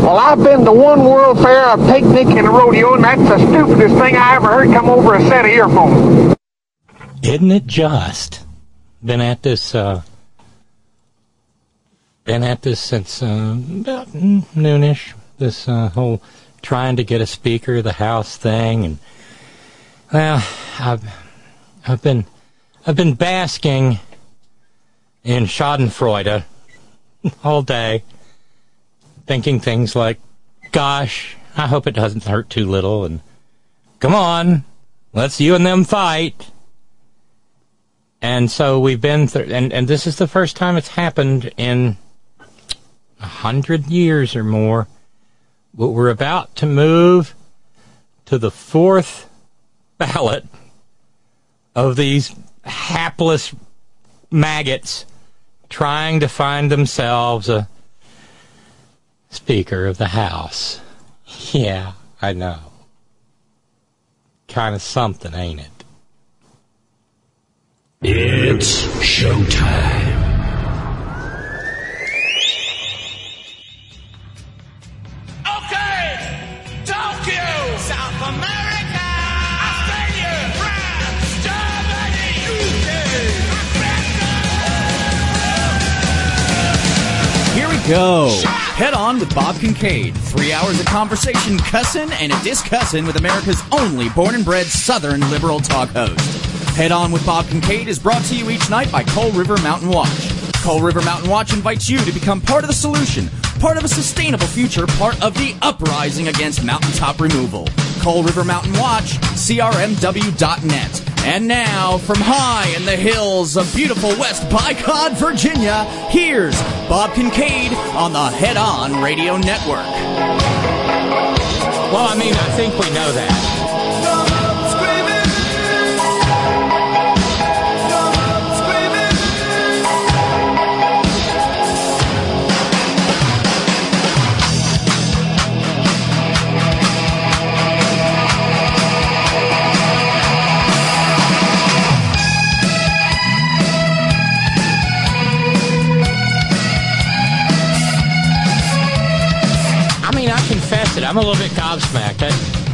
Well, I've been to one World Fair, a picnic, and a rodeo, and that's the stupidest thing I ever heard come over a set of earphones. Isn't it just? Been at this since about noonish. This whole trying to get a Speaker of the House thing, and well, I've been basking in Schadenfreude all day, thinking things like, gosh, I hope it doesn't hurt too little, and come on, let's you and them fight. And so we've been through, and this is the first time it's happened in 100 years or more. But we're about to move to the fourth ballot of these hapless maggots trying to find themselves a Speaker of the House. Yeah, I know. Kind of something, ain't it? It's showtime. South America, Australia, France, Germany, UK, Here we go. Head On with Bob Kincaid. 3 hours of conversation, cussing, and a discussin' with America's only born and bred Southern liberal talk host. Head On with Bob Kincaid is brought to you each night by Coal River Mountain Watch. Coal River Mountain Watch invites you to become part of the solution, part of a sustainable future, part of the uprising against mountaintop removal. Coal River Mountain Watch, crmw.net. And now, from high in the hills of beautiful West Bicod, Virginia, here's Bob Kincaid on the Head On Radio Network. Well, I mean, I think we know that. I'm a little bit gobsmacked.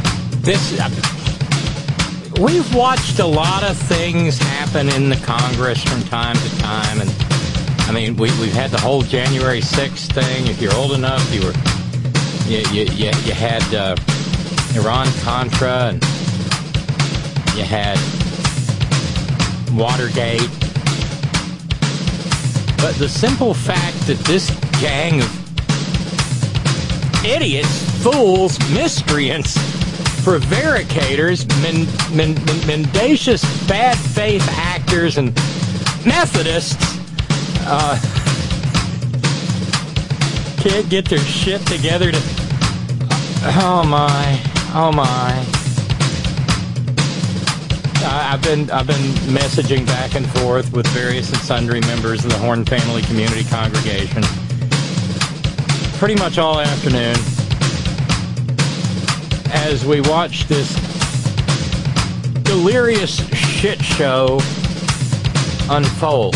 We've watched a lot of things happen in the Congress from time to time, and I mean, we've had the whole January 6th thing. If you're old enough, you had Iran-Contra, and you had Watergate. But the simple fact that this gang of idiots, fools, miscreants, prevaricators, mendacious bad faith actors, and Methodists can't get their shit together to... Oh my. I've been messaging back and forth with various and sundry members of the Horn Family Community Congregation pretty much all afternoon as we watch this delirious shit show unfold.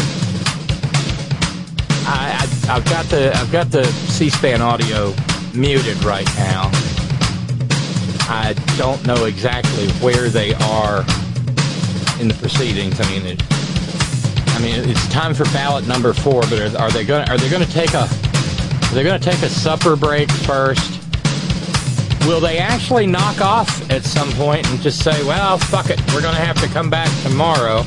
I've got the C-SPAN audio muted right now. I don't know exactly where they are in the proceedings. I mean, it's time for ballot number 4, but are they going to take a supper break first? Will they actually knock off at some point and just say, well, fuck it, we're going to have to come back tomorrow?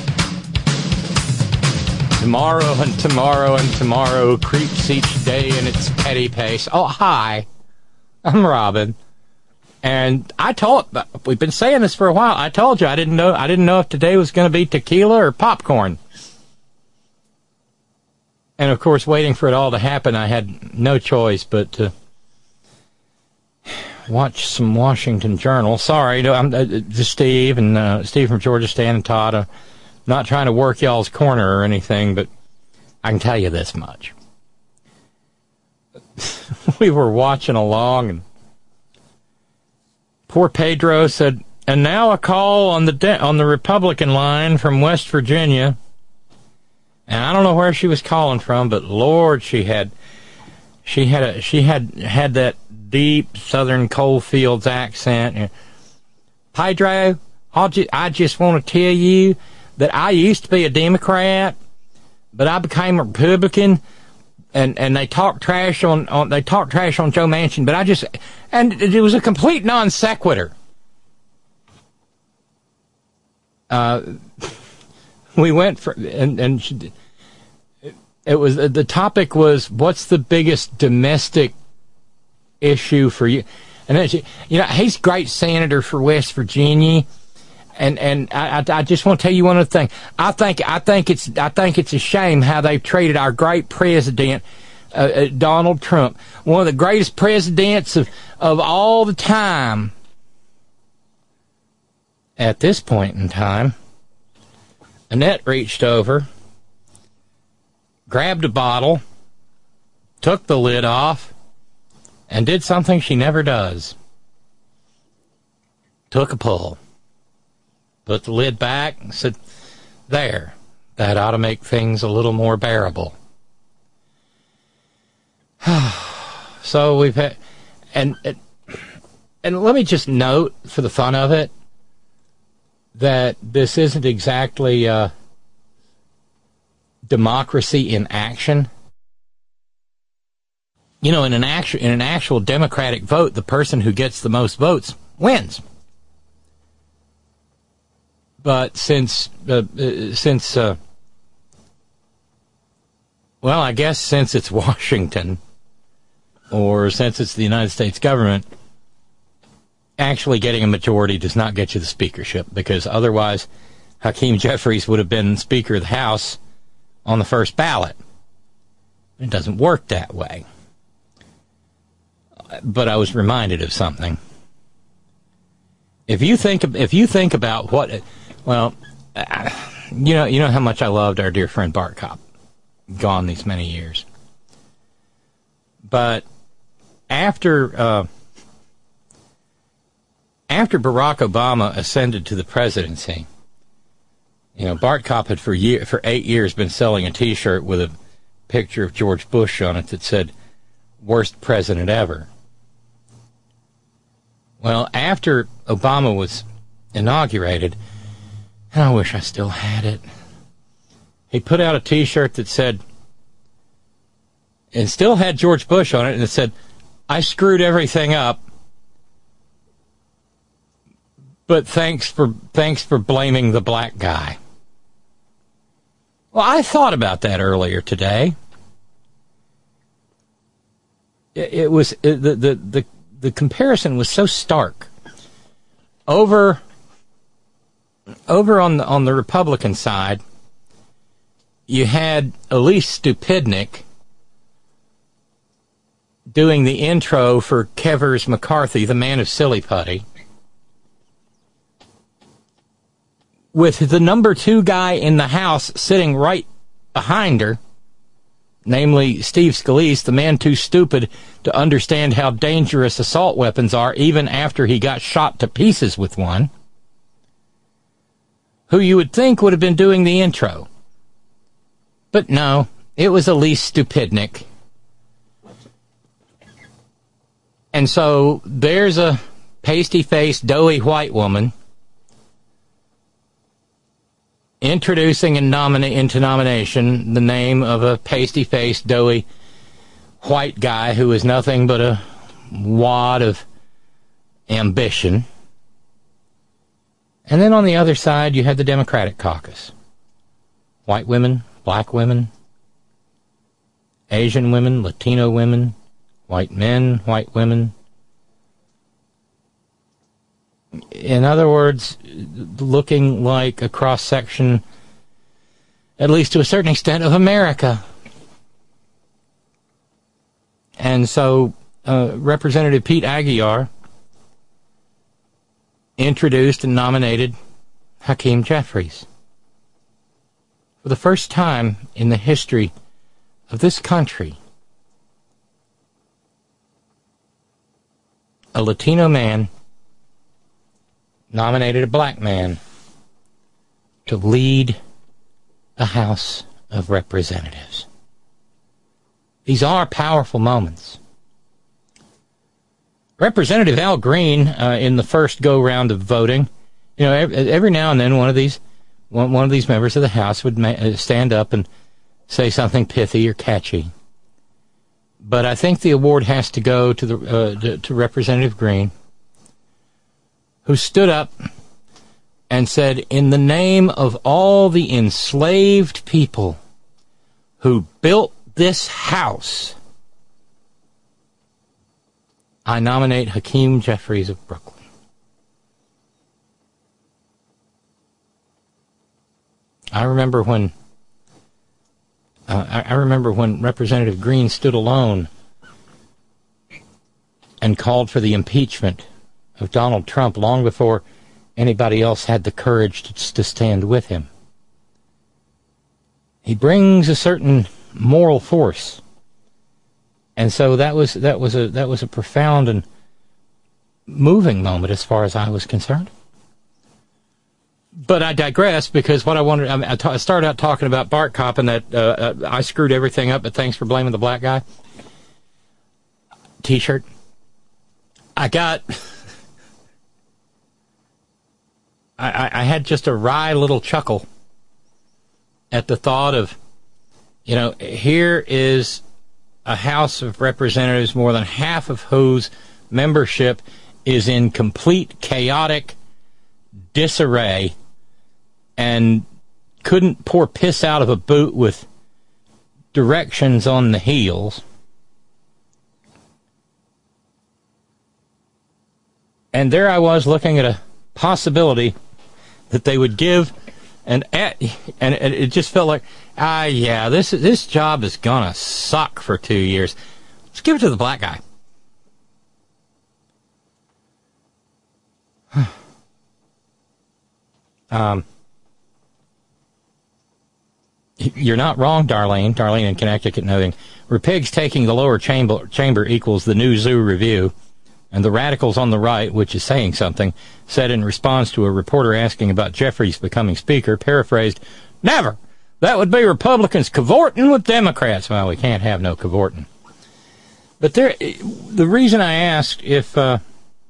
Tomorrow and tomorrow and tomorrow creeps each day in its petty pace. Oh, hi. I'm Robin. And we've been saying this for a while. I told you I didn't know if today was going to be tequila or popcorn. And of course, waiting for it all to happen, I had no choice but to watch some Washington Journal. Sorry, I'm just Steve and Steve from Georgia, Stan and Todd. I'm not trying to work y'all's corner or anything, but I can tell you this much. We were watching along, and poor Pedro said, and now a call on the Republican line from West Virginia. And I don't know where she was calling from, but Lord, she had she had that deep Southern coalfields accent. Pedro, I just want to tell you that I used to be a Democrat, but I became a Republican, and they talk trash on Joe Manchin, but it was a complete non sequitur. We went for, and it was, the topic was, what's the biggest domestic issue for you? And then he's a great senator for West Virginia, and I just want to tell you one other thing. I think it's a shame how they've treated our great president, Donald Trump, one of the greatest presidents of all the time. At this point in time, Annette reached over, grabbed a bottle, took the lid off, and did something she never does. Took a pull. Put the lid back and said, there, that ought to make things a little more bearable. So we've had, and let me just note, for the fun of it, that this isn't exactly democracy in action. In an actual democratic vote, the person who gets the most votes wins. But since I guess since it's Washington, or since it's the United States government, actually getting a majority does not get you the speakership, because otherwise Hakeem Jeffries would have been Speaker of the House on the first ballot. It doesn't work that way. But I was reminded of something. If you think about what, you know how much I loved our dear friend Bart Kopp, gone these many years. But after Barack Obama ascended to the presidency, Bart Kopp had for 8 years been selling a T-shirt with a picture of George Bush on it that said, "Worst president ever." Well, after Obama was inaugurated, and I wish I still had it, he put out a T-shirt that said, and still had George Bush on it, and it said, "I screwed everything up, but thanks for blaming the black guy." Well, I thought about that earlier today. It was the comparison was so stark. Over on the Republican side, you had Elise Stupidnik doing the intro for Kevers McCarthy, the man of silly putty, with the number 2 guy in the House sitting right behind her, namely Steve Scalise, the man too stupid to understand how dangerous assault weapons are, even after he got shot to pieces with one, who you would think would have been doing the intro. But no, it was Elise Stupidnik. And so there's a pasty-faced, doughy white woman introducing into nomination the name of a pasty-faced, doughy white guy who is nothing but a wad of ambition. And then on the other side, you had the Democratic caucus. White women, black women, Asian women, Latino women, white men, white women. In other words, looking like a cross-section, at least to a certain extent, of America. And so Representative Pete Aguilar introduced and nominated Hakeem Jeffries. For the first time in the history of this country, a Latino man nominated a black man to lead the House of Representatives. These are powerful moments. Representative Al Green, in the first go-round of voting, every now and then one of these members of the House would stand up and say something pithy or catchy. But I think the award has to go to Representative Green, who stood up and said, in the name of all the enslaved people who built this house, I nominate Hakeem Jeffries of Brooklyn. I remember when Representative Green stood alone and called for the impeachment of Donald Trump long before anybody else had the courage to stand with him. He brings a certain moral force, and so that was a profound and moving moment as far as I was concerned. But I digress, because what I wanted, I started out talking about Bart Cop and that I screwed everything up, but thanks for blaming the black guy. T-shirt. I had just a wry little chuckle at the thought of, here is a House of Representatives, more than half of whose membership is in complete chaotic disarray and couldn't pour piss out of a boot with directions on the heels. And there I was looking at a possibility that they would give and it just felt like, this job is gonna suck for 2 years. Let's give it to the black guy. You're not wrong, Darlene. Darlene in Connecticut noting, Repigs taking the lower chamber equals the new zoo review. And the radicals on the right, which is saying something, said in response to a reporter asking about Jeffries becoming speaker, paraphrased, never! That would be Republicans cavorting with Democrats. Well, we can't have no cavorting. But the reason I asked if the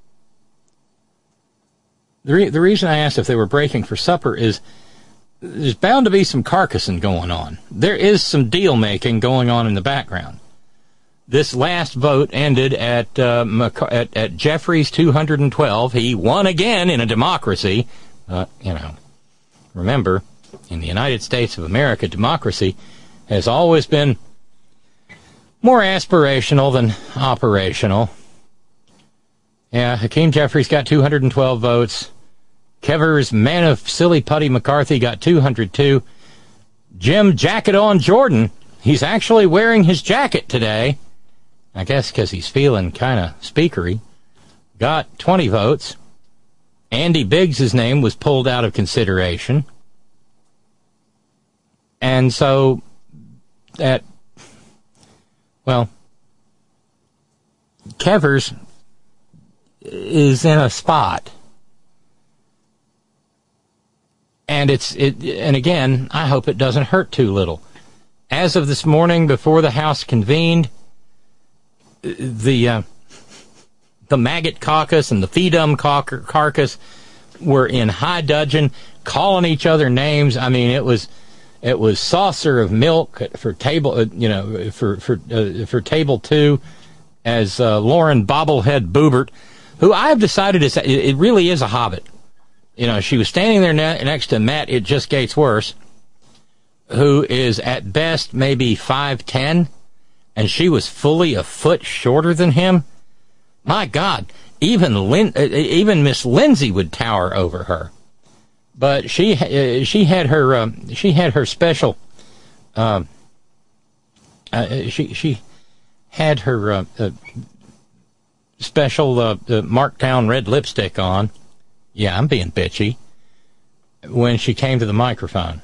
reason I asked if they were breaking for supper is there's bound to be some carcassing going on. There is some deal making going on in the background. This last vote ended at Jeffries 212. He won again in a democracy. Remember, in the United States of America, democracy has always been more aspirational than operational. Yeah, Hakeem Jeffries got 212 votes. Kever's man of silly putty McCarthy got 202. Jim Jacket on Jordan, he's actually wearing his jacket today, I guess because he's feeling kind of speakery, got 20 votes. Andy Biggs' name was pulled out of consideration. And so Kevers is in a spot. And and again, I hope it doesn't hurt too little. As of this morning, before the House convened, the Maggot Caucus and the Feedum Caucus were in high dudgeon, calling each other names. I mean, it was saucer of milk for table, for table 2, as Lauren Bobblehead Boobert, who I have decided it really is a hobbit. She was standing there next to Matt It Just Gates Worse, who is at best maybe 5'10", and she was fully a foot shorter than him. My God, even Miss Lindsay would tower over her. But she had her special. She had her special Marktown red lipstick on. Yeah, I'm being bitchy. When she came to the microphone.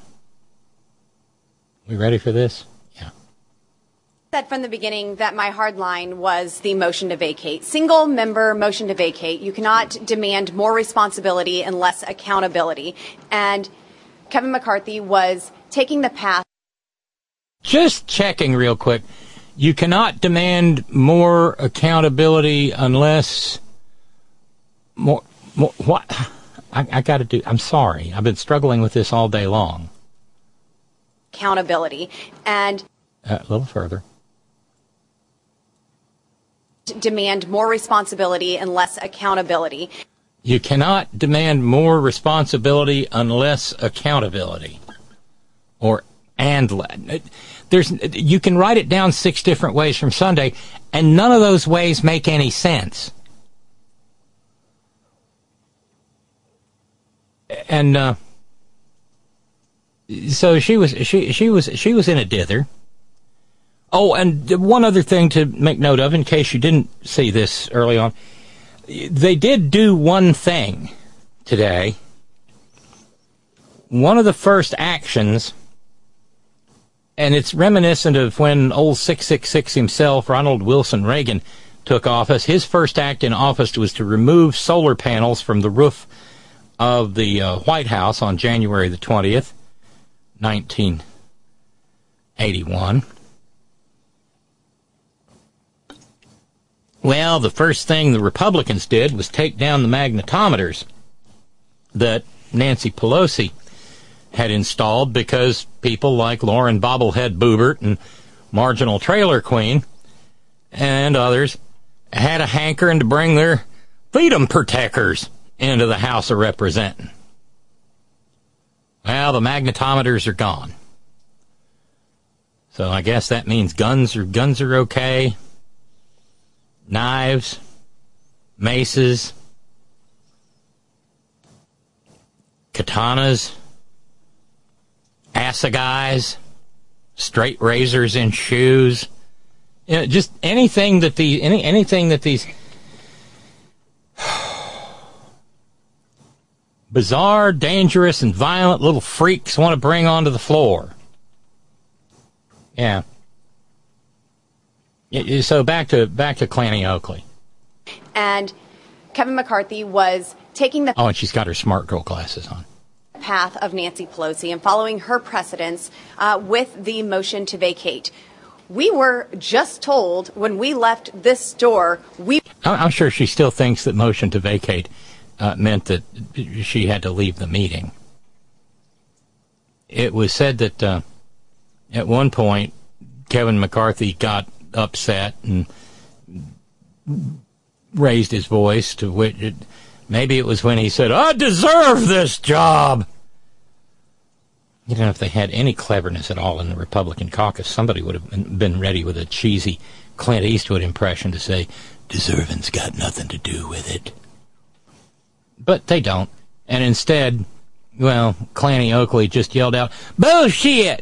We ready for this? Yeah. Said from the beginning that my hard line was the motion to vacate. Single member motion to vacate. You cannot demand more responsibility and less accountability. And Kevin McCarthy was taking the path. Just checking real quick. You cannot demand more accountability unless what? I got to do. I'm sorry. I've been struggling with this all day long. Accountability and a little further. Demand more responsibility and less accountability. You cannot demand more responsibility unless accountability. You can write it down 6 different ways from Sunday, and none of those ways make any sense. And so she was in a dither. Oh, and one other thing to make note of, in case you didn't see this early on, they did do one thing today. One of the first actions, and it's reminiscent of when old 666 himself, Ronald Wilson Reagan, took office. His first act in office was to remove solar panels from the roof of the White House on January the 20th, 1981. Well, the first thing the Republicans did was take down the magnetometers that Nancy Pelosi had installed because people like Lauren Bobblehead Boebert and Marginal Trailer Queen and others had a hankering to bring their freedom protectors into the House of Representatives. Well, the magnetometers are gone. So I guess that means guns are okay. Knives, maces, katanas, assegais, straight razors in shoes. You know, just anything that these bizarre, dangerous, and violent little freaks want to bring onto the floor. Yeah. So back to Clanny Oakley. And Kevin McCarthy was taking the Oh, and she's got her smart girl glasses on. Path of Nancy Pelosi and following her precedents with the motion to vacate. We were just told when we left this door, I'm sure she still thinks that motion to vacate meant that she had to leave the meeting. It was said that at one point Kevin McCarthy got upset and raised his voice, to which maybe it was when he said, "I deserve this job." You know, if they had any cleverness at all in the Republican caucus, somebody would have been ready with a cheesy Clint Eastwood impression to say, "Deserving's got nothing to do with it." But they don't. And instead, well, Clanny Oakley just yelled out, "Bullshit!"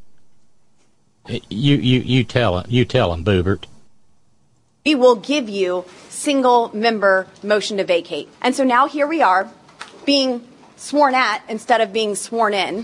You tell him, Boebert. We will give you single-member motion to vacate. And so now here we are, being sworn at instead of being sworn in.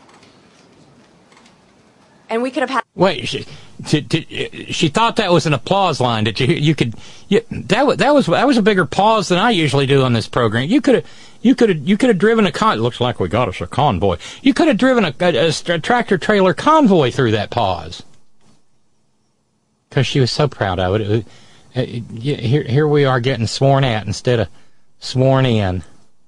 And we could have had... Wait, she thought that was an applause line. Did you hear? That was a bigger pause than I usually do on this program. You could have driven a it looks like we got us a convoy. You could have driven a tractor trailer convoy through that pause. Because she was so proud of it. Here we are getting sworn at instead of sworn in.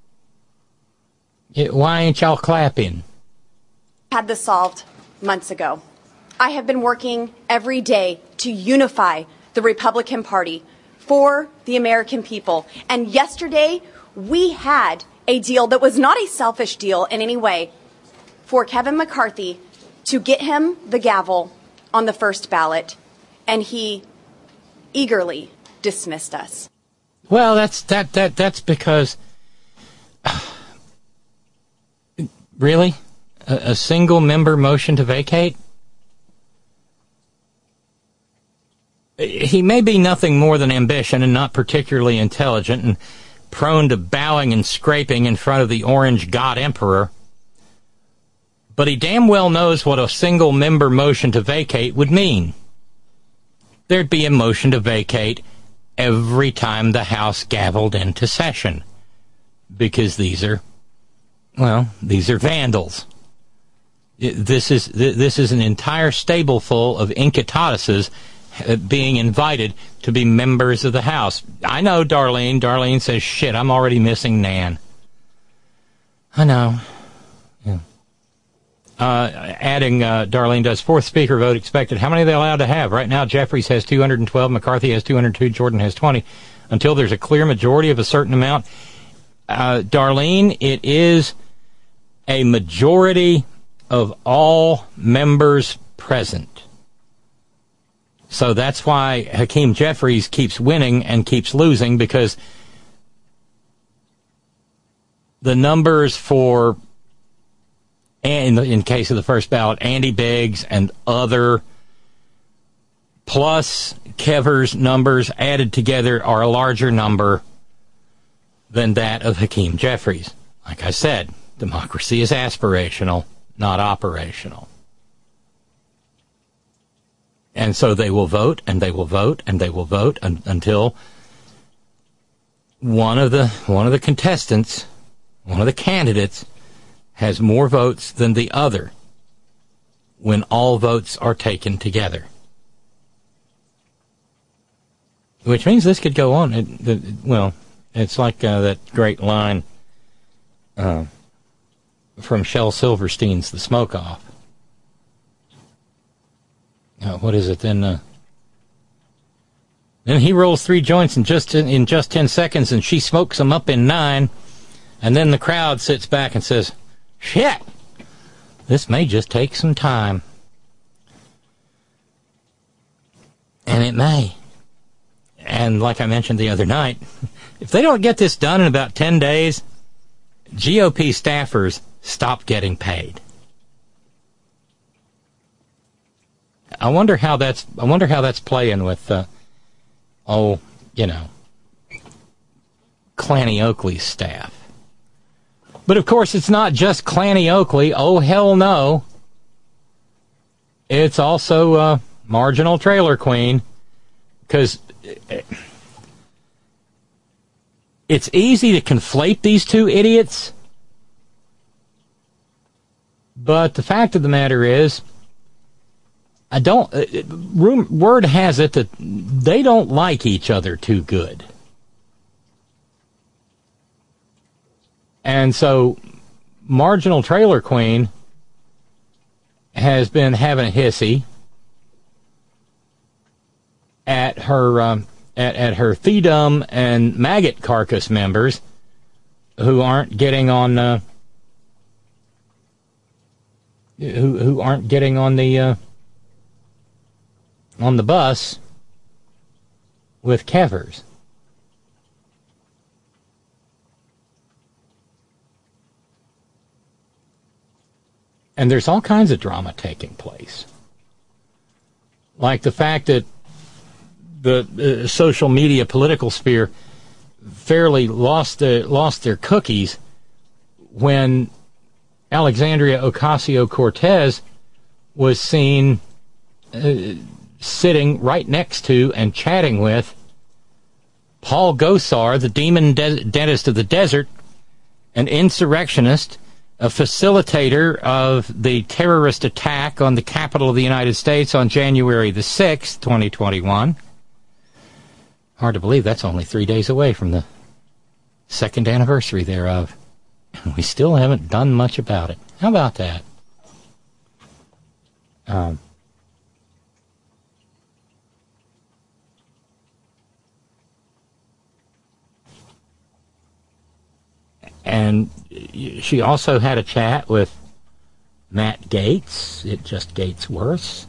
Why ain't y'all clapping? Had this solved months ago. I have been working every day to unify the Republican Party for the American people. And yesterday, we had a deal that was not a selfish deal in any way for Kevin McCarthy to get him the gavel on the first ballot. And he eagerly dismissed us. Well, that's because... Really? A single-member motion to vacate? He may be nothing more than ambition and not particularly intelligent and prone to bowing and scraping in front of the orange god emperor. But he damn well knows what a single-member motion to vacate would mean. There'd be a motion to vacate every time the House gavelled into session. Because these are vandals. This is an entire stable full of Incitatus's being invited to be members of the House. I know Darlene. Darlene says, shit, I'm already missing Nan. I know. Yeah. Adding, Darlene does, fourth speaker vote expected. How many are they allowed to have? Right now, Jeffries has 212, McCarthy has 202, Jordan has 20. Until there's a clear majority of a certain amount. Darlene, it is a majority of all members present. So that's why Hakeem Jeffries keeps winning and keeps losing, because the numbers for, in case of the first ballot, Andy Biggs and other, plus Kever's numbers added together are a larger number than that of Hakeem Jeffries. Like I said, democracy is aspirational, not operational. And so they will vote, and they will vote, and they will vote until one of the contestants, one of the candidates, has more votes than the other when all votes are taken together. Which means this could go on. It's like that great line from Shel Silverstein's The Smoke-Off. What is it then? Then he rolls 3 joints in just 10 seconds, and she smokes them up in 9. And then the crowd sits back and says, shit, this may just take some time. And it may. And like I mentioned the other night, if they don't get this done in about 10 days, GOP staffers stop getting paid. I wonder how that's playing with, Clanny Oakley's staff. But of course, it's not just Clanny Oakley. Oh, hell no. It's also Marginal Trailer Queen, because it's easy to conflate these two idiots. But the fact of the matter is, word has it that they don't like each other too good. And so Marginal Trailer Queen has been having a hissy at her Thedum and Maggot Carcass members who aren't getting on who aren't getting on the bus with Kevers. And there's all kinds of drama taking place. Like the fact that the social media political sphere fairly lost their cookies when Alexandria Ocasio-Cortez was seen sitting right next to and chatting with Paul Gosar, the demon dentist of the desert, an insurrectionist, a facilitator of the terrorist attack on the Capitol of the United States on January the 6th, 2021. Hard to believe that's only 3 days away from the second anniversary thereof. And we still haven't done much about it. How about that? And she also had a chat with Matt Gaetz. It just Gaetz worse.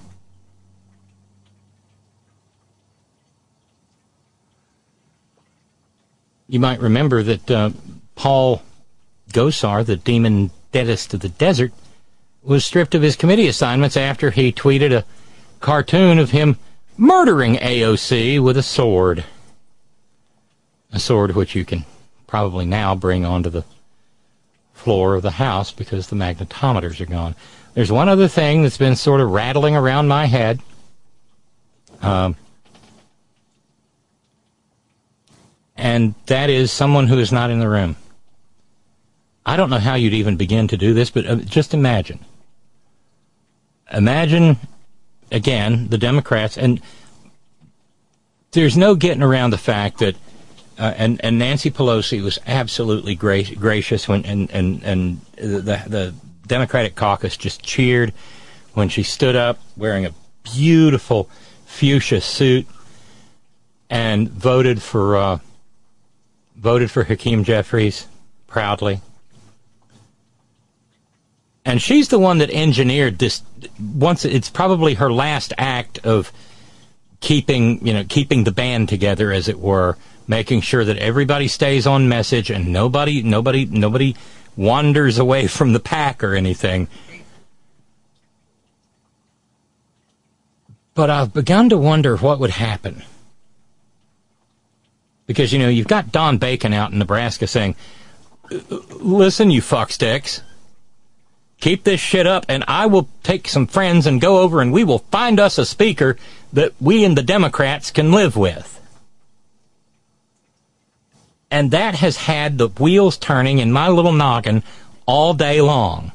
You might remember that Paul Gosar, the demon dentist of the desert, was stripped of his committee assignments after he tweeted a cartoon of him murdering AOC with a sword. A sword which you can probably now bring onto the floor of the House because the magnetometers are gone. There's one other thing that's been sort of rattling around my head. And that is someone who is not in the room. I don't know how you'd even begin to do this, but just imagine. Imagine, again, the Democrats, and there's no getting around the fact that, and Nancy Pelosi was absolutely gracious when, and the Democratic caucus just cheered when she stood up wearing a beautiful fuchsia suit and voted for Hakeem Jeffries proudly. And she's the one that engineered this. Once it's probably her last act of keeping the band together, as it were, making sure that everybody stays on message and nobody wanders away from the pack or anything. But I've begun to wonder what would happen. Because, you've got Don Bacon out in Nebraska saying, listen, you fucksticks, keep this shit up, and I will take some friends and go over and we will find us a speaker that we and the Democrats can live with. And that has had the wheels turning in my little noggin all day long.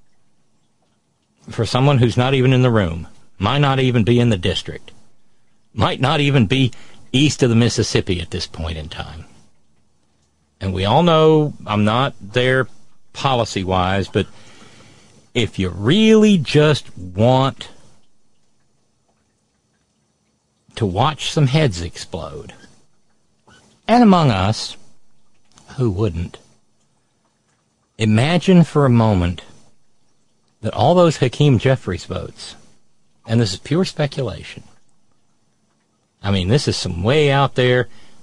For someone who's not even in the room, might not even be in the district, might not even be east of the Mississippi at this point in time. And we all know I'm not there policy-wise, but if you really just want to watch some heads explode, and among us, who wouldn't? Imagine for a moment that all those Hakeem Jeffries votes, and this is pure speculation, I mean, this is some way out there,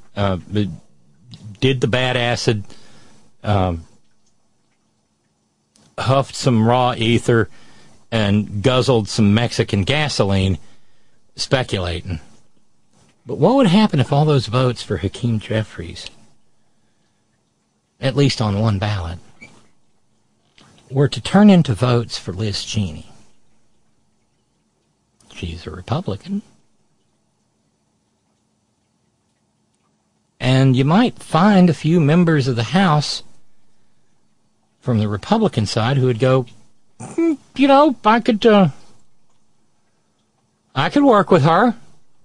did the bad acid, huffed some raw ether, and guzzled some Mexican gasoline, speculating. But what would happen if all those votes for Hakeem Jeffries, at least on one ballot, were to turn into votes for Liz Cheney? She's a Republican. And you might find a few members of the House from the Republican side who would go, I could work with her.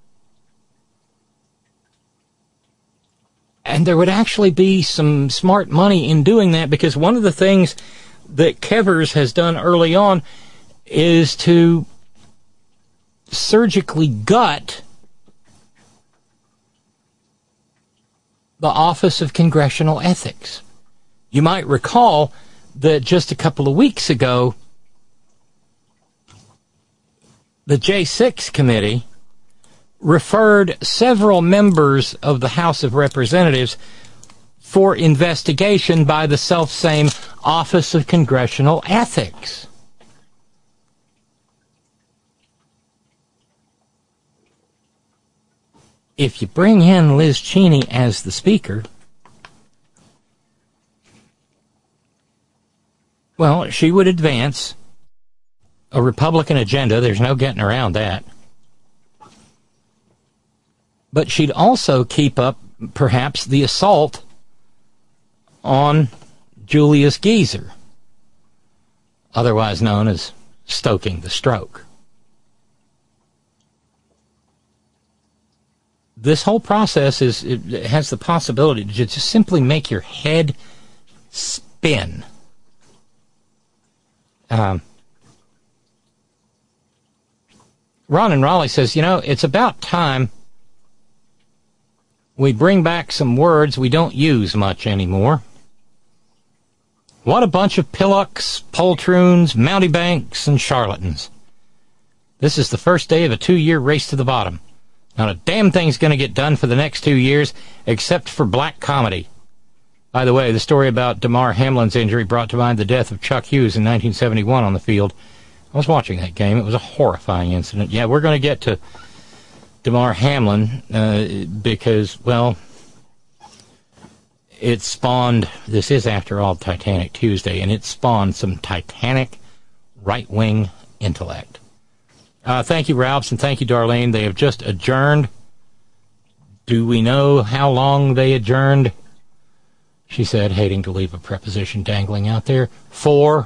And there would actually be some smart money in doing that, because one of the things that Kevers has done early on is to surgically gut the Office of Congressional Ethics. You might recall that just a couple of weeks ago, the J6 committee referred several members of the House of Representatives for investigation by the selfsame Office of Congressional Ethics. If you bring in Liz Cheney as the Speaker, well, she would advance a Republican agenda. There's no getting around that. But she'd also keep up, perhaps, the assault on Julius Geezer, otherwise known as stoking the stroke. This whole process it has the possibility to just simply make your head spin. Ron in Raleigh says, it's about time we bring back some words we don't use much anymore. What a bunch of pillocks, poltroons, mountebanks, and charlatans. This is the first day of a 2-year race to the bottom. Not a damn thing's going to get done for the next 2 years, except for black comedy. By the way, the story about Damar Hamlin's injury brought to mind the death of Chuck Hughes in 1971 on the field. I was watching that game. It was a horrifying incident. Yeah, we're going to get to Damar Hamlin because, well, it spawned, this is after all Titanic Tuesday, and it spawned some Titanic right-wing intellect. Thank you, Ralphs, and thank you, Darlene. They have just adjourned. Do we know how long they adjourned? She said, hating to leave a preposition dangling out there. 4.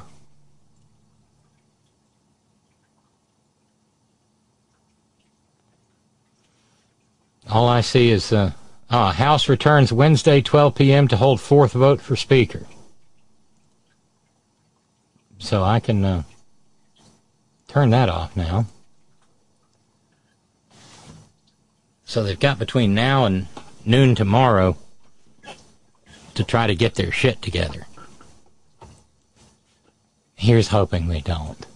All I see is House returns Wednesday, 12 p.m. to hold fourth vote for Speaker. So I can turn that off now. So they've got between now and noon tomorrow to try to get their shit together. Here's hoping they don't.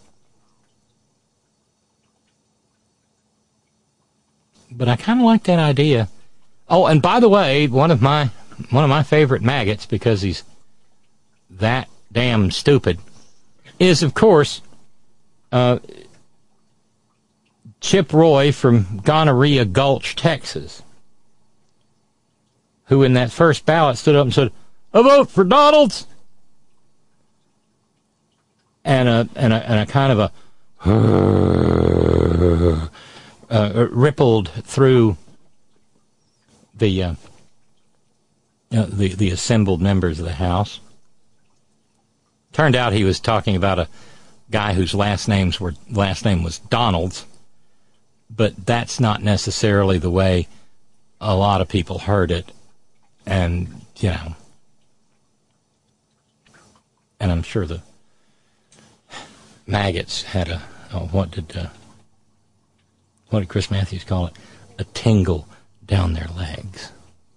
But I kind of like that idea. Oh, and by the way, one of my favorite maggots, because he's that damn stupid, is of course Chip Roy from Gonorrhea Gulch, Texas, who in that first ballot stood up and said, "A vote for Donalds," and a kind of a rippled through the assembled members of the House. Turned out he was talking about a guy whose last name was Donalds, but that's not necessarily the way a lot of people heard it, and and I'm sure the maggots had what did Chris Matthews call it? A tingle down their legs.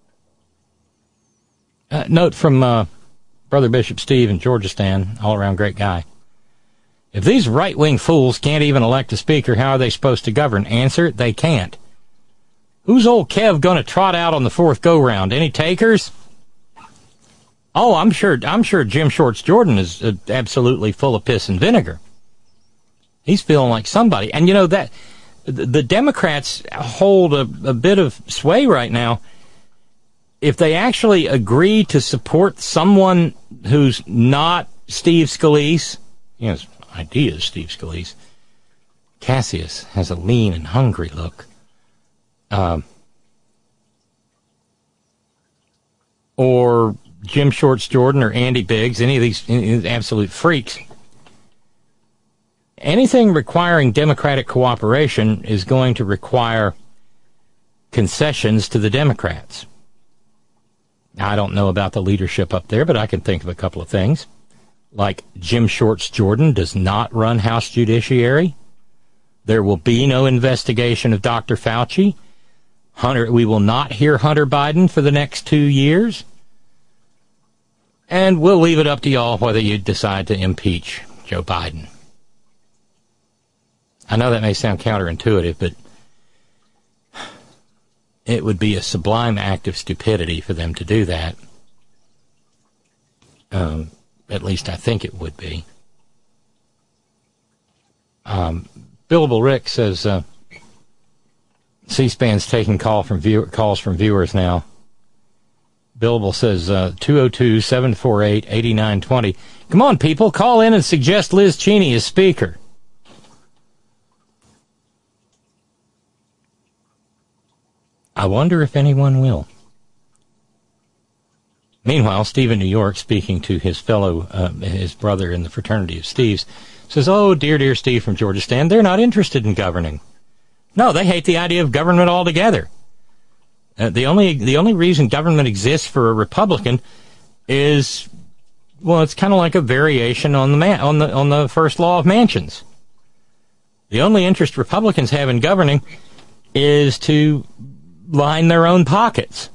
Note from Brother Bishop Steve in Georgistan, all-around great guy. If these right-wing fools can't even elect a speaker, how are they supposed to govern? Answer, they can't. Who's old Kev going to trot out on the fourth go-round? Any takers? Oh, I'm sure Jim Shorts Jordan is absolutely full of piss and vinegar. He's feeling like somebody. And that the Democrats hold a bit of sway right now. If they actually agree to support someone who's not Steve Scalise, his idea is Steve Scalise, Cassius has a lean and hungry look, or Jim Shorts Jordan or Andy Biggs, any of these absolute freaks, anything requiring Democratic cooperation is going to require concessions to the Democrats. I don't know about the leadership up there, but I can think of a couple of things. Like Jim Shorts Jordan does not run House Judiciary. There will be no investigation of Dr. Fauci. We will not hear Hunter Biden for the next 2 years. And we'll leave it up to y'all whether you decide to impeach Joe Biden. I know that may sound counterintuitive, but it would be a sublime act of stupidity for them to do that. At least I think it would be. Billable Rick says C-SPAN's taking calls from viewers now. Billable says 202-748-8920. Come on, people, call in and suggest Liz Cheney as Speaker. I wonder if anyone will. Meanwhile, Steve in New York, speaking to his his brother in the fraternity of Steves, says, "Oh, dear Steve from Georgistan, they're not interested in governing. No, they hate the idea of government altogether. The only reason government exists for a Republican is, well, it's kind of like a variation on the first law of Mansions. The only interest Republicans have in governing is to line their own pockets."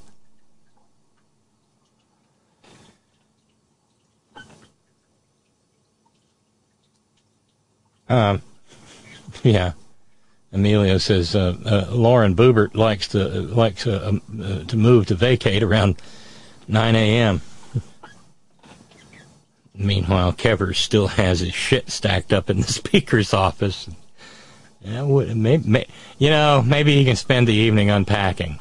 Yeah. Emilio says Lauren Boebert likes to move to vacate around 9 a.m. Meanwhile, Kevers still has his shit stacked up in the speaker's office. Yeah, maybe he can spend the evening unpacking.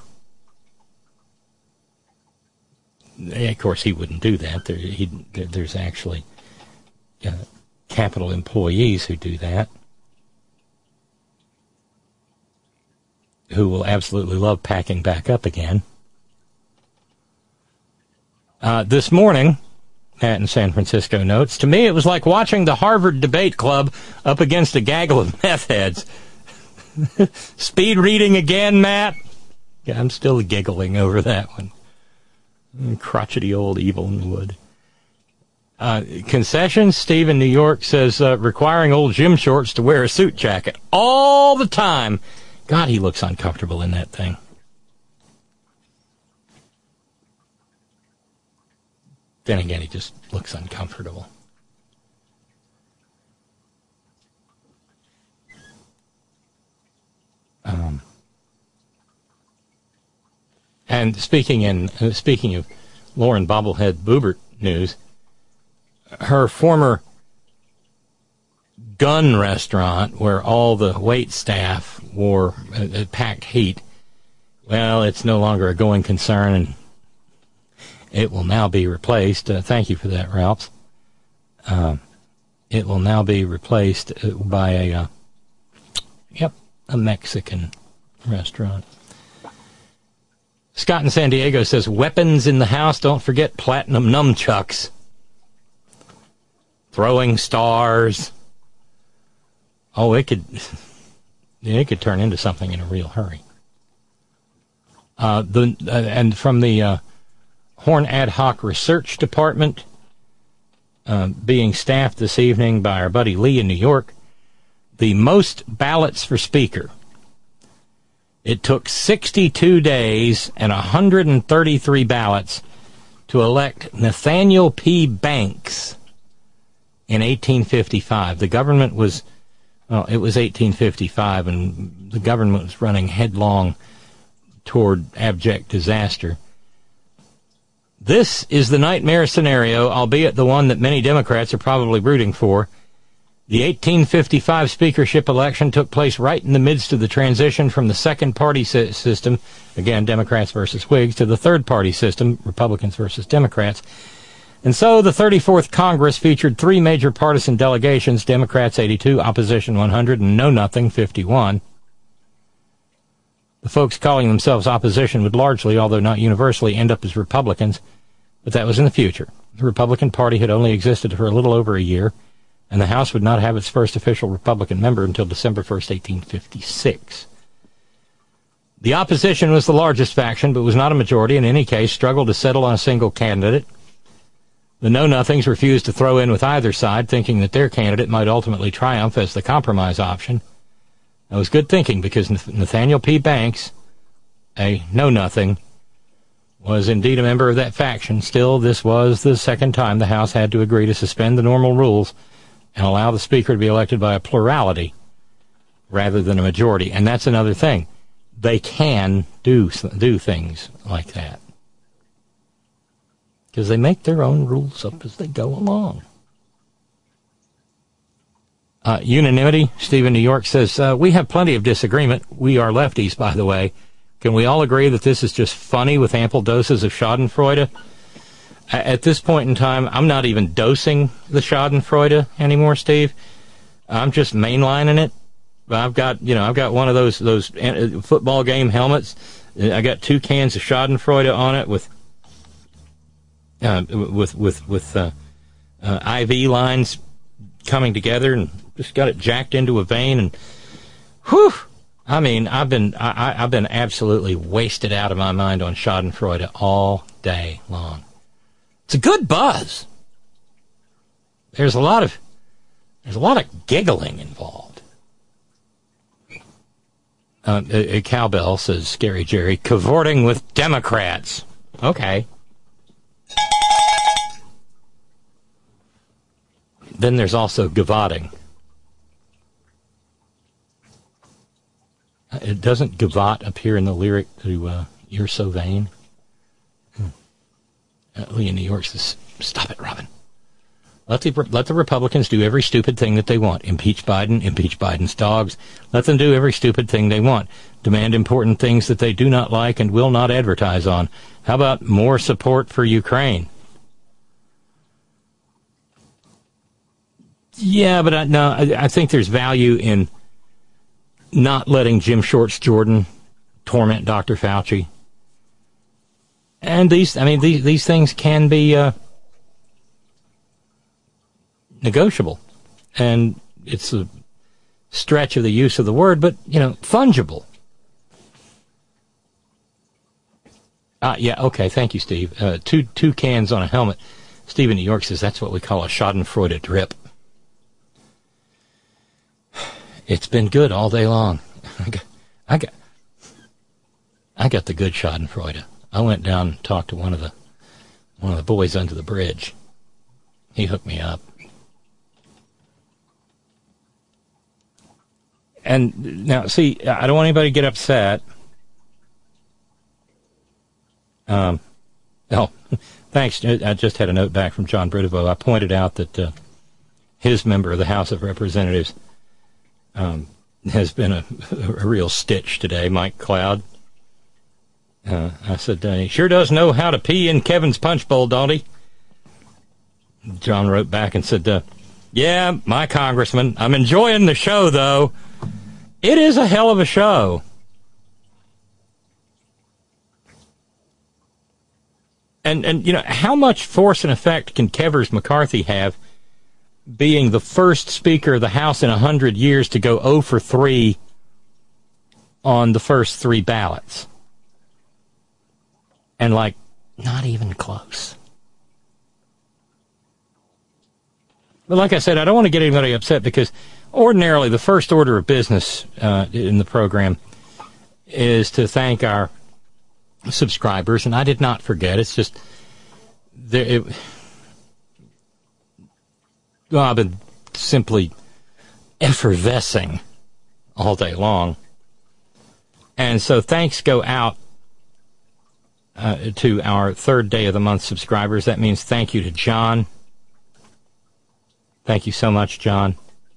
Yeah, of course, he wouldn't do that. There's actually Capitol employees who do that, who will absolutely love packing back up again. This morning, Matt in San Francisco notes, "To me it was like watching the Harvard Debate Club up against a gaggle of meth heads." Speed reading again, Matt? Yeah, I'm still giggling over that one. Crotchety old evil in the wood. Concessions, Steve in New York says, requiring old Jim Shorts to wear a suit jacket all the time. God, he looks uncomfortable in that thing. Then again, he just looks uncomfortable. And speaking of Lauren Bobblehead Boebert news, her former gun restaurant where all the wait staff wore packed heat, well, it's no longer a going concern, and it will now be replaced. Thank you for that, Ralphs. It will now be replaced by a Mexican restaurant. Scott in San Diego says, weapons in the house, don't forget platinum nunchucks. Throwing stars. Oh, it could turn into something in a real hurry. And from the Horn Ad Hoc Research Department, being staffed this evening by our buddy Lee in New York, the most ballots for Speaker. It took 62 days and 133 ballots to elect Nathaniel P. Banks in 1855. The government was, it was 1855, and the government was running headlong toward abject disaster. This is the nightmare scenario, albeit the one that many Democrats are probably rooting for. The 1855 speakership election took place right in the midst of the transition from the second-party system, again, Democrats versus Whigs, to the third-party system, Republicans versus Democrats. And so the 34th Congress featured three major partisan delegations, Democrats 82, Opposition 100, and Know-Nothing 51. The folks calling themselves opposition would largely, although not universally, end up as Republicans, but that was in the future. The Republican Party had only existed for a little over a year, and the House would not have its first official Republican member until December 1st, 1856. The opposition was the largest faction, but was not a majority. In any case, struggled to settle on a single candidate. The Know-Nothings refused to throw in with either side, thinking that their candidate might ultimately triumph as the compromise option. That was good thinking, because Nathaniel P. Banks, a Know-Nothing, was indeed a member of that faction. Still, this was the second time the House had to agree to suspend the normal rules and allow the Speaker to be elected by a plurality rather than a majority. And that's another thing. They can do things like that, because they make their own rules up as they go along. Unanimity, Steve in New York says, we have plenty of disagreement. We are lefties, by the way. Can we all agree that this is just funny with ample doses of Schadenfreude? At this point in time, I'm not even dosing the Schadenfreude anymore, Steve. I'm just mainlining it. I've got one of those football game helmets. I got 2 cans of Schadenfreude on it with IV lines coming together, and just got it jacked into a vein, and whew! I mean, I've been absolutely wasted out of my mind on Schadenfreude all day long. It's a good buzz. There's a lot of giggling involved. A cowbell says, Scary Jerry, cavorting with Democrats. Okay. Then there's also gavoting. It doesn't gavotte appear in the lyric to You're So Vain? Lee in New York says, stop it, Robin. Let the Republicans do every stupid thing that they want. Impeach Biden, impeach Biden's dogs. Let them do every stupid thing they want. Demand important things that they do not like and will not advertise on. How about more support for Ukraine? Yeah, but I think there's value in not letting Jim Shorts Jordan torment Dr. Fauci. And these things can be negotiable. And it's a stretch of the use of the word, but, fungible. Yeah, okay, thank you, Steve. Two cans on a helmet. Steve in New York says that's what we call a schadenfreude drip. It's been good all day long. I got the good schadenfreude. I went down and talked to one of the boys under the bridge. He hooked me up. And now, see, I don't want anybody to get upset. Oh, thanks. I just had a note back from John Bridevo. I pointed out that his member of the House of Representatives has been a real stitch today, Mike Cloud. I said, he sure does know how to pee in Kevin's punch bowl, don't he? John wrote back and said, yeah, my congressman. I'm enjoying the show, though. It is a hell of a show. And you know, how much force and effect can Kevers McCarthy have being the first Speaker of the House in 100 years to go 0 for 3 on the first 3 ballots? And, like, not even close. But like I said, I don't want to get anybody upset because ordinarily the first order of business in the program is to thank our subscribers, and I did not forget. It's just I've been simply effervescing all day long, and so thanks go out to our third day of the month subscribers. That means thank you to John. Thank you so much, John.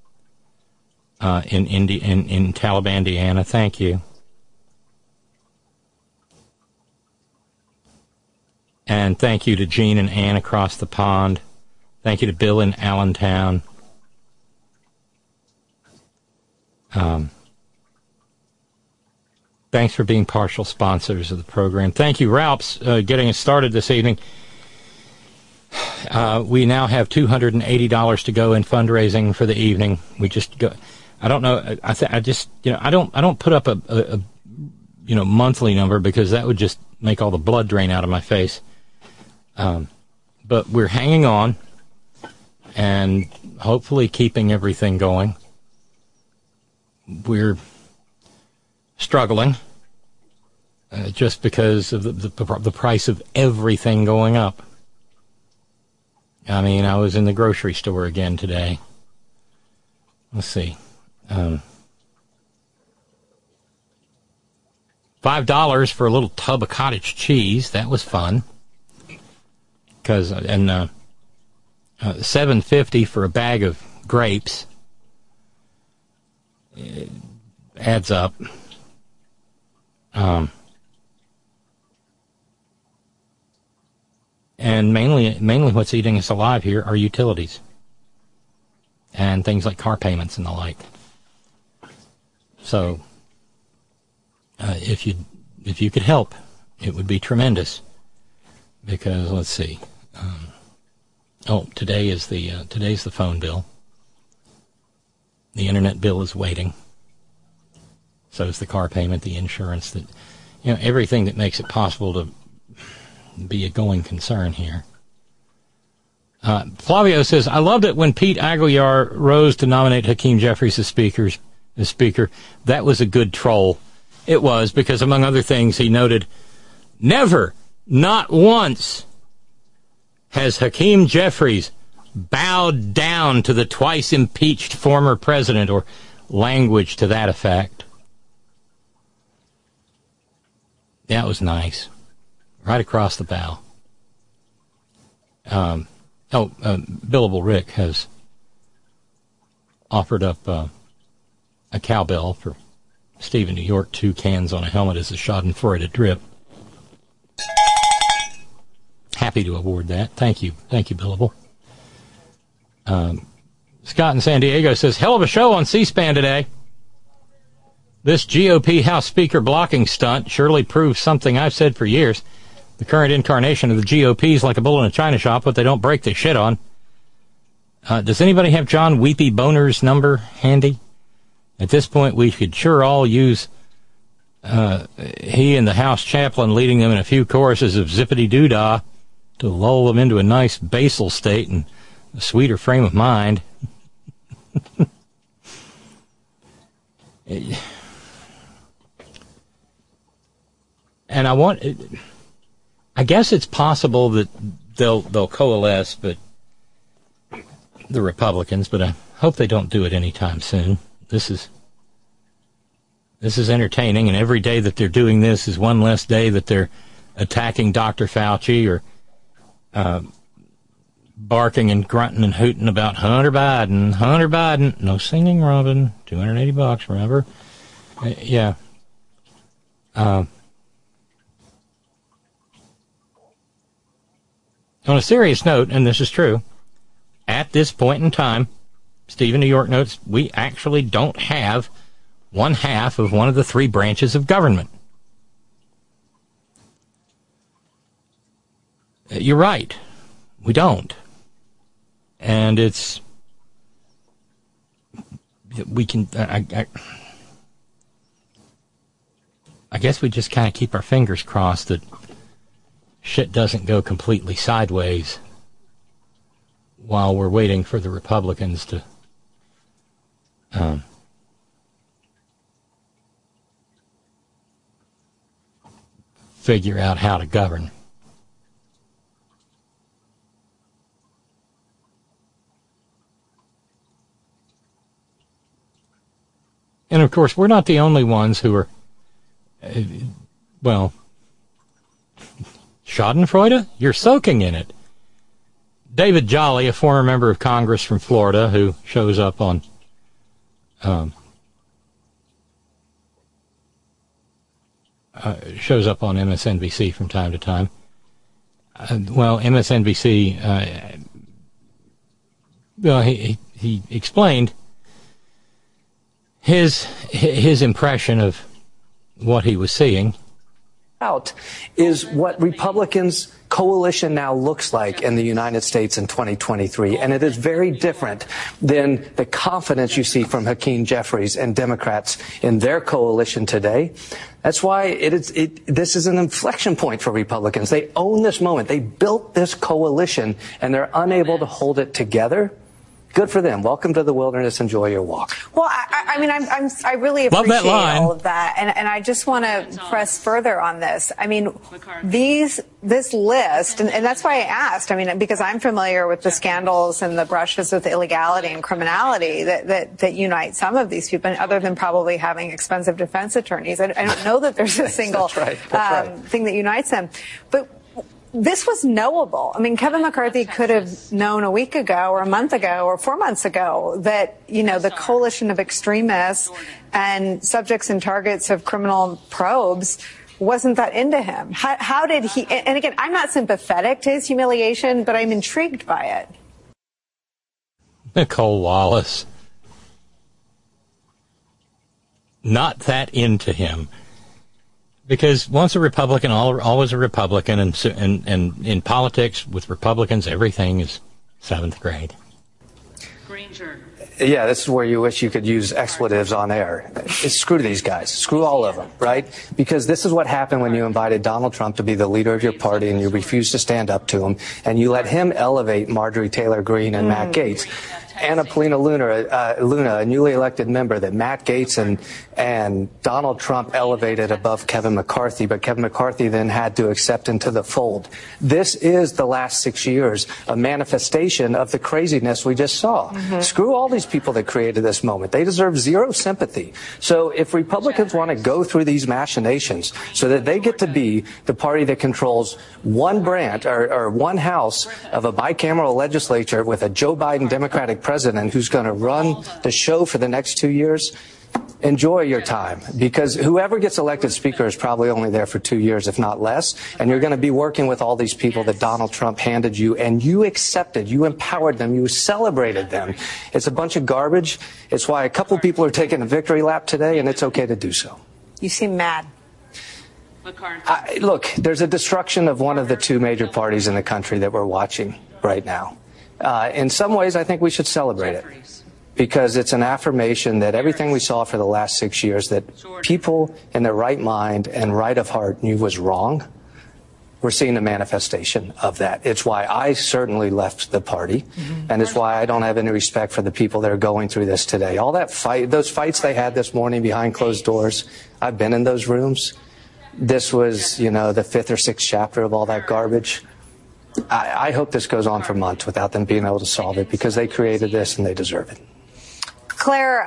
In Taliban, Indiana. Thank you. And thank you to Gene and Ann across the pond. Thank you to Bill in Allentown. Thanks for being partial sponsors of the program. Thank you, Ralphs, getting us started this evening. We now have $280 to go in fundraising for the evening. We just go. I don't know. I don't put up a monthly number because that would just make all the blood drain out of my face. But we're hanging on and hopefully keeping everything going. We're struggling just because of the price of everything going up. I mean, I was in the grocery store again today. Let's see. $5 for a little tub of cottage cheese. That was fun. $7.50 for a bag of grapes. It adds up. And mainly what's eating us alive here are utilities and things like car payments and the like. So, if you could help, it would be tremendous. Because let's see, today's the phone bill. The internet bill is waiting. So is the car payment, the insurance, everything that makes it possible to be a going concern here. Flavio says, I loved it when Pete Aguilar rose to nominate Hakeem Jeffries as speaker. That was a good troll. It was, because among other things, he noted, never, not once, has Hakeem Jeffries bowed down to the twice impeached former president, or language to that effect. That was nice. Right across the bow. Billable Rick has offered up a cowbell for Steve in New York. 2 cans on a helmet as a schadenfreude drip. Happy to award that. Thank you. Thank you, Billable. Scott in San Diego says, hell of a show on C-SPAN today. This GOP House Speaker blocking stunt surely proves something I've said for years. The current incarnation of the GOP is like a bull in a china shop. What they don't break, they shit on. Does anybody have John Weepy Boner's number handy? At this point, we could sure all use he and the House chaplain leading them in a few choruses of zippity-doo-dah to lull them into a nice basal state and a sweeter frame of mind. And I guess it's possible that they'll coalesce, but the Republicans, but I hope they don't do it anytime soon. This is entertaining, and every day that they're doing this is one less day that they're attacking Dr. Fauci or barking and grunting and hooting about Hunter Biden. No singing, Robin. $280, remember? Yeah. On a serious note, and this is true, at this point in time, Stephen New York notes, we actually don't have one half of one of the three branches of government. You're right. We don't. And we can, I guess we just kind of keep our fingers crossed that shit doesn't go completely sideways while we're waiting for the Republicans to figure out how to govern. And of course, we're not the only ones who are, Schadenfreude? You're soaking in it. David Jolly, a former member of Congress from Florida, who shows up on MSNBC from time to time. MSNBC, he explained his impression of what he was seeing. Out is what Republicans' coalition now looks like in the United States in 2023, and it is very different than the confidence you see from Hakeem Jeffries and Democrats in their coalition today. That's why this is an inflection point for Republicans. They own this moment. They built this coalition, and they're unable to hold it together. Good for them. Welcome to the wilderness. Enjoy your walk. Well, I really appreciate all of that, and I just want to press further on this. I mean, this list, and that's why I asked. I mean, because I'm familiar with the scandals and the brushes with illegality and criminality that unite some of these people, other than probably having expensive defense attorneys. I don't know that there's a single thing that unites them, but. This was knowable. I mean, Kevin McCarthy could have known a week ago or a month ago or 4 months ago that, the coalition of extremists and subjects and targets of criminal probes wasn't that into him. How did he, and again, I'm not sympathetic to his humiliation, but I'm intrigued by it. Nicole Wallace. Not that into him. Because once a Republican, always a Republican, and in politics with Republicans, everything is seventh grade. Granger. Yeah, this is where you wish you could use expletives on air. Screw these guys. Screw all of them, right? Because this is what happened when you invited Donald Trump to be the leader of your party and you refused to stand up to him, and you let him elevate Marjorie Taylor Greene and Matt Gaetz. Anna Paulina Luna, a newly elected member that Matt Gaetz and Donald Trump elevated above Kevin McCarthy, but Kevin McCarthy then had to accept into the fold. This is the last 6 years, a manifestation of the craziness we just saw. Screw all these people that created this moment. They deserve zero sympathy. So if Republicans want to go through these machinations so that they get to be the party that controls one branch or one house of a bicameral legislature with a Joe Biden Democratic president who's going to run the show for the next 2 years, enjoy your time, because whoever gets elected speaker is probably only there for 2 years, if not less, and you're going to be working with all these people that Donald Trump handed you, and you accepted, you empowered them, you celebrated them. It's a bunch of garbage. It's why a couple people are taking a victory lap today, and it's okay to do so. You seem mad. Look, there's a destruction of one of the two major parties in the country that we're watching right now. In some ways, I think we should celebrate it. because it's an affirmation that everything we saw for the last 6 years that people in their right mind and right of heart knew was wrong, we're seeing a manifestation of that. It's why I certainly left the party, and it's why I don't have any respect for the people that are going through this today. All that fight, those fights they had this morning behind closed doors, I've been in those rooms. This was, the 5th or 6th chapter of all that garbage. I hope this goes on for months without them being able to solve it, because they created this and they deserve it. Claire,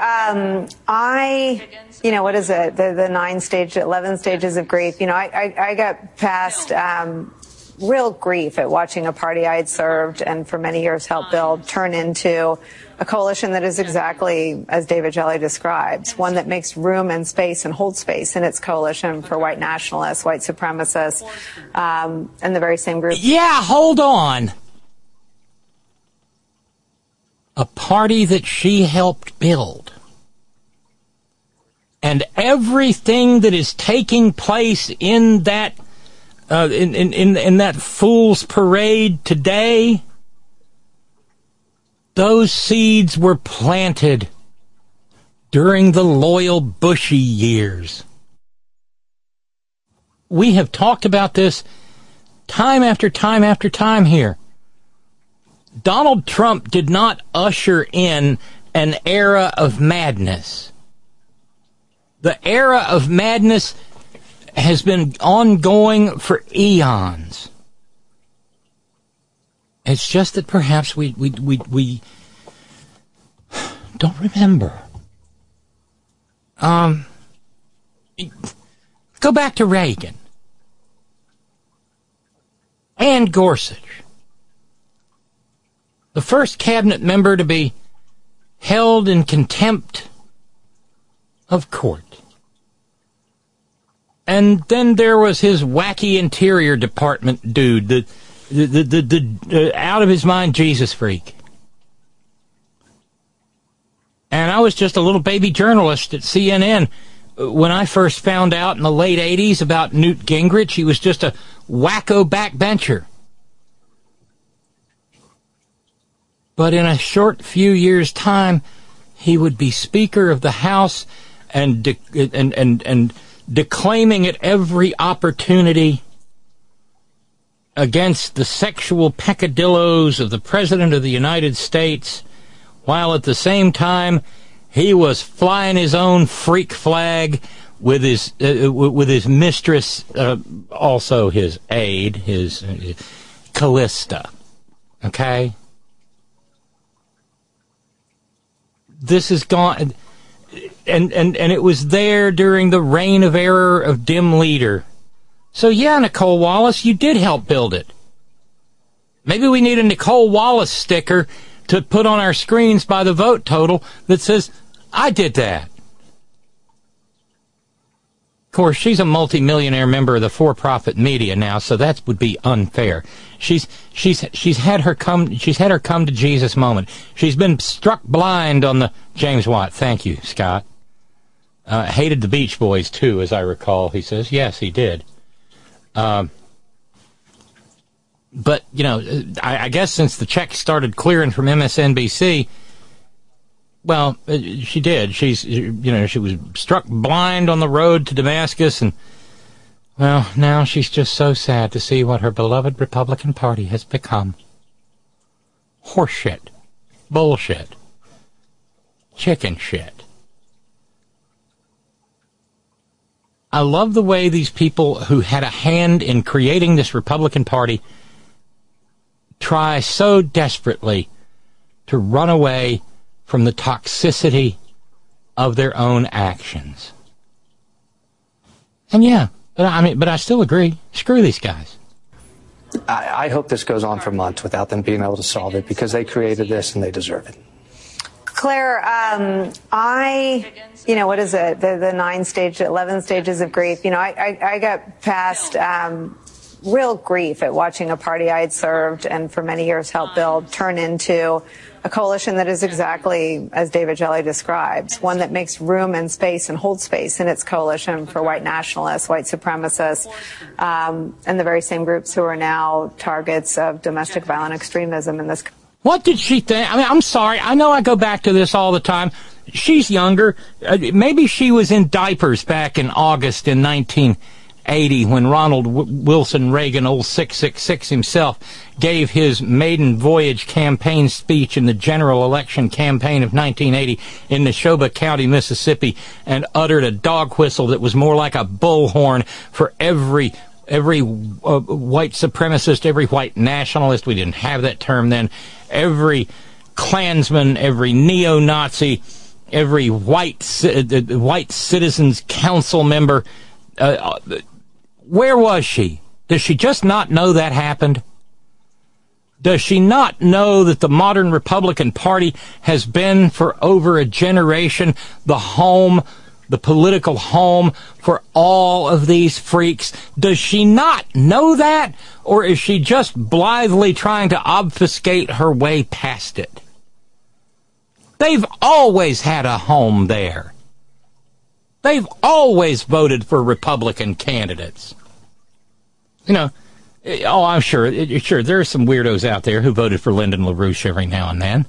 what is it? The 11 stages of grief. I got past real grief at watching a party I had served and for many years helped build turn into a coalition that is exactly as David Jelly describes, one that makes room and space and holds space in its coalition for white nationalists, white supremacists, and the very same group. Yeah, hold on. A party that she helped build. And everything that is taking place in that in that fool's parade today, those seeds were planted during the loyal Bushy years. We have talked about this time after time after time here. Donald Trump did not usher in an era of madness. The era of madness has been ongoing for eons. It's just that perhaps we don't remember. Go back to Reagan and Gorsuch. The first cabinet member to be held in contempt of court. And then there was his wacky Interior Department dude, the out of his mind Jesus freak. And I was just a little baby journalist at CNN when I first found out in the late 80s about Newt Gingrich. He was just a wacko backbencher. But in a short few years' time, he would be Speaker of the House and declaiming at every opportunity against the sexual peccadillos of the President of the United States, while at the same time he was flying his own freak flag with his mistress, also his aide, his Callista. Okay? This is gone, and it was there during the reign of error of dim leader. So yeah, Nicole Wallace, you did help build it. Maybe we need a Nicole Wallace sticker to put on our screens by the vote total that says, I did that. Of course, she's a multimillionaire member of the for-profit media now, so that would be unfair. She's had her come to Jesus moment. She's been struck blind on the James Watt. Thank you, Scott. Hated the Beach Boys too, as I recall. He says, yes, he did. But I guess since the checks started clearing from MSNBC, well, she did. She was struck blind on the road to Damascus, and well, now she's just so sad to see what her beloved Republican Party has become. Horseshit. Bullshit. Chicken shit. I love the way these people who had a hand in creating this Republican Party try so desperately to run away from the toxicity of their own actions. And yeah, but I still agree. Screw these guys. I hope this goes on for months without them being able to solve it, because they created this and they deserve it. Claire, what is it? The 11 stages of grief. I got past real grief at watching a party I had served and for many years helped build turn into a coalition that is exactly as David Jelly describes, one that makes room and space and holds space in its coalition for white nationalists, white supremacists, and the very same groups who are now targets of domestic violent extremism in this. What did she think? I mean, I'm sorry. I know I go back to this all the time. She's younger. Maybe she was in diapers back in August in 1980 when Ronald Wilson Reagan, old 666 himself, gave his maiden voyage campaign speech in the general election campaign of 1980 in Neshoba County, Mississippi, and uttered a dog whistle that was more like a bullhorn for every white supremacist, every white nationalist. We didn't have that term then. Every Klansman, every neo-Nazi, every white citizens council member. Where was she? Does she just not know that happened? Does she not know that the modern Republican Party has been for over a generation the political home for all of these freaks? Does she not know that? Or is she just blithely trying to obfuscate her way past it? They've always had a home there. They've always voted for Republican candidates. You know, I'm sure there are some weirdos out there who voted for Lyndon LaRouche every now and then.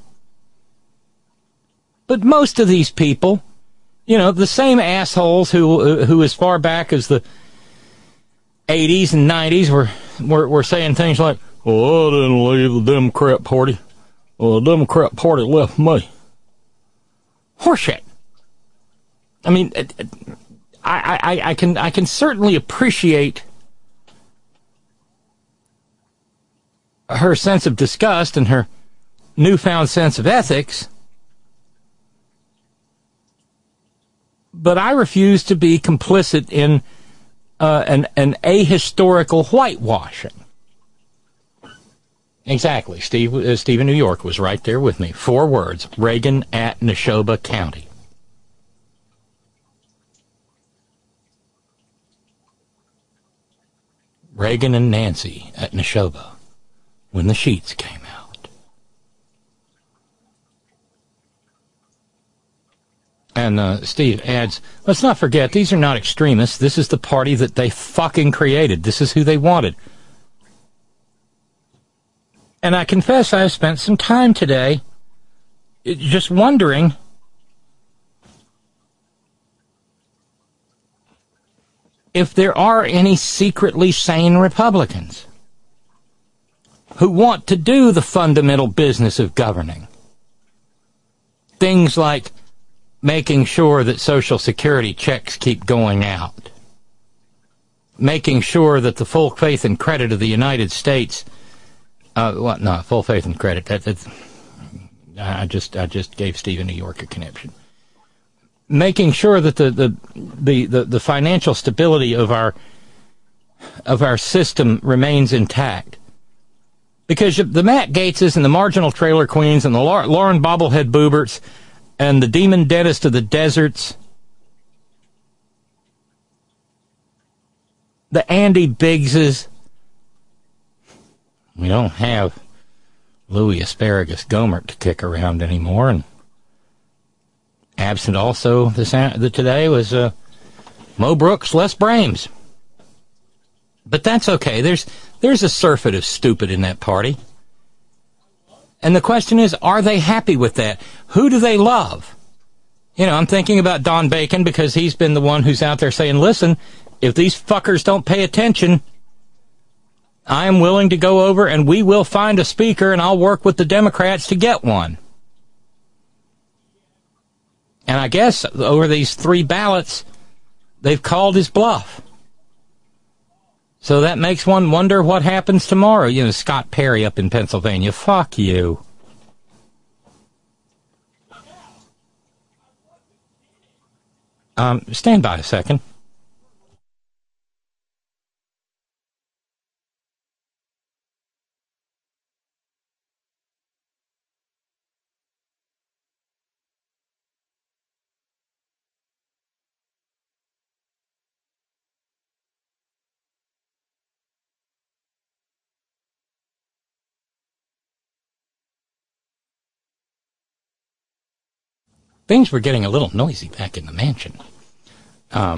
But most of these people, you know, the same assholes who as far back as the 80s and 90s were saying things like, "Oh, I didn't leave the Democrat Party. Well, the Democrat Party left me." Horseshit. I mean, I can certainly appreciate her sense of disgust and her newfound sense of ethics, but I refuse to be complicit in an ahistorical whitewashing. Exactly. Steve in New York was right there with me. 4 words. Reagan at Neshoba County. Reagan and Nancy at Neshoba when the sheets came out. And Steve adds, let's not forget, these are not extremists. This is the party that they fucking created. This is who they wanted. And I confess I've spent some time today just wondering if there are any secretly sane Republicans who want to do the fundamental business of governing. Things like making sure that Social Security checks keep going out. Making sure that the full faith and credit of the United States, full faith and credit, I just gave Steve in New York a conniption. Making sure that the financial stability of our system remains intact. Because the Matt Gaetzes and the marginal trailer queens and the Lauren Bobblehead Booberts and the demon dentist of the deserts, the Andy Biggses, we don't have Louis Asparagus Gohmert to kick around anymore, and absent also today was Mo Brooks, Les Brames. But that's okay. There's a surfeit of stupid in that party. And the question is, are they happy with that? Who do they love? You know, I'm thinking about Don Bacon because he's been the one who's out there saying, listen, if these fuckers don't pay attention, I am willing to go over and we will find a speaker and I'll work with the Democrats to get one. And I guess over these 3 ballots, they've called his bluff. So that makes one wonder what happens tomorrow. You know, Scott Perry up in Pennsylvania. Fuck you. Stand by a second. Things were getting a little noisy back in the mansion. But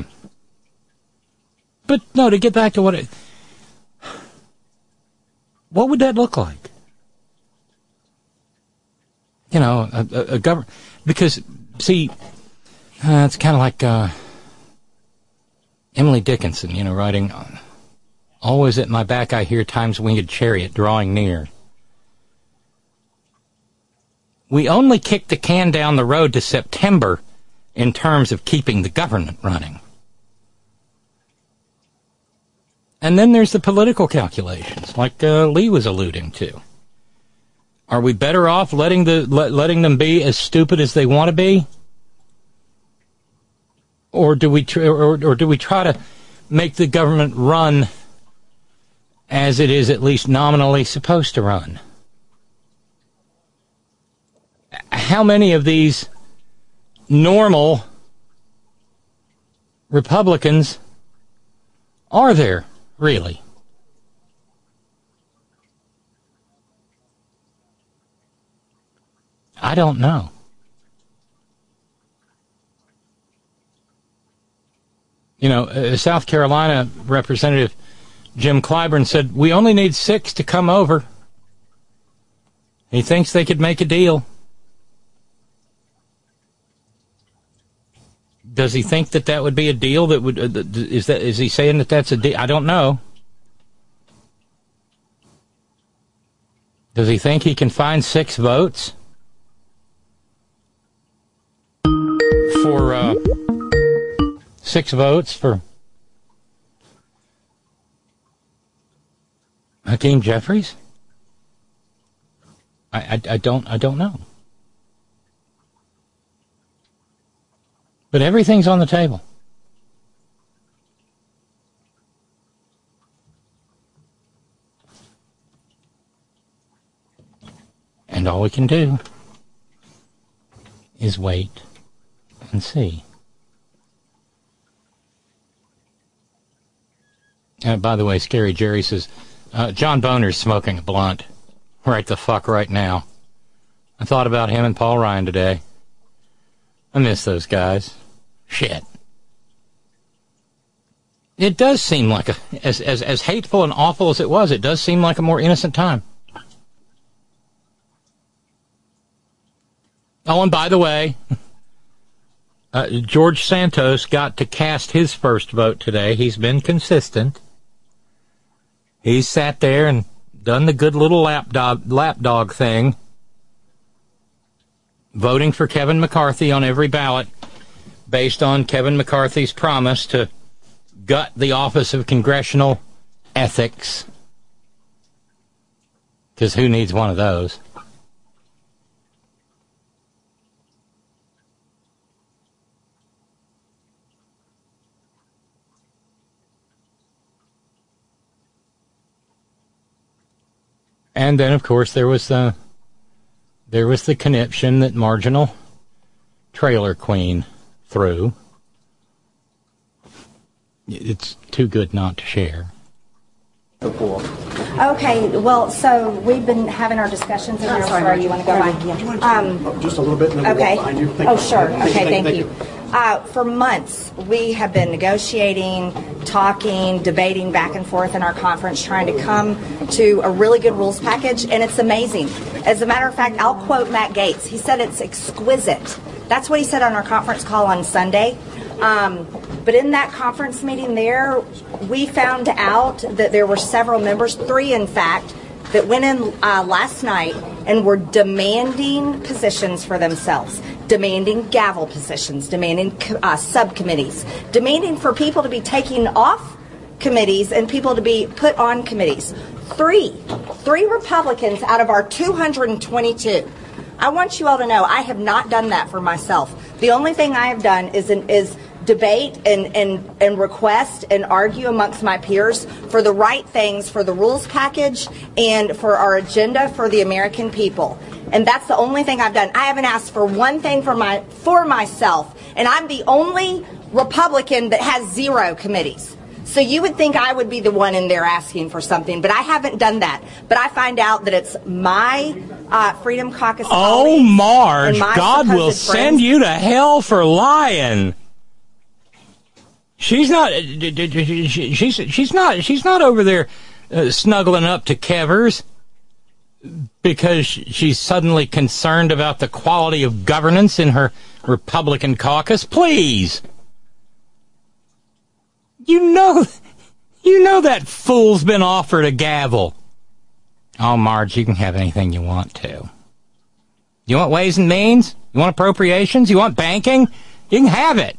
no, to get back to what would that look like? a government, because, see, it's kind of like Emily Dickinson, writing, always at my back I hear time's winged chariot drawing near. We only kicked the can down the road to September in terms of keeping the government running. And then there's the political calculations, like Lee was alluding to. Are we better off letting them be as stupid as they want to be, or do we try to make the government run as it is at least nominally supposed to run? How many of these normal Republicans are there, really? I don't know. South Carolina Representative Jim Clyburn said, we only need 6 to come over. He thinks they could make a deal. Does he think that would be a deal that would, is he saying that that's a deal? I don't know. Does he think he can find 6 votes for 6 votes for Hakeem Jeffries? I don't know. But everything's on the table. And all we can do is wait and see. By the way, Scary Jerry says, John Boner's smoking a blunt right the fuck right now. I thought about him and Paul Ryan today. I miss those guys. Shit. It does seem like as hateful and awful as it was, it does seem like a more innocent time. Oh, and by the way, George Santos got to cast his first vote today. He's been consistent. He's sat there and done the good little lapdog thing, voting for Kevin McCarthy on every ballot based on Kevin McCarthy's promise to gut the Office of Congressional Ethics. Because who needs one of those? And then, of course, there was the conniption that marginal trailer queen threw. It's too good not to share. Okay, well, so we've been having our discussions. And sorry, you want to go by? Just a little bit. And then okay. We'll behind you. Oh, sure. Okay, thank you. For months, we have been negotiating, talking, debating back and forth in our conference, trying to come to a really good rules package, and it's amazing. As a matter of fact, I'll quote Matt Gaetz. He said it's exquisite. That's what he said on our conference call on Sunday. But in that conference meeting there, we found out that there were several members, 3 in fact, that went in last night and were demanding positions for themselves, demanding gavel positions, demanding subcommittees, demanding for people to be taken off committees and people to be put on committees. Three Republicans out of our 222. I want you all to know I have not done that for myself. The only thing I have done is debate and request and argue amongst my peers for the right things, for the rules package and for our agenda for the American people. And that's the only thing I've done. I haven't asked for one thing for myself. And I'm the only Republican that has 0 committees. So you would think I would be the one in there asking for something, but I haven't done that. But I find out that it's my Freedom Caucus. Oh, Marge, God will send you to hell for lying. She's not over there snuggling up to Kevers, because she's suddenly concerned about the quality of governance in her Republican caucus. Please. You know that fool's been offered a gavel. Oh, Marge, you can have anything you want to. You want Ways and Means? You want appropriations? You want banking? You can have it.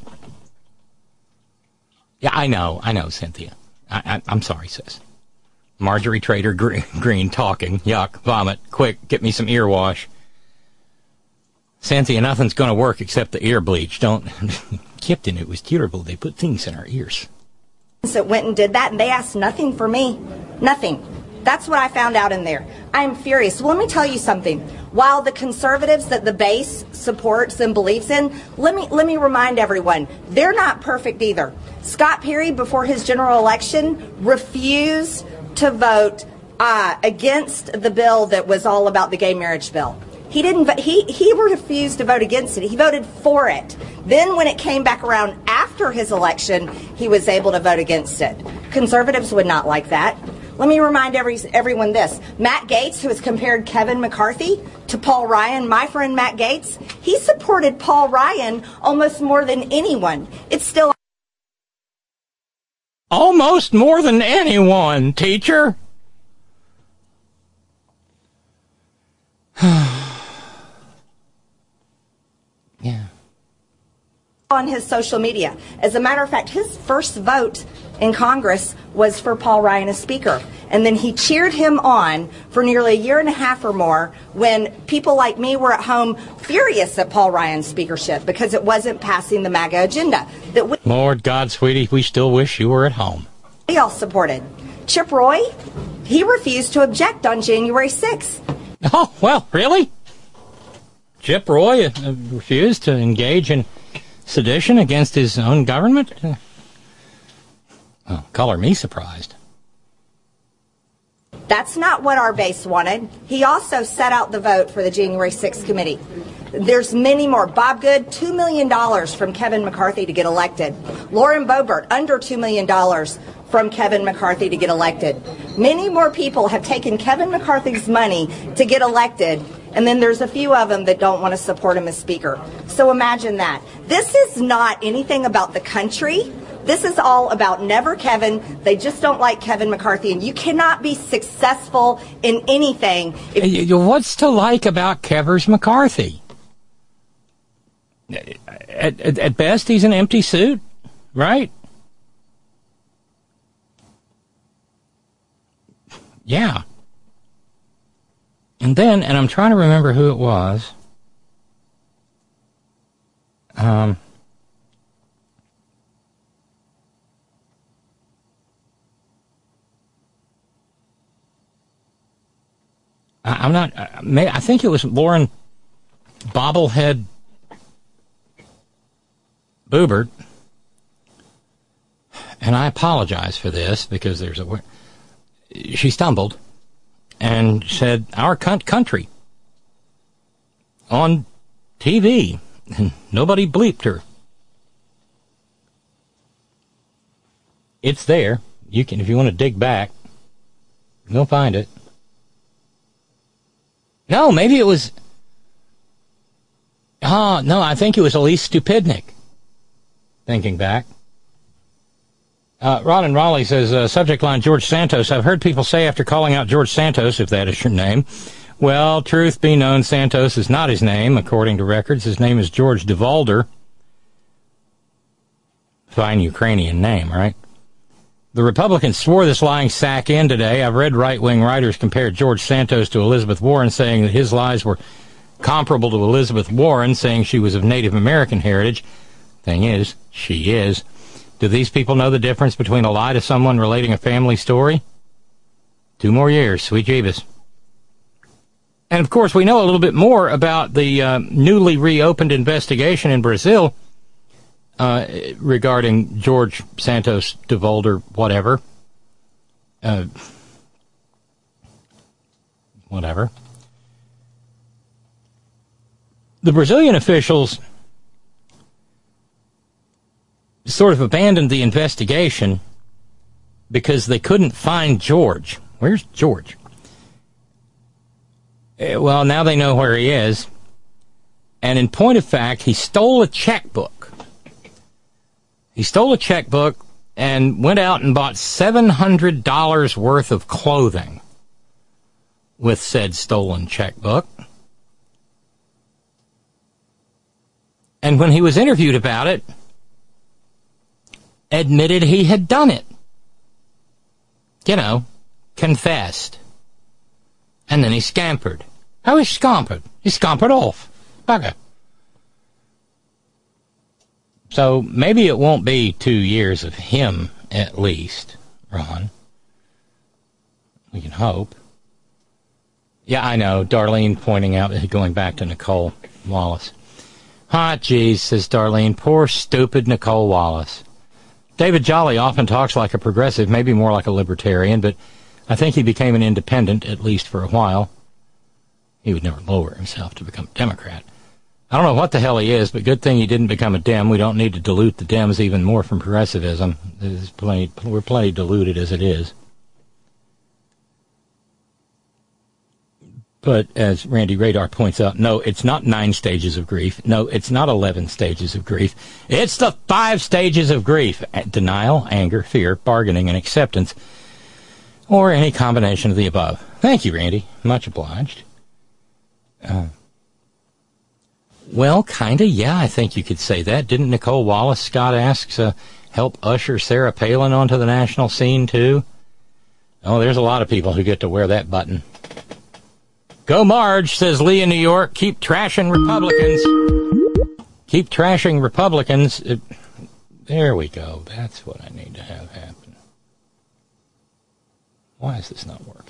Yeah, I know, Cynthia. I'm sorry, sis. Marjorie Trader Green talking. Yuck, vomit. Quick, get me some ear wash. Cynthia, nothing's going to work except the ear bleach. Don't. Kipton, it was curable. They put things in our ears. That went and did that, and they asked nothing for me. Nothing. That's what I found out in there. I'm furious. Well, let me tell you something. While the conservatives that the base supports and believes in, let me remind everyone, they're not perfect either. Scott Perry, before his general election, refused to vote against the bill that was all about the gay marriage bill. He didn't. He refused to vote against it. He voted for it. Then when it came back around after his election, he was able to vote against it. Conservatives would not like that. Let me remind everyone this. Matt Gaetz, who has compared Kevin McCarthy to Paul Ryan, my friend Matt Gaetz, he supported Paul Ryan almost more than anyone. It's still... Almost more than anyone, teacher. Yeah. On his social media. As a matter of fact, his first vote in Congress was for Paul Ryan as Speaker. And then he cheered him on for nearly a year and a half or more when people like me were at home furious at Paul Ryan's speakership because it wasn't passing the MAGA agenda. Lord God, sweetie, we still wish you were at home. We all supported. Chip Roy, he refused to object on January 6th. Oh, well, really? Chip Roy refused to engage in sedition against his own government? Well, color me surprised. That's not what our base wanted. He also set out the vote for the January 6th committee. There's many more. Bob Good, $2 million from Kevin McCarthy to get elected. Lauren Boebert, under $2 million from Kevin McCarthy to get elected. Many more people have taken Kevin McCarthy's money to get elected, and then there's a few of them that don't want to support him as Speaker. So imagine that. This is not anything about the country. This is all about Never Kevin. They just don't like Kevin McCarthy, and you cannot be successful in anything. What's to like about Kevers McCarthy? At best, he's an empty suit, right? Yeah. And I'm trying to remember who it was. I'm not, I think it was Lauren Bobblehead Boebert, and I apologize for this because she stumbled and said our country on TV, and nobody bleeped her. It's there. You can, if you want to dig back, you'll find it. No, maybe it was... no, I think it was Elise Stupidnik. Thinking back. Ron and Raleigh says, subject line, George Santos. I've heard people say after calling out George Santos, if that is your name, well, truth be known, Santos is not his name, according to records. His name is George DeValder. Fine Ukrainian name, right? The Republicans swore this lying sack in today. I've read right-wing writers compare George Santos to Elizabeth Warren, saying that his lies were comparable to Elizabeth Warren, saying she was of Native American heritage. Thing is, she is. Do these people know the difference between a lie to someone relating a family story? 2 more years, sweet Jeebus. And, of course, we know a little bit more about the newly reopened investigation in Brazil regarding George Santos DeValder, whatever. Whatever. The Brazilian officials sort of abandoned the investigation because they couldn't find George. Where's George? Well, now they know where he is. And in point of fact, he stole a checkbook. He stole a checkbook and went out and bought $700 worth of clothing with said stolen checkbook. And when he was interviewed about it, admitted he had done it. You know, confessed. And then he scampered. How he scampered? He scampered off. Bugger. So maybe it won't be 2 years of him, at least, Ron. We can hope. Yeah, I know. Darlene pointing out, going back to Nicole Wallace. Geez, says Darlene. Poor, stupid Nicole Wallace. David Jolly often talks like a progressive, maybe more like a libertarian, but I think he became an independent, at least for a while. He would never lower himself to become a Democrat. I don't know what the hell he is, but good thing he didn't become a Dem. We don't need to dilute the Dems even more from progressivism. We're plenty diluted as it is. But as Randy Radar points out, no, it's not 9 stages of grief. No, it's not 11 stages of grief. It's the 5 stages of grief. Denial, anger, fear, bargaining, and acceptance. Or any combination of the above. Thank you, Randy. Much obliged. Well, kind of, yeah, I think you could say that. Didn't Nicole Wallace, Scott asks, help usher Sarah Palin onto the national scene, too? Oh, there's a lot of people who get to wear that button. Go Marge, says Lee in New York. Keep trashing Republicans. Keep trashing Republicans. There we go. That's what I need to have happen. Why is this not working?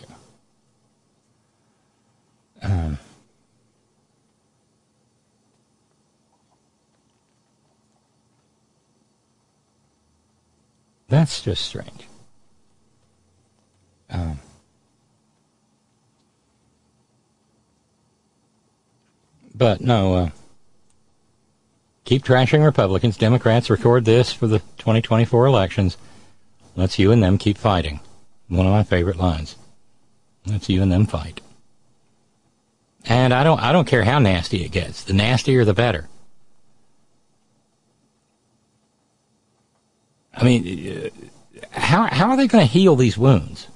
That's just strange. But no, keep trashing Republicans. Democrats, record this for the 2024 elections. Let's you and them keep fighting. One of my favorite lines. Let's you and them fight. And I don't care how nasty it gets. The nastier, the better. I mean, how are they going to heal these wounds?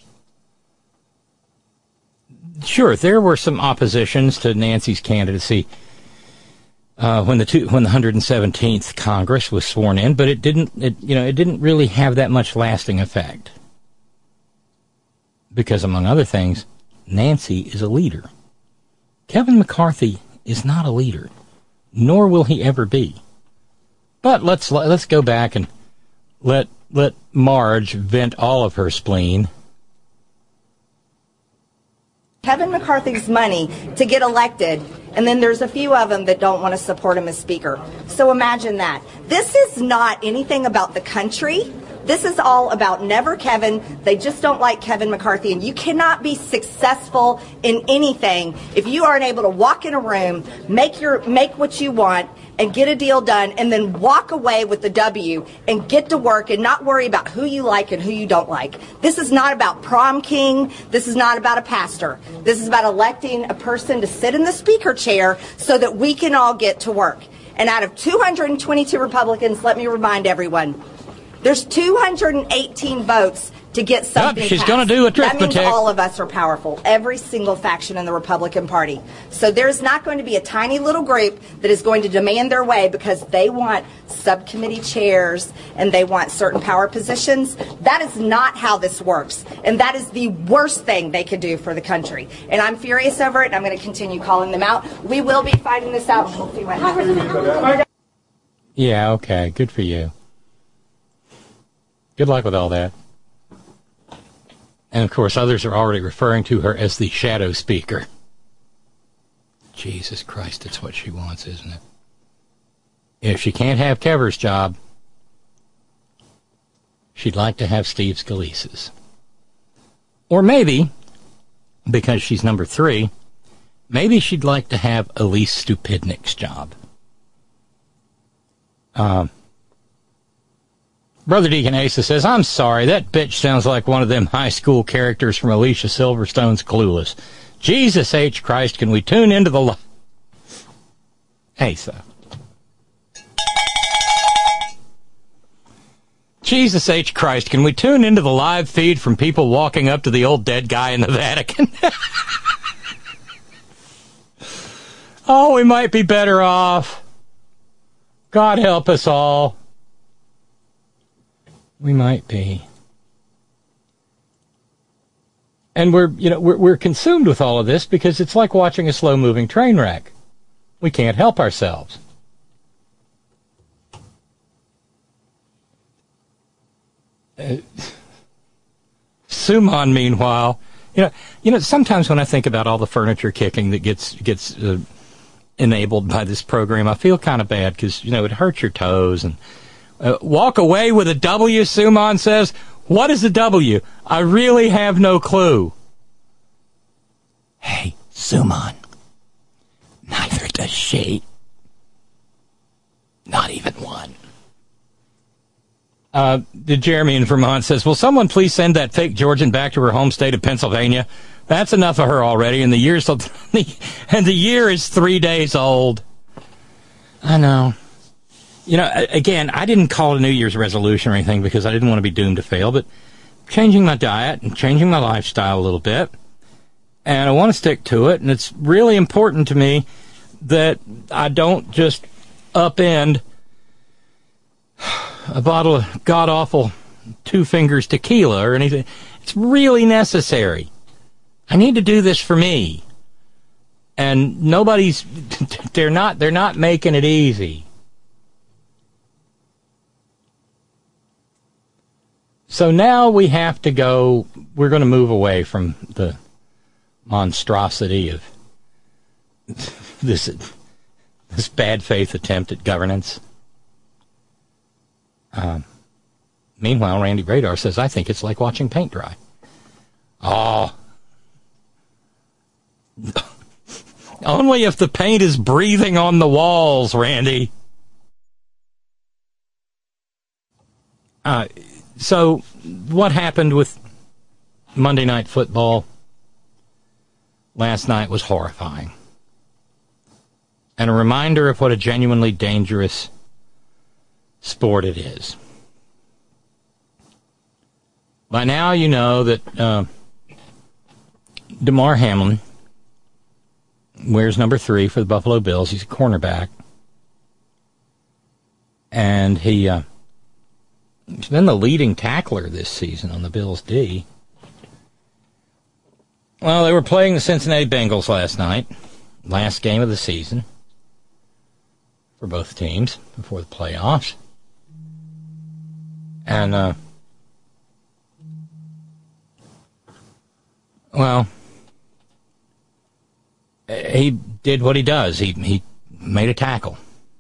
Sure, there were some oppositions to Nancy's candidacy when the 117th Congress was sworn in, but it didn't really have that much lasting effect. Because among other things, Nancy is a leader. Kevin McCarthy is not a leader, nor will he ever be. But let's go back and let Marge vent all of her spleen. Kevin McCarthy's money to get elected, and then there's a few of them that don't want to support him as Speaker. So imagine that. This is not anything about the country. This is all about never Kevin. They just don't like Kevin McCarthy, and you cannot be successful in anything if you aren't able to walk in a room, make what you want, and get a deal done, and then walk away with the W and get to work and not worry about who you like and who you don't like. This is not about prom king. This is not about a pastor. This is about electing a person to sit in the Speaker chair so that we can all get to work. And out of 222 Republicans, let me remind everyone, there's 218 votes to get something she's passed. Going to do arithmetic. That means all of us are powerful, every single faction in the Republican Party. So there's not going to be a tiny little group that is going to demand their way because they want subcommittee chairs and they want certain power positions. That is not how this works. And that is the worst thing they could do for the country. And I'm furious over it, and I'm going to continue calling them out. We will be fighting this out, and we'll see what happens. Yeah, okay. Good for you. Good luck with all that. And, of course, others are already referring to her as the shadow speaker. Jesus Christ, it's what she wants, isn't it? If she can't have Kever's job, she'd like to have Steve Scalise's. Or maybe, because she's number 3, maybe she'd like to have Elise Stupidnick's job. Brother Deacon Asa says, I'm sorry, that bitch sounds like one of them high school characters from Alicia Silverstone's Clueless. Jesus H. Christ, can we tune into the... Hey, so... Jesus H. Christ, can we tune into the live feed from people walking up to the old dead guy in the Vatican? Oh, we might be better off. God help us all. We might be. And we're consumed with all of this because it's like watching a slow-moving train wreck. We can't help ourselves. Suman, meanwhile, sometimes when I think about all the furniture kicking that gets enabled by this program, I feel kind of bad because it hurts your toes. And walk away with a W, Suman says. What is a W? I really have no clue. Hey, Suman. Neither does she. Not even one. Jeremy in Vermont says, will someone please send that fake Georgian back to her home state of Pennsylvania? That's enough of her already, and the year is 3 days old. I know. Again, I didn't call it a New Year's resolution or anything because I didn't want to be doomed to fail, but changing my diet and changing my lifestyle a little bit, and I want to stick to it, and it's really important to me that I don't just upend a bottle of god-awful Two Fingers tequila or anything. It's really necessary. I need to do this for me. And they're not making it easy. So now we have to go, we're going to move away from the monstrosity of this bad faith attempt at governance. Meanwhile, Randy Radar says, I think it's like watching paint dry. Oh. Only if the paint is breathing on the walls, Randy. So, what happened with Monday Night Football last night was horrifying. And a reminder of what a genuinely dangerous sport it is. By now you know that Damar Hamlin wears number 3 for the Buffalo Bills. He's a cornerback. And he's been the leading tackler this season on the Bills' D. Well, they were playing the Cincinnati Bengals last night. Last game of the season for both teams before the playoffs. And, well, he did what he does. He made a tackle.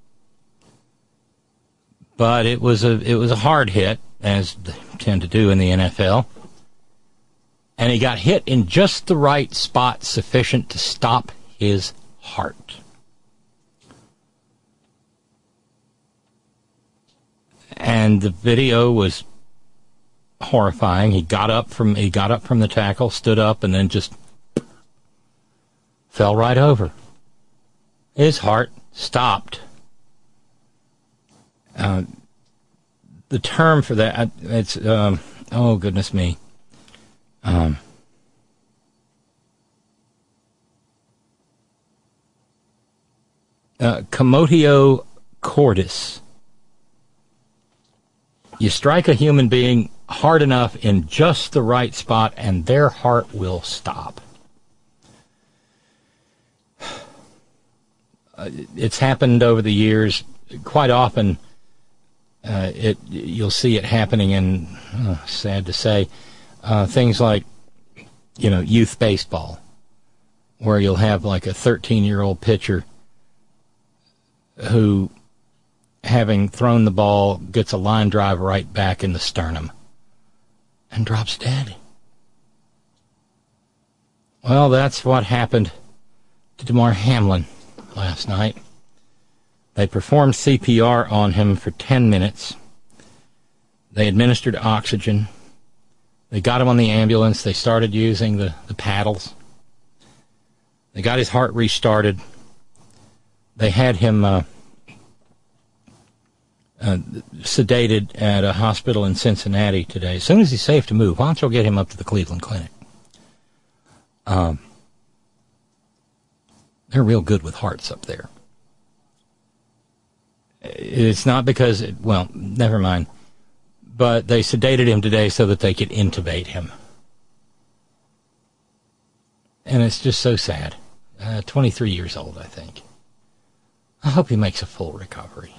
But it was a hard hit, as they tend to do in the NFL. And he got hit in just the right spot, sufficient to stop his heart. And the video was horrifying. He got up from the tackle, stood up, and then just fell right over. His heart stopped. The term for that, it's, oh goodness me. Commotio cordis. You strike a human being hard enough in just the right spot and their heart will stop. It's happened over the years quite often. You'll see it happening in, sad to say, things like, youth baseball, where you'll have like a 13-year-old pitcher who, having thrown the ball, gets a line drive right back in the sternum and drops dead. Well, that's what happened to Damar Hamlin last night. They performed CPR on him for 10 minutes. They administered oxygen. They got him on the ambulance. They started using the paddles. They got his heart restarted. They had him sedated at a hospital in Cincinnati today. As soon as he's safe to move, why don't you get him up to the Cleveland Clinic? They're real good with hearts up there. It's not because, well, never mind. But they sedated him today so that they could intubate him. And it's just so sad. 23 years old, I think. I hope he makes a full recovery.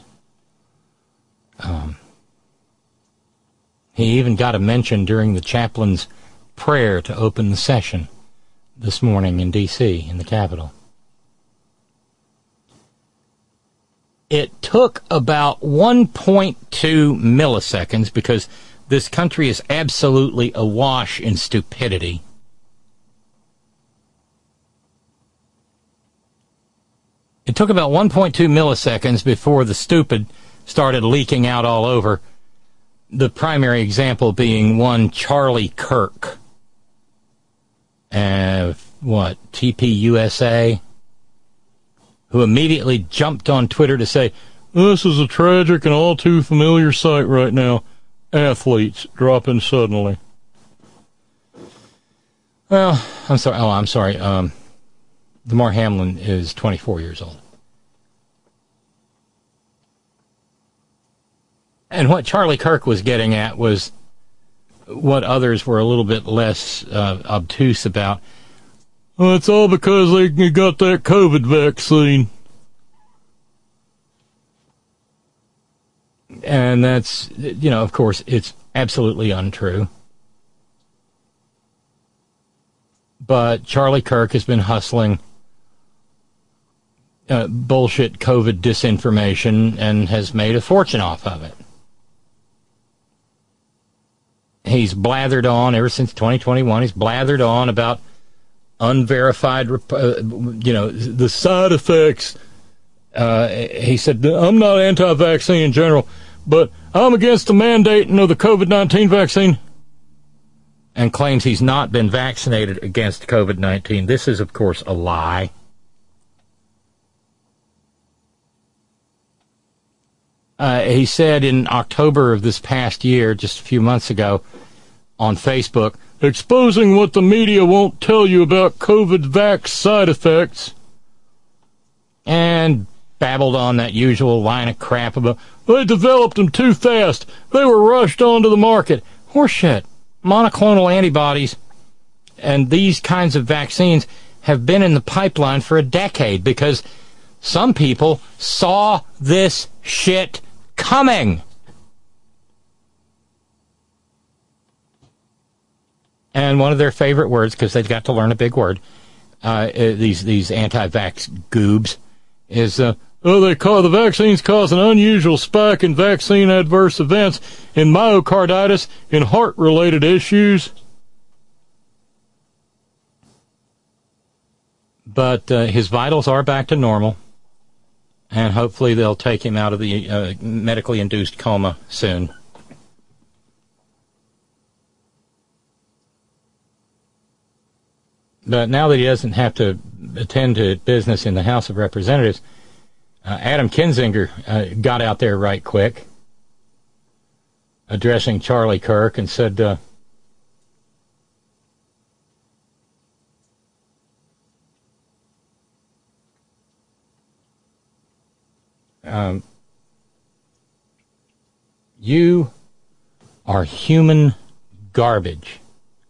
He even got a mention during the chaplain's prayer to open the session this morning in D.C., in the Capitol. It took about 1.2 milliseconds, because this country is absolutely awash in stupidity. It took about 1.2 milliseconds before the stupid started leaking out all over. The primary example being one Charlie Kirk. TPUSA? Who immediately jumped on Twitter to say, "This is a tragic and all too familiar sight right now. Athletes dropping suddenly." Well, I'm sorry. Oh, I'm sorry. Damar Hamlin is 24 years old. And what Charlie Kirk was getting at was what others were a little bit less obtuse about. Well, it's all because they got that COVID vaccine. And that's, of course, it's absolutely untrue. But Charlie Kirk has been hustling bullshit COVID disinformation and has made a fortune off of it. He's blathered on ever since 2021. He's blathered on about unverified, the side effects. He said, "I'm not anti-vaccine in general, but I'm against the mandating of the COVID-19 vaccine," and claims he's not been vaccinated against COVID-19. This is, of course, a lie. He said in October of this past year, just a few months ago, on Facebook, "Exposing what the media won't tell you about COVID vax side effects," and babbled on that usual line of crap about, "They developed them too fast. They were rushed onto the market." Horseshit. Monoclonal antibodies and these kinds of vaccines have been in the pipeline for a decade because some people saw this shit coming. And one of their favorite words, because they've got to learn a big word, these anti-vax goobs, is, the vaccines cause an unusual spike in vaccine adverse events, in myocarditis, in heart-related issues. But his vitals are back to normal, and hopefully they'll take him out of the medically induced coma soon. But now that he doesn't have to attend to business in the House of Representatives, Adam Kinzinger got out there right quick, addressing Charlie Kirk, and said, "You are human garbage."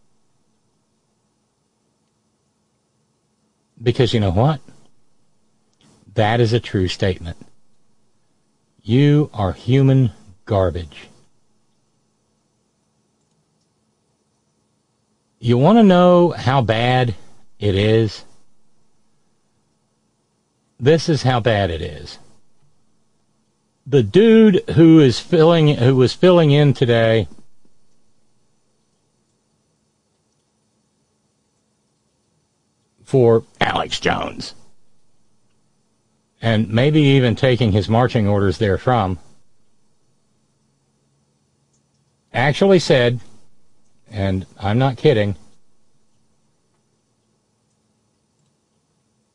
Because you know what? That is a true statement. You are human garbage. You want to know how bad it is? This is how bad it is. The dude who was filling in today for Alex Jones, and maybe even taking his marching orders therefrom, actually said, and I'm not kidding,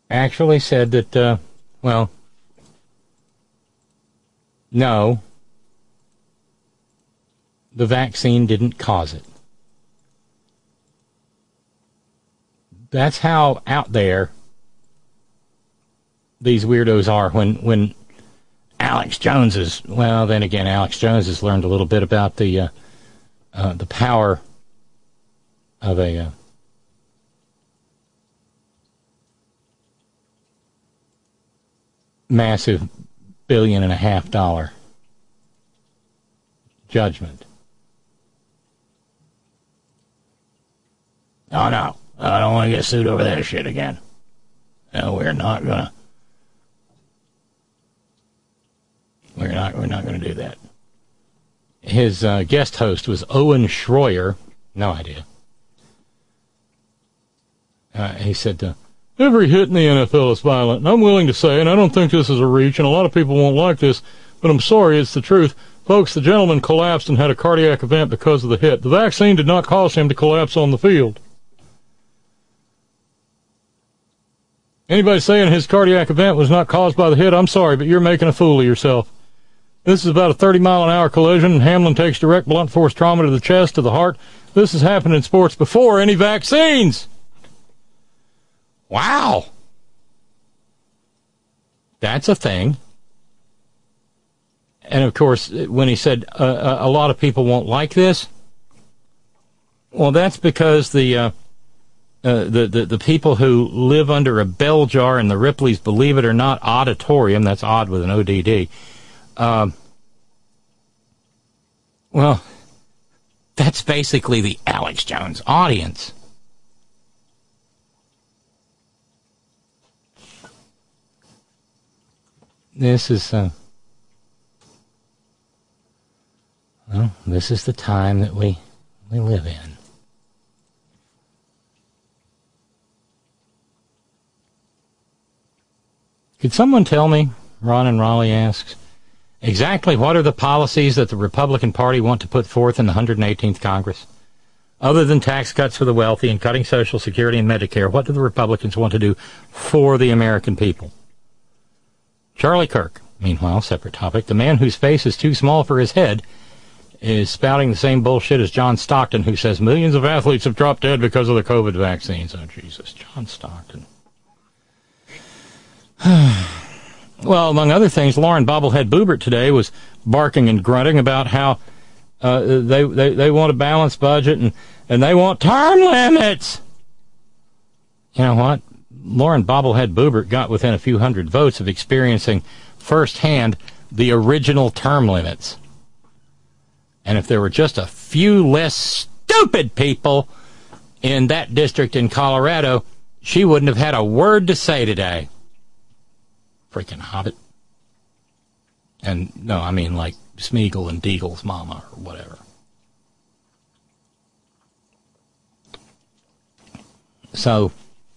actually said that, no, the vaccine didn't cause it. That's how out there these weirdos are when Alex Jones is, well, then again, Alex Jones has learned a little bit about the power of a massive $1.5 billion judgment. Oh, no, I don't want to get sued over that shit again. No, we're not gonna do that. His guest host was Owen Schroyer. No idea. He said, every hit in the NFL is violent, and I'm willing to say, and I don't think this is a reach, and a lot of people won't like this, but I'm sorry, it's the truth. Folks, the gentleman collapsed and had a cardiac event because of the hit. The vaccine did not cause him to collapse on the field. Anybody saying his cardiac event was not caused by the hit, I'm sorry, but you're making a fool of yourself. This is about a 30-mile-an-hour collision, and Hamlin takes direct blunt force trauma to the chest, to the heart. This has happened in sports before any vaccines. Wow. That's a thing. And, of course, when he said a lot of people won't like this, well, that's because the people who live under a bell jar in the Ripley's Believe It or Not auditorium, that's odd with an ODD, well, that's basically the Alex Jones audience. This is, this is the time that we live in. Could someone tell me, Ron and Raleigh asks, exactly what are the policies that the Republican Party want to put forth in the 118th Congress? Other than tax cuts for the wealthy and cutting Social Security and Medicare, what do the Republicans want to do for the American people? Charlie Kirk, meanwhile, separate topic, the man whose face is too small for his head is spouting the same bullshit as John Stockton, who says millions of athletes have dropped dead because of the COVID vaccines. Oh, Jesus, John Stockton. Well, among other things, Lauren Bobblehead Boebert today was barking and grunting about how they want a balanced budget and they want term limits. You know what? Lauren Bobblehead Boebert got within a few hundred votes of experiencing firsthand the original term limits. And if there were just a few less stupid people in that district in Colorado, she wouldn't have had a word to say today. Freaking hobbit. And, no, I mean like Smeagol and Deagle's mama or whatever. So,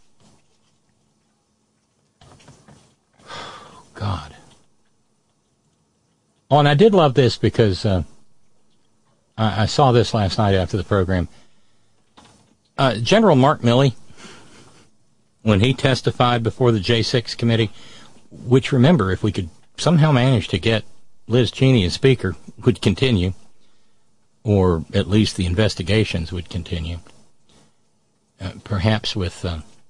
God. Oh, and I did love this because I saw this last night after the program. General Mark Milley, when he testified before the J6 committee, which, remember, if we could somehow manage to get Liz Cheney as Speaker, would continue, or at least the investigations would continue, perhaps with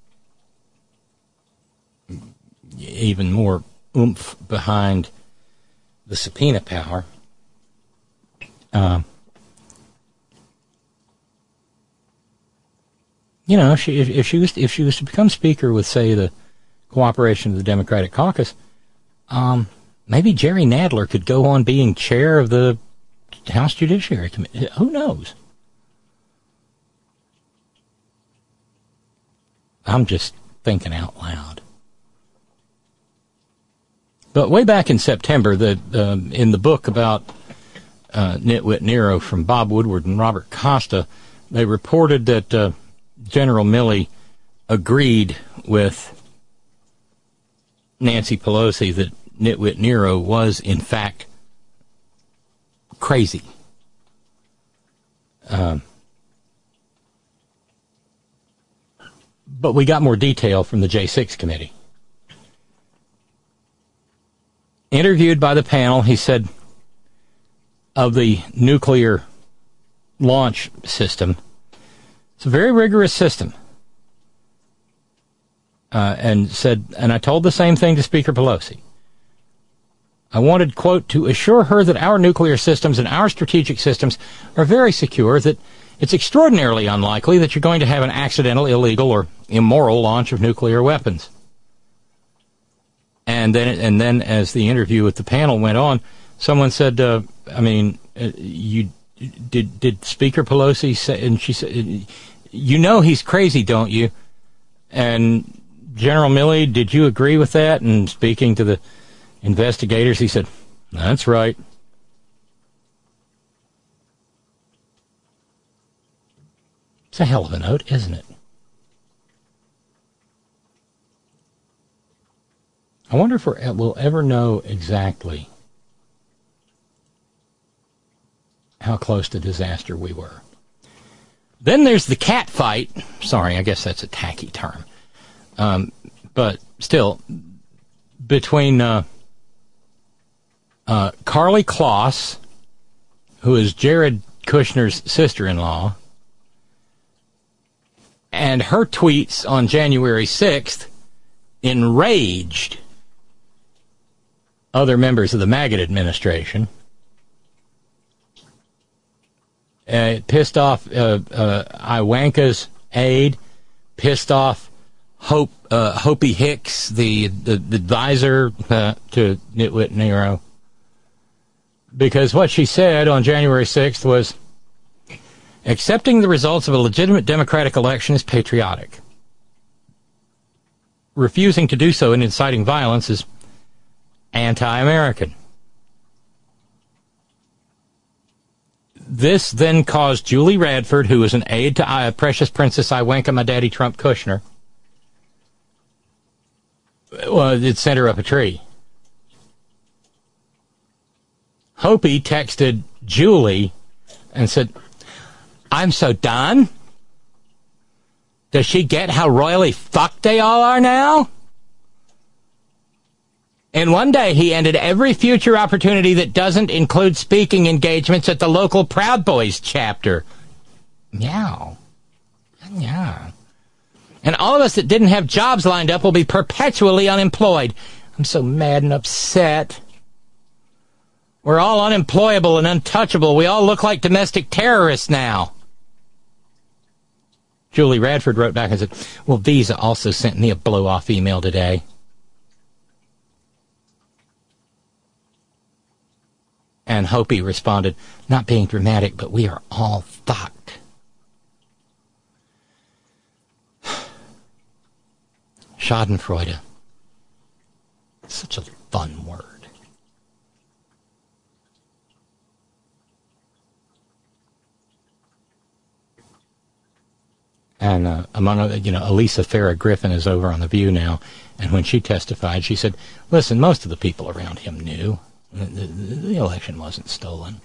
even more oomph behind the subpoena power. You know, if she was to become Speaker with, say, the cooperation of the Democratic Caucus, maybe Jerry Nadler could go on being chair of the House Judiciary Committee. Who knows? I'm just thinking out loud. But way back in September, in the book about Nitwit Nero from Bob Woodward and Robert Costa, they reported that General Milley agreed with Nancy Pelosi that Nitwit Nero was, in fact, crazy. But we got more detail from the J6 committee. interviewed by the panel, he said of the nuclear launch system, it's a very rigorous system. And said, and I told the same thing to Speaker Pelosi. I wanted, quote, to assure her that our nuclear systems and our strategic systems are very secure, that it's extraordinarily unlikely that you're going to have an accidental, illegal, or immoral launch of nuclear weapons. And then as the interview with the panel went on, someone said, you did Speaker Pelosi say, and she said, you know he's crazy, don't you? And General Milley, did you agree with that? And speaking to the investigators, he said, that's right. It's a hell of a note, isn't it? I wonder if we'll ever know exactly how close to disaster we were. Then there's the cat fight. Sorry, I guess that's a tacky term. But still, between Carly Kloss, who is Jared Kushner's sister-in-law, and her tweets on January 6th enraged other members of the Maggot administration. It pissed off Ivanka's aide, pissed off Hopi Hicks, the advisor to Nitwit Nero, because what she said on January 6th was, accepting the results of a legitimate democratic election is patriotic. Refusing to do so and inciting violence is anti-American. This then caused Julie Radford, who was an aide to Precious Princess Ivanka, my daddy Trump Kushner, well, it sent her up a tree. Hopi texted Julie and said, I'm so done. Does she get how royally fucked they all are now? In one day, he ended every future opportunity that doesn't include speaking engagements at the local Proud Boys chapter. Meow. Yeah. And all of us that didn't have jobs lined up will be perpetually unemployed. I'm so mad and upset. We're all unemployable and untouchable. We all look like domestic terrorists now. Julie Radford wrote back and said, well, Visa also sent me a blow-off email today. And Hopi responded, not being dramatic, but we are all fucked. Schadenfreude. Such a fun word. And among other, Elisa Farrah Griffin is over on The View now, and when she testified, she said, listen, most of the people around him knew. The election wasn't stolen.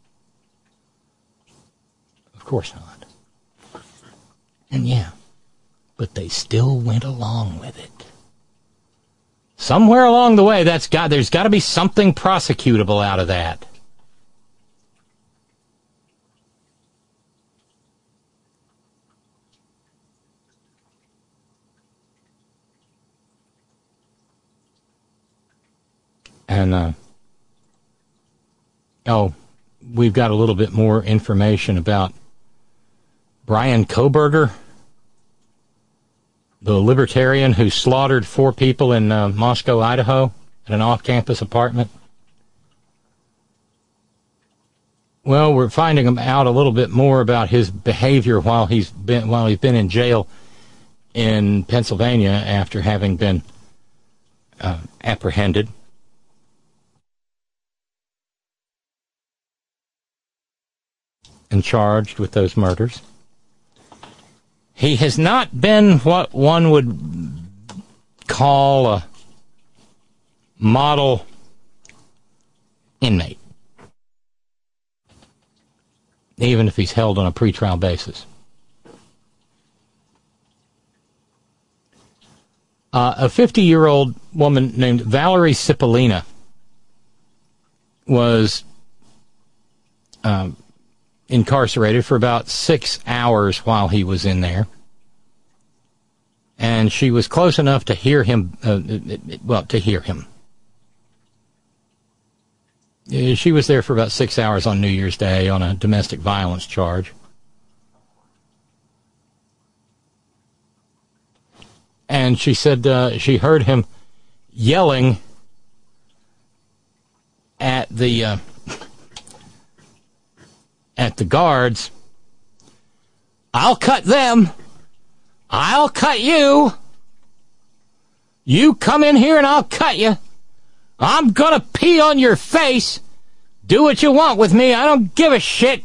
Of course not. And yeah, but they still went along with it. Somewhere along the way, there's got to be something prosecutable out of that. And, we've got a little bit more information about Brian Kohberger, the libertarian who slaughtered 4 people in Moscow, Idaho, at an off-campus apartment. Well, we're finding out a little bit more about his behavior while he's been in jail in Pennsylvania after having been apprehended. And charged with those murders. He has not been what one would call a model inmate, even if he's held on a pretrial basis. A 50-year-old woman named Valerie Cipollina was incarcerated for about 6 hours while he was in there. And she was close enough to hear him, to hear him. She was there for about 6 hours on New Year's Day on a domestic violence charge. And she said she heard him yelling at the guards, "I'll cut them. I'll cut you. You come in here and I'll cut you. I'm gonna pee on your face. Do what you want with me. I don't give a shit."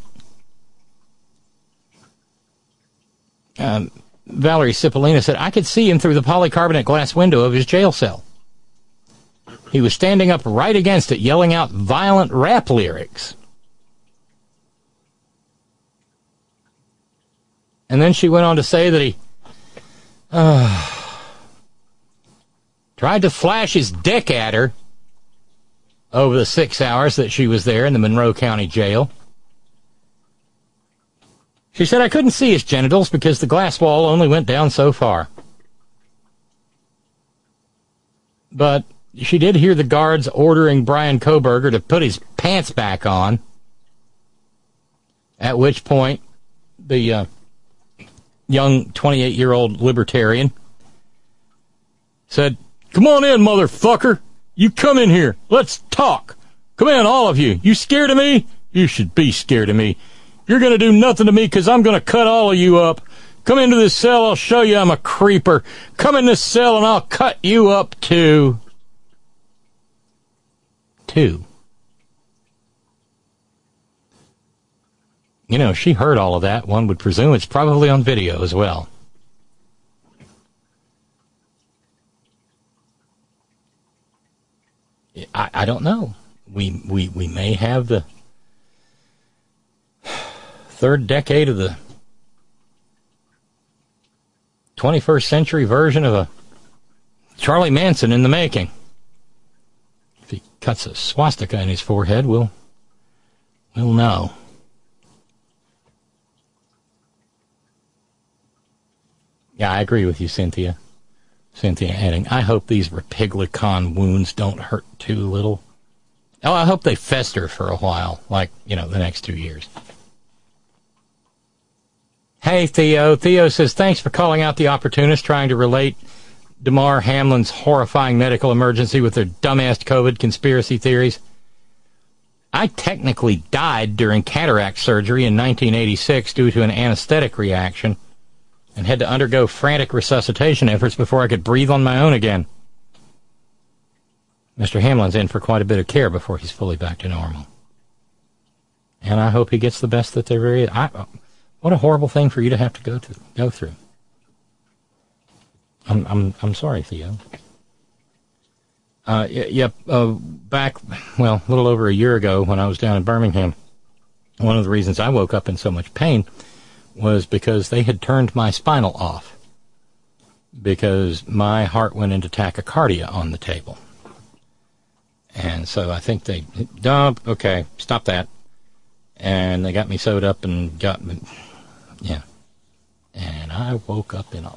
Valerie Cipollina said, "I could see him through the polycarbonate glass window of his jail cell. He was standing up right against it, yelling out violent rap lyrics." And then she went on to say that he tried to flash his dick at her over the 6 hours that she was there in the Monroe County Jail. She said, "I couldn't see his genitals because the glass wall only went down so far." But she did hear the guards ordering Brian Kohberger to put his pants back on, at which point the young 28-year-old libertarian said, "Come on in, motherfucker. You come in here. Let's talk. Come in, all of you. You scared of me? You should be scared of me. You're going to do nothing to me because I'm going to cut all of you up. Come into this cell. I'll show you I'm a creeper. Come in this cell and I'll cut you up too." You know, she heard all of that. One would presume it's probably on video as well. I don't know. We may have the third decade of the 21st century version of a Charlie Manson in the making. If he cuts a swastika in his forehead, we'll know. Yeah, I agree with you, Cynthia. Cynthia adding, "I hope these Repiglicon wounds don't hurt too little. Oh, I hope they fester for a while, like, the next 2 years." Hey, Theo. Theo says, "Thanks for calling out the opportunists trying to relate Damar Hamlin's horrifying medical emergency with their dumbass COVID conspiracy theories. I technically died during cataract surgery in 1986 due to an anesthetic reaction and had to undergo frantic resuscitation efforts before I could breathe on my own again. Mr. Hamlin's in for quite a bit of care before he's fully back to normal. And I hope he gets the best that there is." What a horrible thing for you to have to go through. I'm sorry, Theo. Back, a little over a year ago when I was down in Birmingham, one of the reasons I woke up in so much pain was because they had turned my spinal off because my heart went into tachycardia on the table. And so I think they, okay, stop that. And they got me sewed up and got me, And I woke up in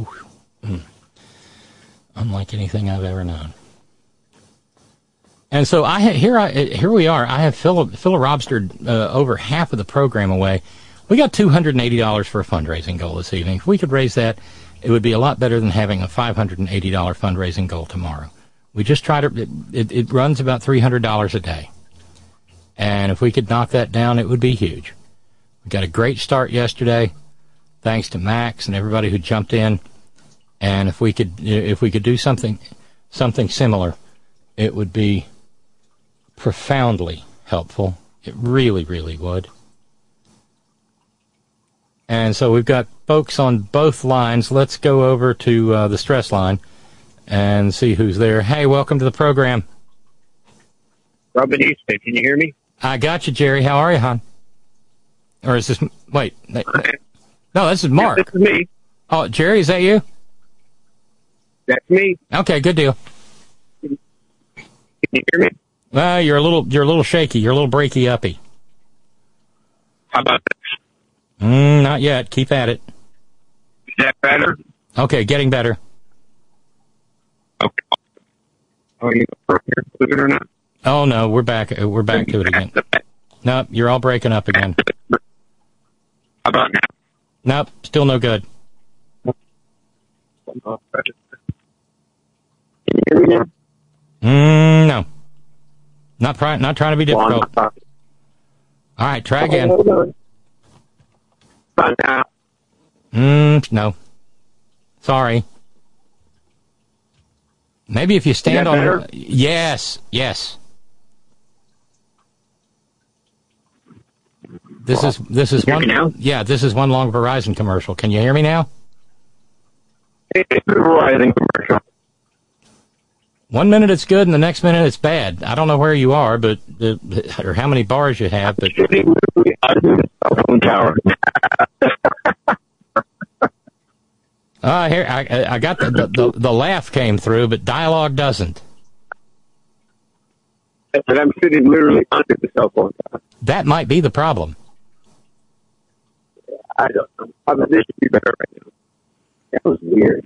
unlike anything I've ever known. And so here we are. I have Philip Robstered over half of the program away. We got $280 for a fundraising goal this evening. If we could raise that, it would be a lot better than having a $580 fundraising goal tomorrow. We just try to, it runs about $300 a day. And if we could knock that down, it would be huge. We got a great start yesterday, thanks to Max and everybody who jumped in. And if we could do something similar, it would be profoundly helpful. It really, really would. And so we've got folks on both lines. Let's go over to the stress line and see who's there. Hey, welcome to the program. Robin Easton, can you hear me? I got you, Jerry. How are you, hon? Or is this... Wait. No, this is Mark. Yeah, this is me. Oh, Jerry, is that you? That's me. Okay, good deal. Can you hear me? Well, you're a little shaky. You're a little breaky uppy. How about this? Not yet. Keep at it. Is that better? Okay, getting better. Okay. Oh, you believe it or not? Oh no, we're back. We're back to it again. Nope, you're all breaking up again. How about now? Nope, still no good. Can you hear me now? No. Not trying to be difficult. All right, try again. About now? No. Sorry. Maybe if you stand on... better? Yes. This is Hear one... me now? Yeah, this is one long Verizon commercial. Can you hear me now? It's a Verizon commercial. 1 minute it's good and the next minute it's bad. I don't know where you are, but or how many bars you have, but... Here I got the laugh came through, but dialogue doesn't. And I'm sitting literally under the cell phone tower. That might be the problem. I don't know. I mean, this should be better right now. That was weird.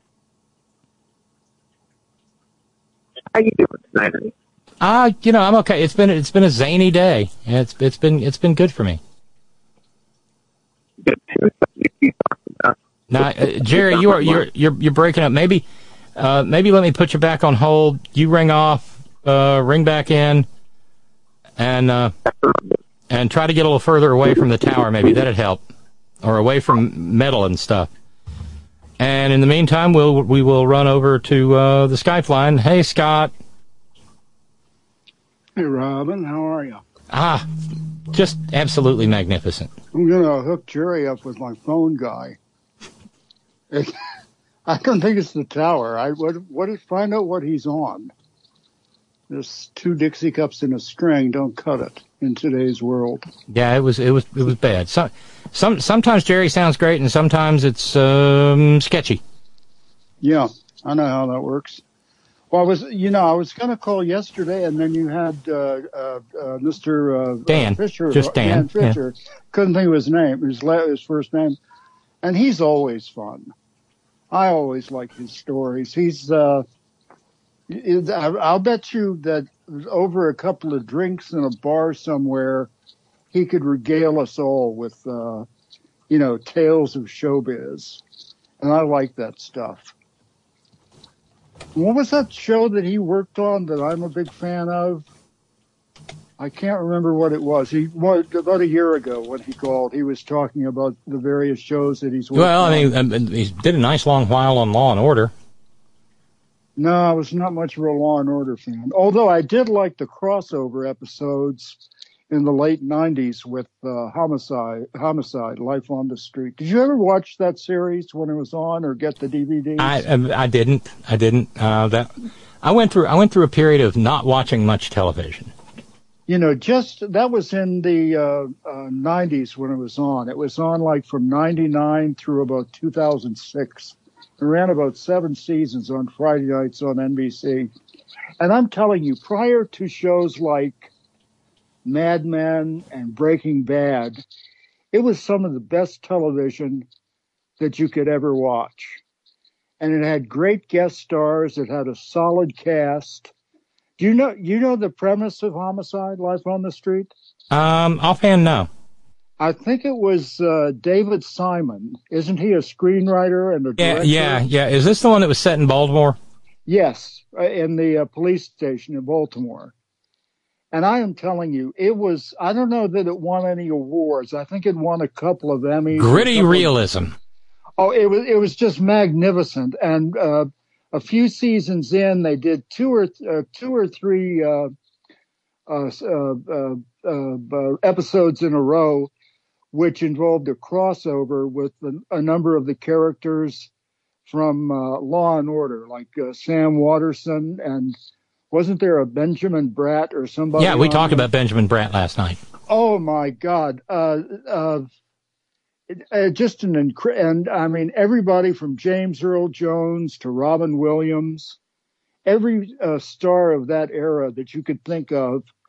How you doing tonight, honey? I'm okay. It's been a zany day. It's been good for me. Now, Jerry, you're breaking up. Maybe let me put you back on hold. You ring off, ring back in, and try to get a little further away from the tower. Maybe that'd help, or away from metal and stuff. And in the meantime, we will run over to the Skype line. Hey, Scott. Hey, Robin. How are you? Just absolutely magnificent. I'm gonna hook Jerry up with my phone guy. I don't think it's the tower. Find out what he's on. There's 2 Dixie cups in a string. Don't cut it in today's world. Yeah, it was bad. Sometimes Jerry sounds great, and sometimes it's sketchy. Yeah, I know how that works. Well, I was going to call yesterday, and then you had Mr. Dan Fisher, just Dan Fisher. Yeah. Couldn't think of his name, his first name, and he's always fun. I always like his stories. He's I'll bet you that over a couple of drinks in a bar somewhere, he could regale us all with tales of showbiz, and I like that stuff. What was that show that he worked on that I'm a big fan of? I can't remember what it was. About a year ago when he called, he was talking about the various shows that he's worked on. Well, I mean, he did a nice long while on Law and Order. No, I was not much of a Law and Order fan. Although I did like the crossover episodes in the late 90s with Homicide, Life on the Street. Did you ever watch that series when it was on or get the DVDs? I didn't. I went through a period of not watching much television. That was in the 90s when it was on. It was on like from 99 through about 2006. It ran about 7 seasons on Friday nights on NBC. And I'm telling you, prior to shows like Mad Men and Breaking Bad, it was some of the best television that you could ever watch. And it had great guest stars. It had a solid cast. Do you know the premise of Homicide, Life on the Street? Offhand, no. I think it was David Simon. Isn't he a screenwriter and a director? Yeah. Is this the one that was set in Baltimore? Yes, in the police station in Baltimore. And I am telling you, I don't know that it won any awards. I think it won a couple of Emmys. Gritty realism. It was just magnificent. And a few seasons in, they did two or three episodes in a row, which involved a crossover with a number of the characters from Law and Order, like Sam Waterston, and wasn't there a Benjamin Bratt or somebody? Yeah, we talked about Benjamin Bratt last night. Oh my God! Just and I mean, everybody from James Earl Jones to Robin Williams, every star of that era that you could think of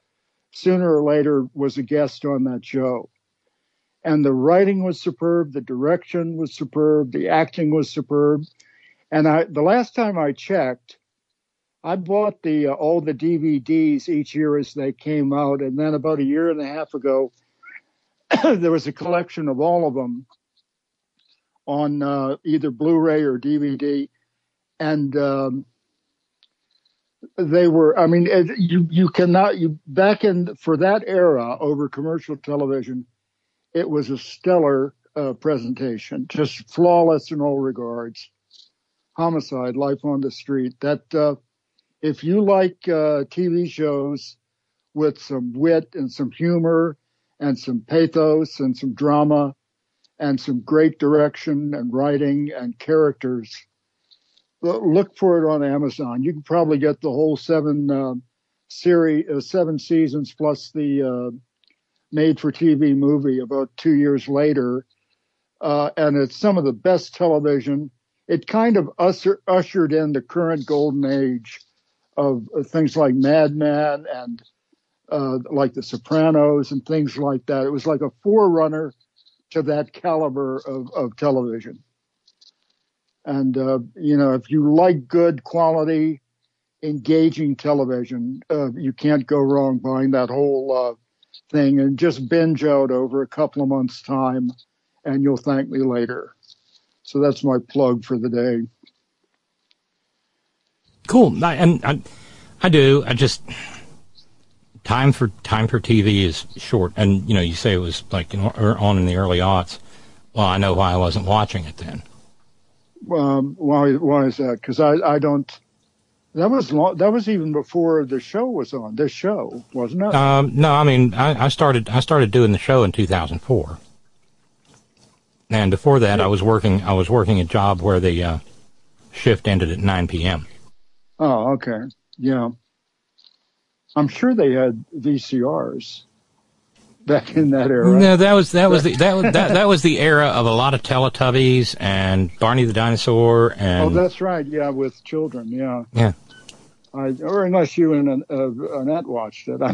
sooner or later was a guest on that show. And the writing was superb, the direction was superb, the acting was superb. And the last time I checked, I bought all the DVDs each year as they came out. And then about a year and a half ago, there was a collection of all of them on either Blu-ray or DVD. And they were, I mean, back for that era over commercial television, it was a stellar presentation, just flawless in all regards. Homicide, Life on the Street. That if you like TV shows with some wit and some humor and some pathos and some drama and some great direction and writing and characters, look for it on Amazon. You can probably get the whole 7 seasons plus the made-for-TV movie about 2 years later, and it's some of the best television. It kind of ushered in the current golden age of things like Mad Men and like The Sopranos and things like that. It was like a forerunner to that caliber of television. And, if you like good quality, engaging television, you can't go wrong buying that whole thing and just binge out over a couple of months' time, and you'll thank me later. So that's my plug for the day. Cool. I do. I just time for TV is short, and you say it was like on in the early aughts. Well, I know why I wasn't watching it then. Why is that? Because I don't. That was long. That was even before the show was on. This show, wasn't it? No, I mean I started doing the show in 2004. And before that, I was working a job where the shift ended at 9 p.m. Oh, okay. Yeah. I'm sure they had VCRs back in that era. No, that was the era of a lot of Teletubbies and Barney the Dinosaur and. Oh, that's right. Yeah, with children. Yeah. Yeah. Or unless you and Annette watched it.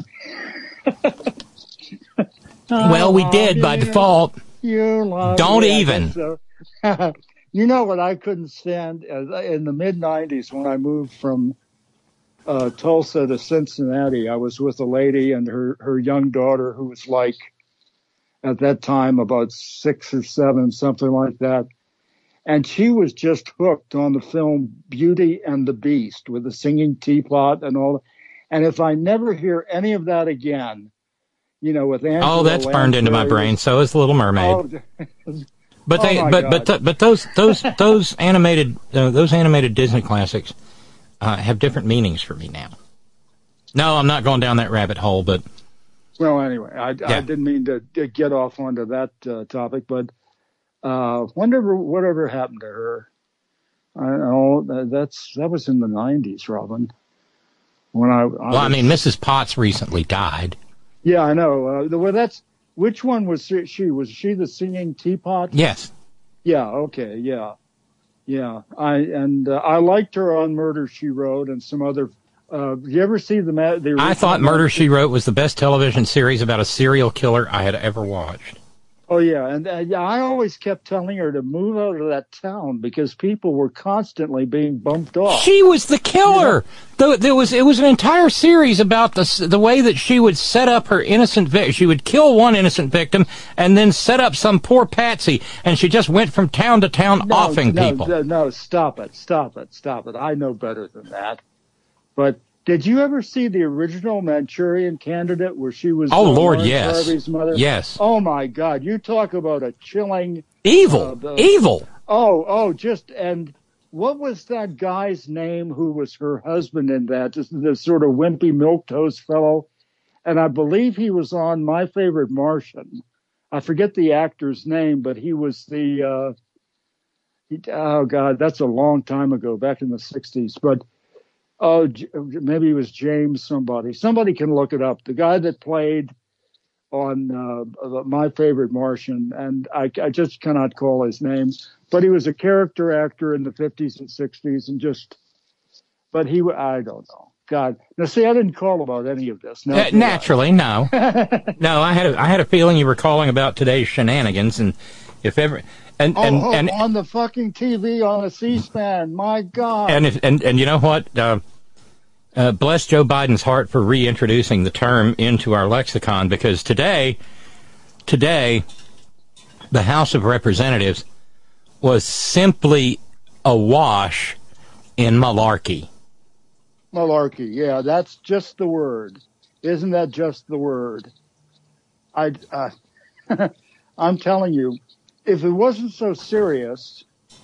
Well, we did by default. Don't even. So. You know what I couldn't stand in the mid-'90s when I moved from Tulsa to Cincinnati. I was with a lady and her young daughter who was like, at that time, about 6 or 7, something like that. And she was just hooked on the film Beauty and the Beast with the singing teapot and all. And if I never hear any of that again, with Angela that's burned into my brain. So is Little Mermaid. But those animated Disney classics have different meanings for me now. No, I'm not going down that rabbit hole, but well, anyway, I didn't mean to get off onto that topic, but whatever happened to her. I know that was in the 90s, Robin. When I mean, Mrs. Potts recently died. Yeah, I know. Which one was she? Was she the singing teapot? Yes. Yeah. Okay. Yeah. Yeah. I liked her on Murder, She Wrote and some other. Did you ever see the? I thought Murder, She Wrote was the best television series about a serial killer I had ever watched. Oh yeah, and I always kept telling her to move out of that town because people were constantly being bumped off. She was the killer. It was an entire series about the way that she would set up her innocent victim. She would kill one innocent victim and then set up some poor patsy, and she just went from town to town offing people. No, stop it. I know better than that. But did you ever see the original Manchurian Candidate where she was Lord, Lawrence yes. Harvey's mother? Yes. Oh, my God. You talk about a chilling... Evil. Evil. And what was that guy's name who was her husband in that? This sort of wimpy milquetoast fellow. And I believe he was on My Favorite Martian. I forget the actor's name, but he was the... oh, God, that's a long time ago, back in the 60s. But... oh, maybe it was James somebody. Somebody can look it up. The guy that played on My Favorite Martian, and I just cannot call his name, but he was a character actor in the 50s and 60s, and I don't know. God. Now, see, I didn't call about any of this. No, naturally, no. No, I had a feeling you were calling about today's shenanigans, and if ever... And on the fucking TV on a C-SPAN, my God. And you know what? Bless Joe Biden's heart for reintroducing the term into our lexicon, because today, the House of Representatives was simply awash in malarkey. Malarkey, yeah, that's just the word. Isn't that just the word? I'm telling you, if it wasn't so serious,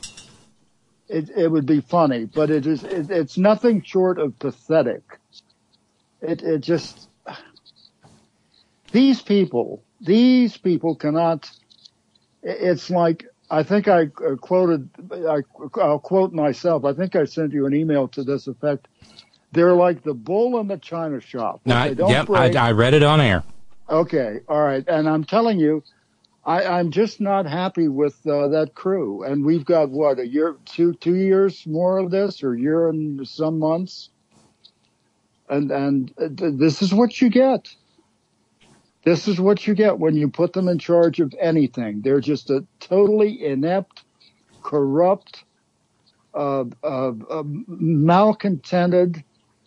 it would be funny, but it's nothing short of pathetic. It just, these people cannot, it's like, I think I'll quote myself. I think I sent you an email to this effect. They're like the bull in the china shop. I read it on air. Okay, all right. And I'm telling you, I'm just not happy with that crew. And we've got, what, a year, 2 years more of this, or a year and some months? And this is what you get. This is what you get when you put them in charge of anything. They're just a totally inept, corrupt, malcontented,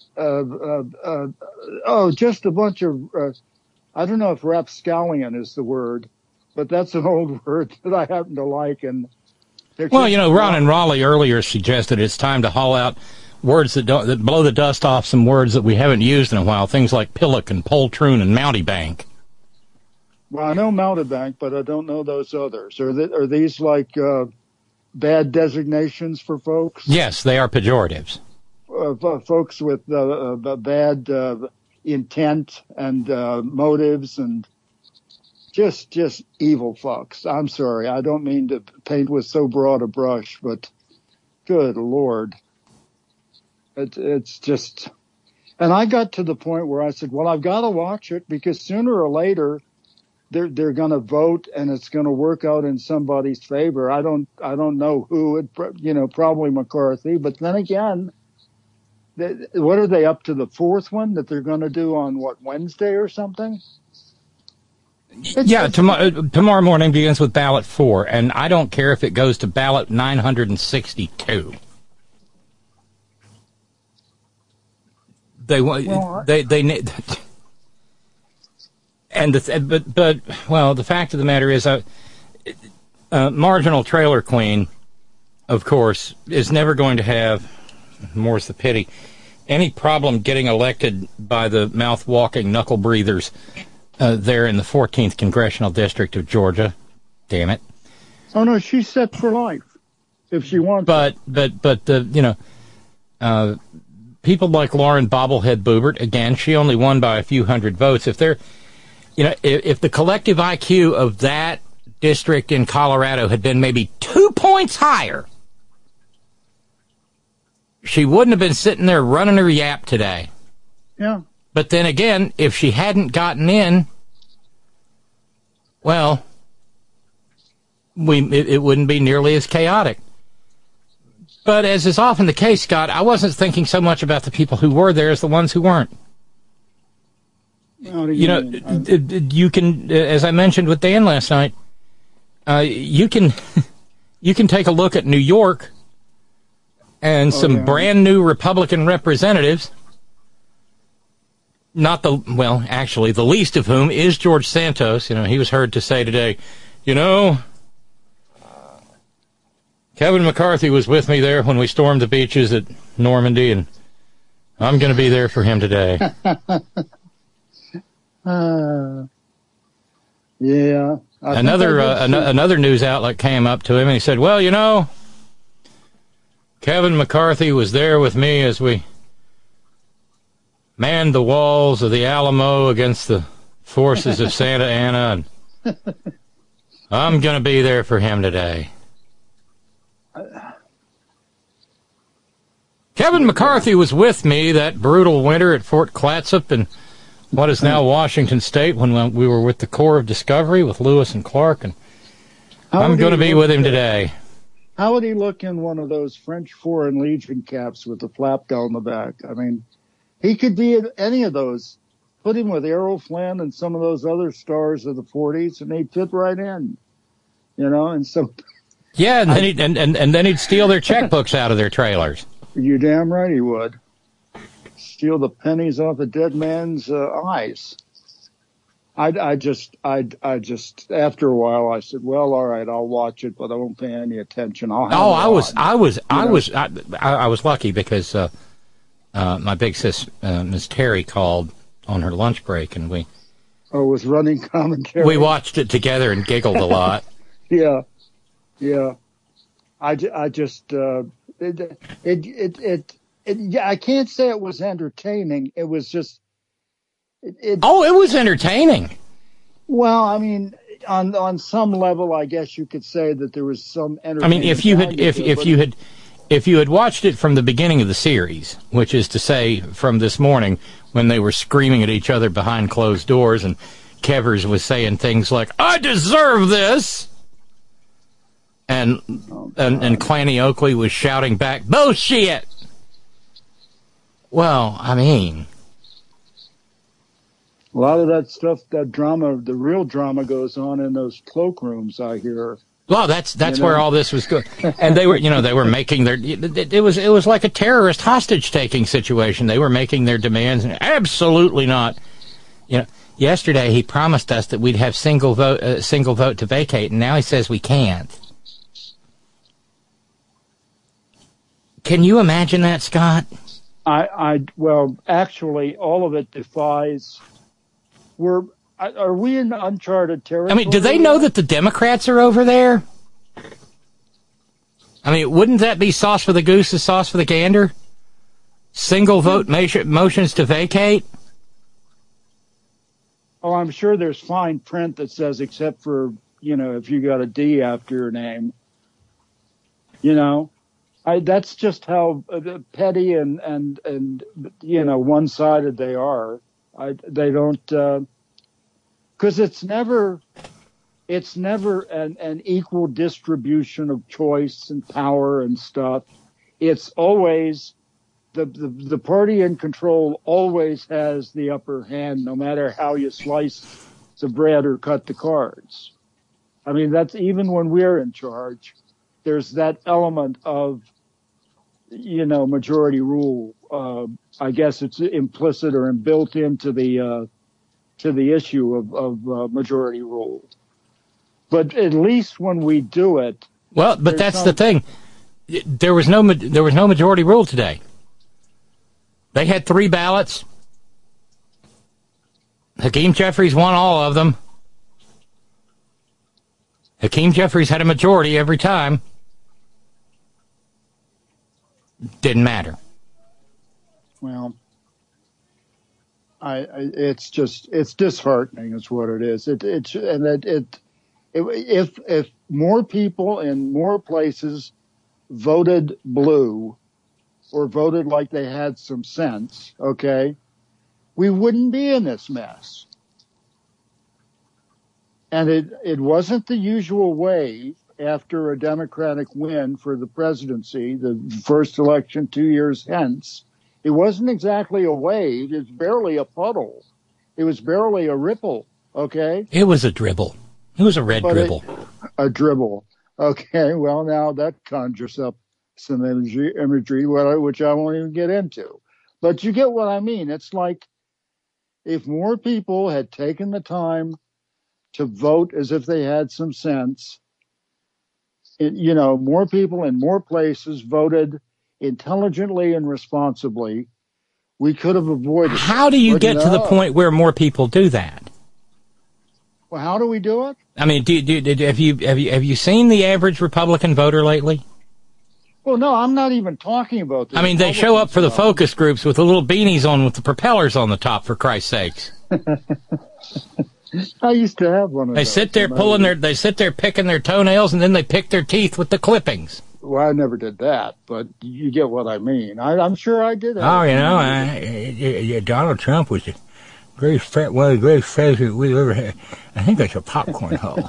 just a bunch of, I don't know if rapscallion is the word, but that's an old word that I happen to like. And well, you know, Ron and Raleigh earlier suggested it's time to haul out words that blow the dust off some words that we haven't used in a while, things like pillock and poltroon and mountebank. Well, I know mountebank, but I don't know those others. Are these like bad designations for folks? Yes, they are pejoratives. Folks with bad intent and motives and just evil fucks. I'm sorry. I don't mean to paint with so broad a brush, but good Lord. It's just, and I got to the point where I said, well, I've got to watch it because sooner or later they're going to vote and it's going to work out in somebody's favor. I don't know who, probably McCarthy, but then again, what are they up to, the fourth one that they're going to do on Wednesday or something? Tomorrow morning begins with ballot 4, and I don't care if it goes to ballot 962. The fact of the matter is, marginal trailer queen, of course, is never going to have, more's the pity, any problem getting elected by the mouth-walking knuckle breathers there in the 14th Congressional District of Georgia. Damn it. Oh, no, she's set for life if she wants. But people like Lauren Bobblehead Boebert, again, she only won by a few hundred votes. If the collective IQ of that district in Colorado had been maybe 2 points higher, she wouldn't have been sitting there running her yap today. Yeah. But then again, if she hadn't gotten in, well, it wouldn't be nearly as chaotic. But as is often the case, Scott, I wasn't thinking so much about the people who were there as the ones who weren't. You can, as I mentioned with Dan last night, you can take a look at New York and some brand new Republican representatives. The least of whom is George Santos. He was heard to say today, Kevin McCarthy was with me there when we stormed the beaches at Normandy, and I'm going to be there for him today. Yeah. Another news outlet came up to him and he said, well, Kevin McCarthy was there with me as we manned the walls of the Alamo against the forces of Santa Anna, and I'm going to be there for him today. Kevin McCarthy was with me that brutal winter at Fort Clatsop in what is now Washington State when we were with the Corps of Discovery with Lewis and Clark, and I'm going to be with him today. How would he look in one of those French Foreign Legion caps with the flap down the back? I mean, He could be in any of those. Put him with Errol Flynn and some of those other stars of the 40s, and he'd fit right in. And so. Yeah, and then he'd steal their checkbooks out of their trailers. You're damn right he would. Steal the pennies off a dead man's eyes. I just after a while I said, well, all right, I'll watch it, but I won't pay any attention. I was lucky because my big sis Miss Terry called on her lunch break, and we was running commentary. We watched it together and giggled a lot. Yeah. I can't say it was entertaining. It was just. It was entertaining. Well, I mean, on some level, I guess you could say that there was some entertainment. I mean, if you had watched it from the beginning of the series, which is to say from this morning when they were screaming at each other behind closed doors, and Kevers was saying things like, "I deserve this," and Clanny Oakley was shouting back, "Bullshit." Well, I mean. A lot of that stuff, that drama, the real drama goes on in those cloakrooms, I hear. Well, that's where all this was going. And they were making their, it was like a terrorist hostage taking situation. They were making their demands, and absolutely not. Yesterday he promised us that we'd have single vote to vacate, and now he says we can't. Can you imagine that, Scott? Well, actually, all of it defies. Are we in uncharted territory? I mean, do they know that the Democrats are over there? I mean, wouldn't that be sauce for the goose is sauce for the gander? Single vote motions to vacate? Oh, I'm sure there's fine print that says except for, if you got a D after your name. That's just how petty and one-sided they are. They don't, because it's never an equal distribution of choice and power and stuff. It's always the party in control always has the upper hand, no matter how you slice the bread or cut the cards. I mean, that's even when we're in charge. There's that element of, majority rule. I guess it's implicit or built into the issue of majority rule. But at least when we do it, well, but that's the thing. There was no majority rule today. They had 3 ballots. Hakeem Jeffries won all of them. Hakeem Jeffries had a majority every time. Didn't matter. Well, it's disheartening is what it is. If more people in more places voted blue or voted like they had some sense, okay, we wouldn't be in this mess. And it wasn't the usual way after a Democratic win for the presidency, the first election 2 years hence. It wasn't exactly a wave. It's barely a puddle. It was barely a ripple, okay? It was a dribble. It was a red dribble. A dribble. Okay, well, now that conjures up some imagery, which I won't even get into. But you get what I mean. It's like if more people had taken the time to vote as if they had some sense, more people in more places voted intelligently and responsibly, we could have avoided. How do you get to the point where more people do that? Well, how do we do it? I mean, have you seen the average Republican voter lately? Well, no, I'm not even talking about this. I mean, they show up for the focus groups with the little beanies on with the propellers on the top, for Christ's sakes. I used to have one of those. They sit there picking their toenails, and then they pick their teeth with the clippings. Well, I never did that, but you get what I mean. I'm sure I did. Donald Trump was one of the greatest presidents we ever had. I think that's a popcorn hole.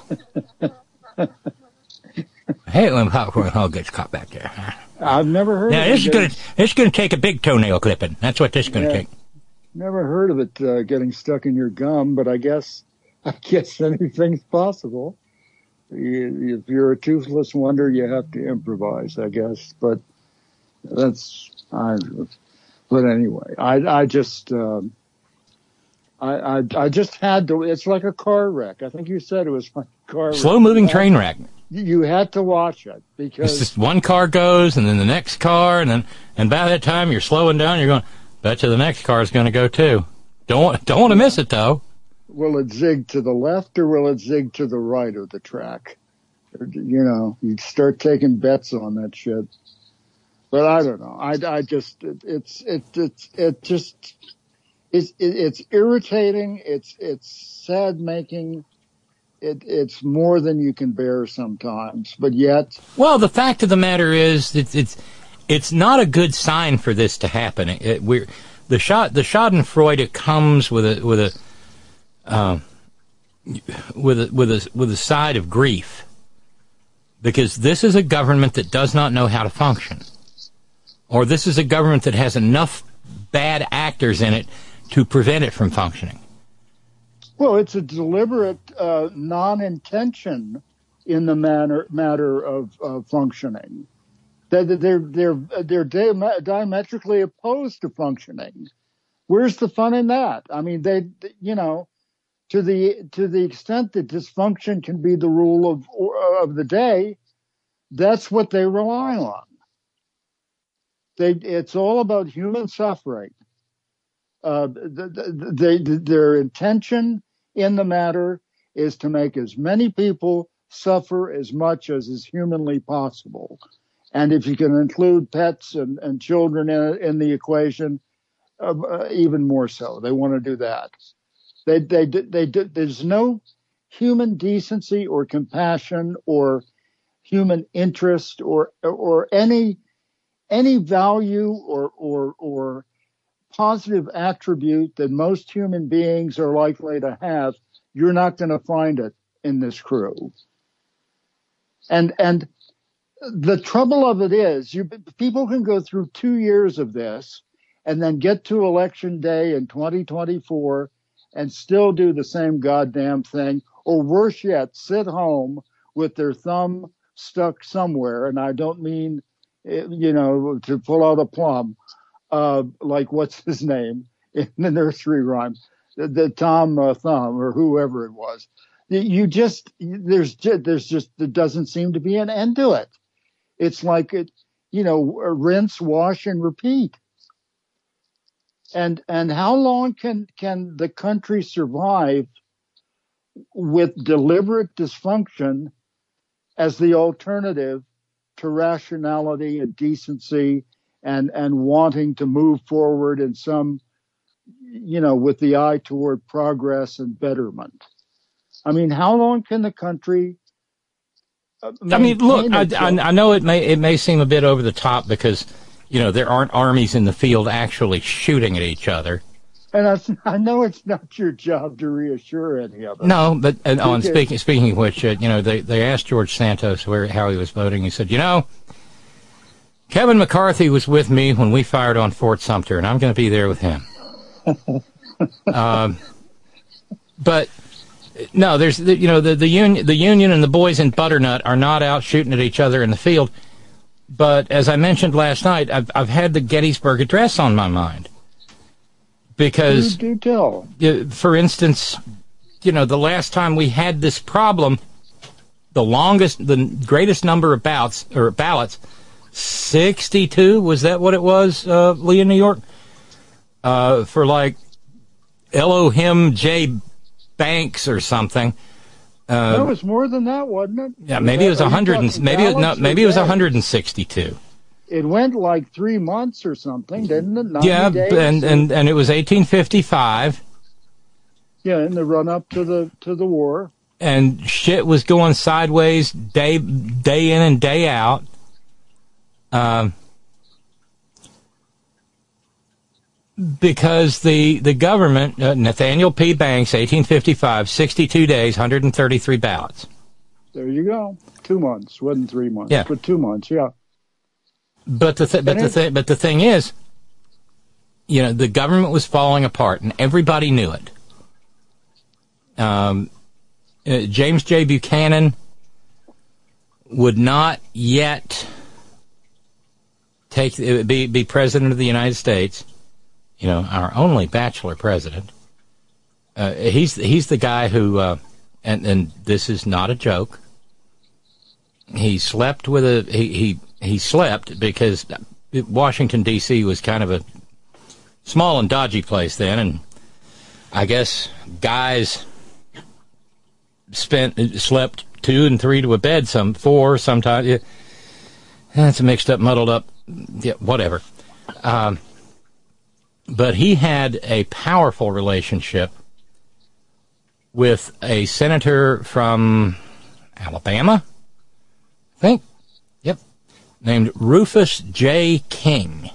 I hate when popcorn hole gets caught back there. I've never heard. Now this is gonna take a big toenail clipping. That's what this is gonna take. Never heard of it getting stuck in your gum, but I guess anything's possible. If you're a toothless wonder, you have to improvise, I guess. But but anyway, I just had to. It's like a car wreck. I think you said it was like a car wreck. Slow-moving train wreck. You had to watch it because it's just one car goes, and then the next car, and by that time you're slowing down. You're going, betcha the next car is going to go too. Don't want to miss it though. Will it zig to the left or will it zig to the right of the track? You start taking bets on that shit. But I don't know. It's irritating. It's sad making. It's more than you can bear sometimes. But yet, well, the fact of the matter is, it's not a good sign for this to happen. The Schadenfreude comes with a side of grief, because this is a government that does not know how to function, or this is a government that has enough bad actors in it to prevent it from functioning. Well, it's a deliberate non-intention in the matter of functioning. They're diametrically opposed to functioning. Where's the fun in that? I mean, to the extent that dysfunction can be the rule of the day, that's what they rely on. It's all about human suffering. Their intention in the matter is to make as many people suffer as much as is humanly possible. And if you can include pets and children in the equation, even more so. They want to do that. There's no human decency or compassion or human interest or any value or positive attribute that most human beings are likely to have. You're not going to find it in this crew. And the trouble of it is, people can go through 2 years of this and then get to election day in 2024 and still do the same goddamn thing, or worse yet, sit home with their thumb stuck somewhere. And I don't mean, to pull out a plum, like what's his name in the nursery rhyme, the Tom Thumb or whoever it was. There doesn't seem to be an end to it. It's like rinse, wash, and repeat. And how long can the country survive with deliberate dysfunction as the alternative to rationality and decency and wanting to move forward in some, with the eye toward progress and betterment? I mean, how long can the country? I mean, look, I know it may seem a bit over the top because, there aren't armies in the field actually shooting at each other. And I know it's not your job to reassure any of us. No, but and speaking of which, they asked George Santos how he was voting. He said, Kevin McCarthy was with me when we fired on Fort Sumter, and I'm going to be there with him. But no, there's the Union and the boys in Butternut are not out shooting at each other in the field. But as I mentioned last night, I've had the Gettysburg Address on my mind because, do tell. For instance, the last time we had this problem, the greatest number of ballots, 62, was that what it was, Lee, in New York? For like Elohim J. Banks or something. That was more than that, wasn't it? Yeah, maybe it was 100. Maybe it was 162. It went like 3 months or something, didn't it? 90 yeah, days? and it was 1855. Yeah, in the run up to the war. And shit was going sideways day in and day out. Because the government, Nathaniel P. Banks, 1855, 62 days, 133 ballots. There you go. 2 months, wasn't 3 months, yeah. But 2 months, yeah. But the thing is, the government was falling apart, and everybody knew it. James J. Buchanan would not yet be president of the United States. Our only bachelor president. He's the guy who, and this is not a joke. He slept with he slept because Washington D.C. was kind of a small and dodgy place then, and I guess guys slept 2 and 3 to a bed, 4 sometimes. Yeah, it's mixed up, muddled up, yeah, whatever. But he had a powerful relationship with a senator from Alabama, I think. Yep. Named Rufus J. King.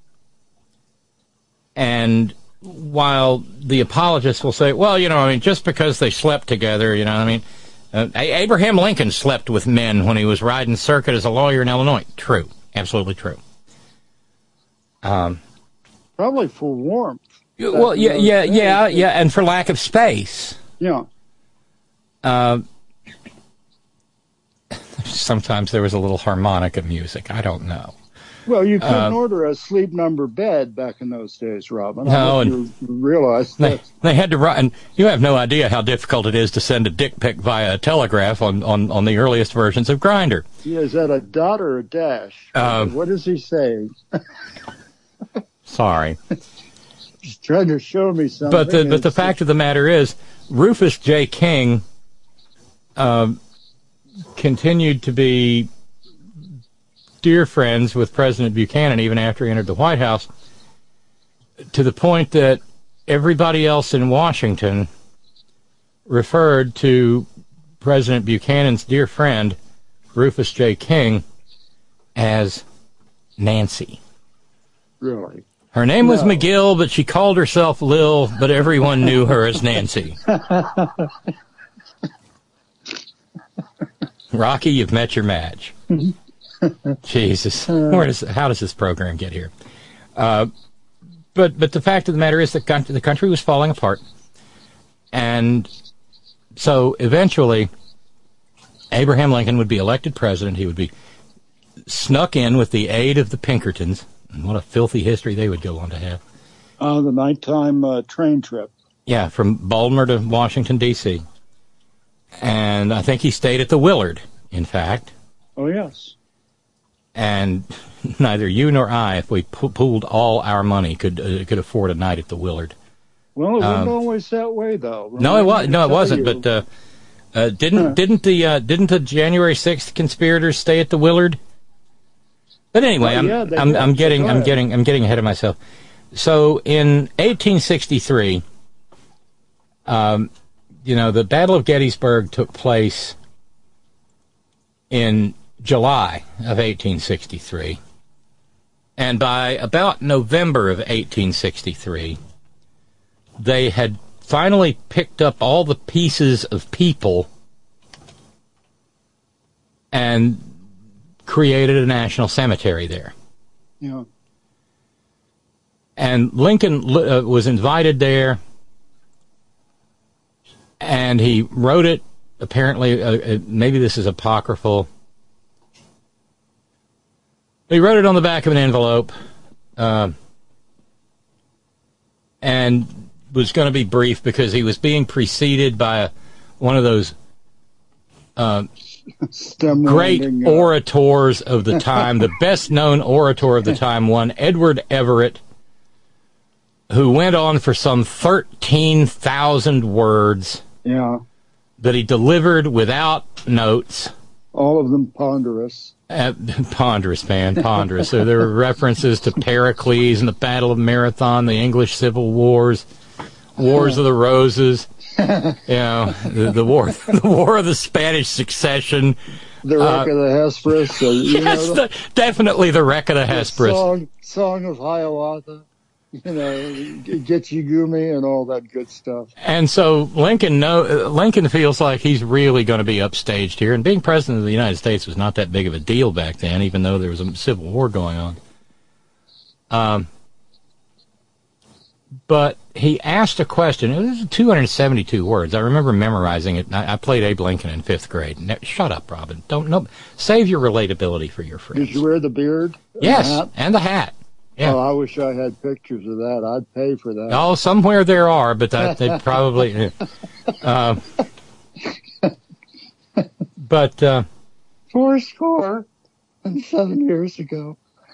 And while the apologists will say, well, just because they slept together, Abraham Lincoln slept with men when he was riding circuit as a lawyer in Illinois. True. Absolutely true. Probably for warmth. Well, yeah, and for lack of space. Yeah. Sometimes there was a little harmonica music. I don't know. Well, you couldn't order a sleep number bed back in those days, Robin. No, and you realize that. They had to run. And you have no idea how difficult it is to send a dick pic via a telegraph on the earliest versions of Grindr. Yeah, is that a dot or a dash? What does he say? Sorry. He's trying to show me something. But the fact of the matter is, Rufus J. King continued to be dear friends with President Buchanan even after he entered the White House, to the point that everybody else in Washington referred to President Buchanan's dear friend, Rufus J. King, as Nancy. Really? Her name was McGill, but she called herself Lil, but everyone knew her as Nancy. Rocky, you've met your match. Jesus. How does this program get here? But the fact of the matter is that the country was falling apart. And so eventually, Abraham Lincoln would be elected president. He would be snuck in with the aid of the Pinkertons. And what a filthy history they would go on to have. The nighttime train trip. Yeah, from Baltimore to Washington, D.C. And I think he stayed at the Willard, in fact. Oh, yes. And neither you nor I, if we pooled all our money, could afford a night at the Willard. Well, it wasn't always that way, though. No, it wasn't. But didn't the January 6th conspirators stay at the Willard? But anyway, I'm getting ahead of myself. So in 1863, the Battle of Gettysburg took place in July of 1863. And by about November of 1863, they had finally picked up all the pieces of people and created a national cemetery there. Yeah. And Lincoln was invited there, and he wrote it, apparently, maybe this is apocryphal. He wrote it on the back of an envelope, and was going to be brief because he was being preceded by one of those great orators of the time, the best-known orator of the time, one Edward Everett, who went on for some 13,000 words. Yeah. That he delivered without notes. All of them ponderous. Ponderous, man, ponderous. So there were references to Pericles and the Battle of Marathon, the English Civil Wars, Wars of the Roses, the War of the Spanish Succession. The Wreck of the Hesperus. Yes, definitely the Wreck of the Hesperus. Song of Hiawatha. Gitchigumi and all that good stuff. And so Lincoln feels like he's really going to be upstaged here. And being president of the United States was not that big of a deal back then, even though there was a civil war going on. But he asked a question. It was 272 words. I remember memorizing it. I played Abe Lincoln in 5th grade. Shut up, Robin. Save your relatability for your friends. Did you wear the beard? Yes, and the hat. Yeah. Oh, I wish I had pictures of that. I'd pay for that. Oh, somewhere there are, but they probably... but... 407 years ago.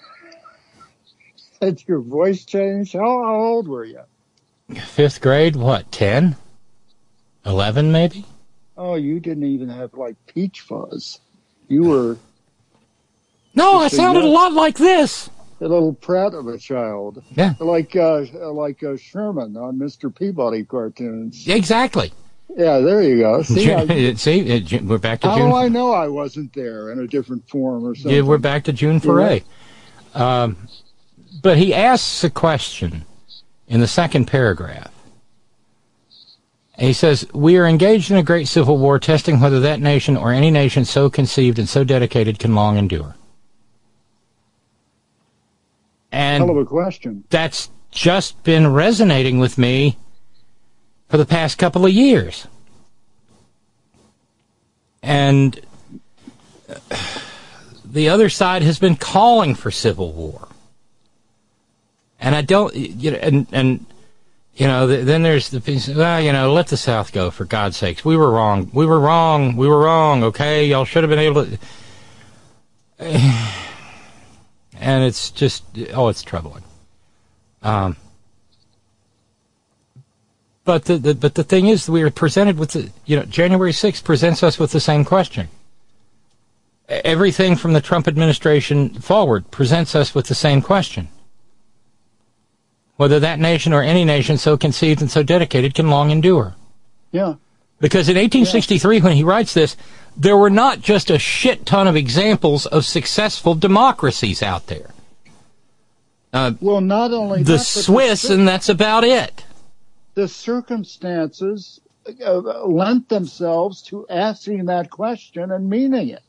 Had your voice changed? How old were you? 5th grade, what, 10? 11, maybe? Oh, you didn't even have, like, peach fuzz. You were... No, I sounded a lot like this. A little prat of a child. Yeah. Like Sherman on Mr. Peabody cartoons. Exactly. Yeah, there you go. See, we're back to June. How do I know I wasn't there in a different form or something? Yeah, we're back to June Foray. But he asks a question in the second paragraph. He says, "We are engaged in a great civil war, testing whether that nation or any nation so conceived and so dedicated can long endure." And hell of a question. That's just been resonating with me for the past couple of years. And the other side has been calling for civil war. And I don't, then there's the piece, let the South go, for God's sakes. We were wrong, okay? Y'all should have been able to... And it's just, it's troubling. But the thing is, we are presented with January 6th presents us with the same question. Everything from the Trump administration forward presents us with the same question. Whether that nation or any nation so conceived and so dedicated can long endure. Yeah. Because in 1863, when he writes this, there were not just a shit ton of examples of successful democracies out there. Well, not only the Swiss, and that's about it. The circumstances lent themselves to asking that question and meaning it.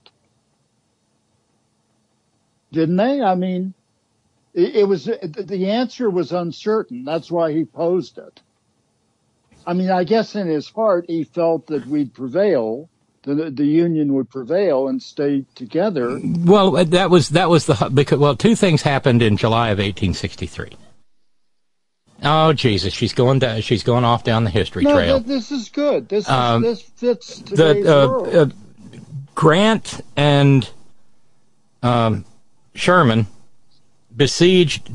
Didn't they? I mean, the answer was uncertain. That's why he posed it. I mean, I guess in his heart he felt that we'd prevail, the Union would prevail and stay together. Well, that was because two things happened in July of 1863. Oh Jesus, she's going off down the history trail. This is good. This fits today's world. Grant and Sherman besieged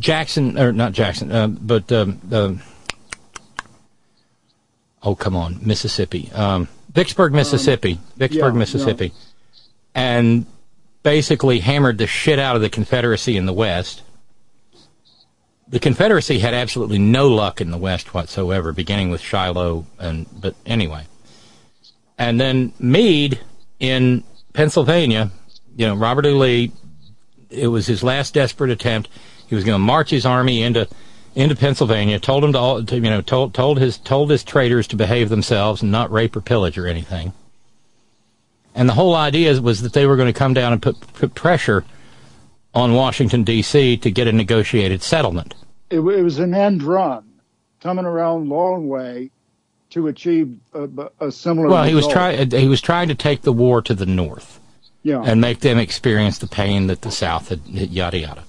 Mississippi. Vicksburg, Mississippi. Mississippi. And basically hammered the shit out of the Confederacy in the West. The Confederacy had absolutely no luck in the West whatsoever, beginning with Shiloh, but anyway. And then Meade in Pennsylvania, Robert E. Lee, it was his last desperate attempt. He was going to march his army into Pennsylvania, told him told his traitors to behave themselves and not rape or pillage or anything. And the whole idea was that they were going to come down and put pressure on Washington, D.C. to get a negotiated settlement. It was an end run, coming around a long way to achieve a similar result. He was trying to take the war to the North, and make them experience the pain that the South had yada yada.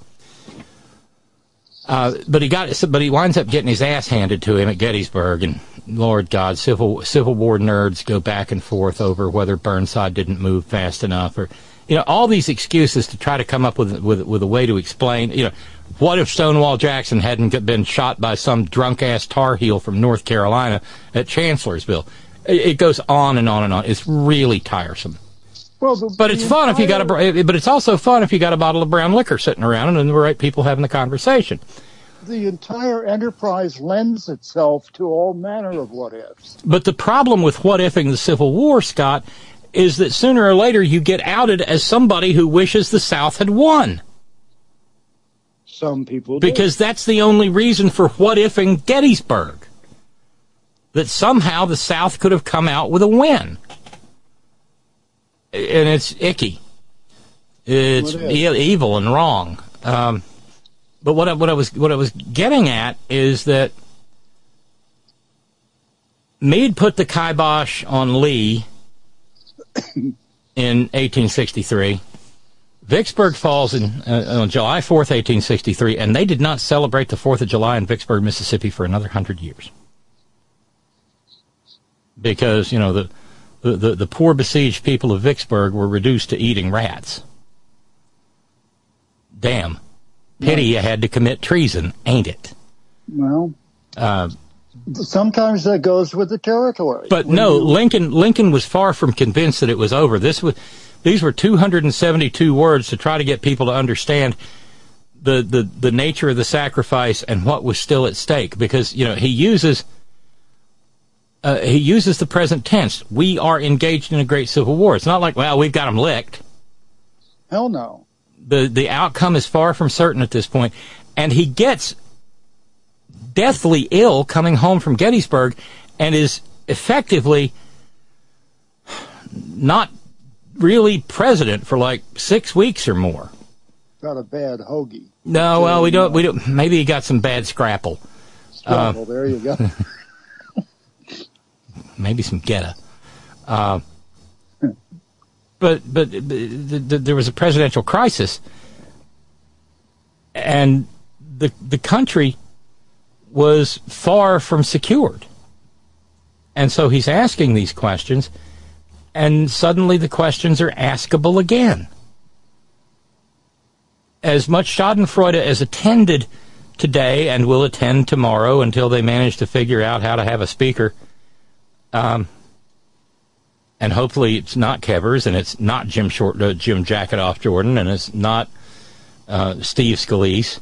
But he winds up getting his ass handed to him at Gettysburg, and Lord God, Civil War nerds go back and forth over whether Burnside didn't move fast enough, or all these excuses to try to come up with a way to explain. What if Stonewall Jackson hadn't been shot by some drunk ass Tar Heel from North Carolina at Chancellorsville? It goes on and on and on. It's really tiresome. But it's fun if you got but it's also fun if you got a bottle of brown liquor sitting around and the right people having the conversation. The entire enterprise lends itself to all manner of what ifs. But the problem with what ifing the Civil War, Scott, is that sooner or later you get outed as somebody who wishes the South had won. Some people do. Because that's the only reason for what ifing Gettysburg. That somehow the South could have come out with a win. And it's icky. It's evil and wrong. But what I was getting at is that Meade put the kibosh on Lee in 1863. Vicksburg falls on July 4th, 1863, and they did not celebrate the 4th of July in Vicksburg, Mississippi for another 100 years. Because, the poor besieged people of Vicksburg were reduced to eating rats. Damn. Pity you had to commit treason, ain't it? Well, sometimes that goes with the territory. But no, Lincoln was far from convinced that it was over. These were 272 words to try to get people to understand the nature of the sacrifice and what was still at stake. Because, he uses the present tense. We are engaged in a great civil war. It's not like, well, we've got them licked. Hell no. The outcome is far from certain at this point. And he gets deathly ill coming home from Gettysburg and is effectively not really president for like 6 weeks or more. Got a bad hoagie. No, well, we don't. Maybe he got some bad scrapple. Scrapple, there you go. Maybe some Geta. But there was a presidential crisis, and the country was far from secured. And so he's asking these questions, and suddenly the questions are askable again. As much Schadenfreude as attended today and will attend tomorrow until they manage to figure out how to have a speaker, and hopefully it's not Kevers, and it's not Jim Jacketoff Jordan, and it's not Steve Scalise,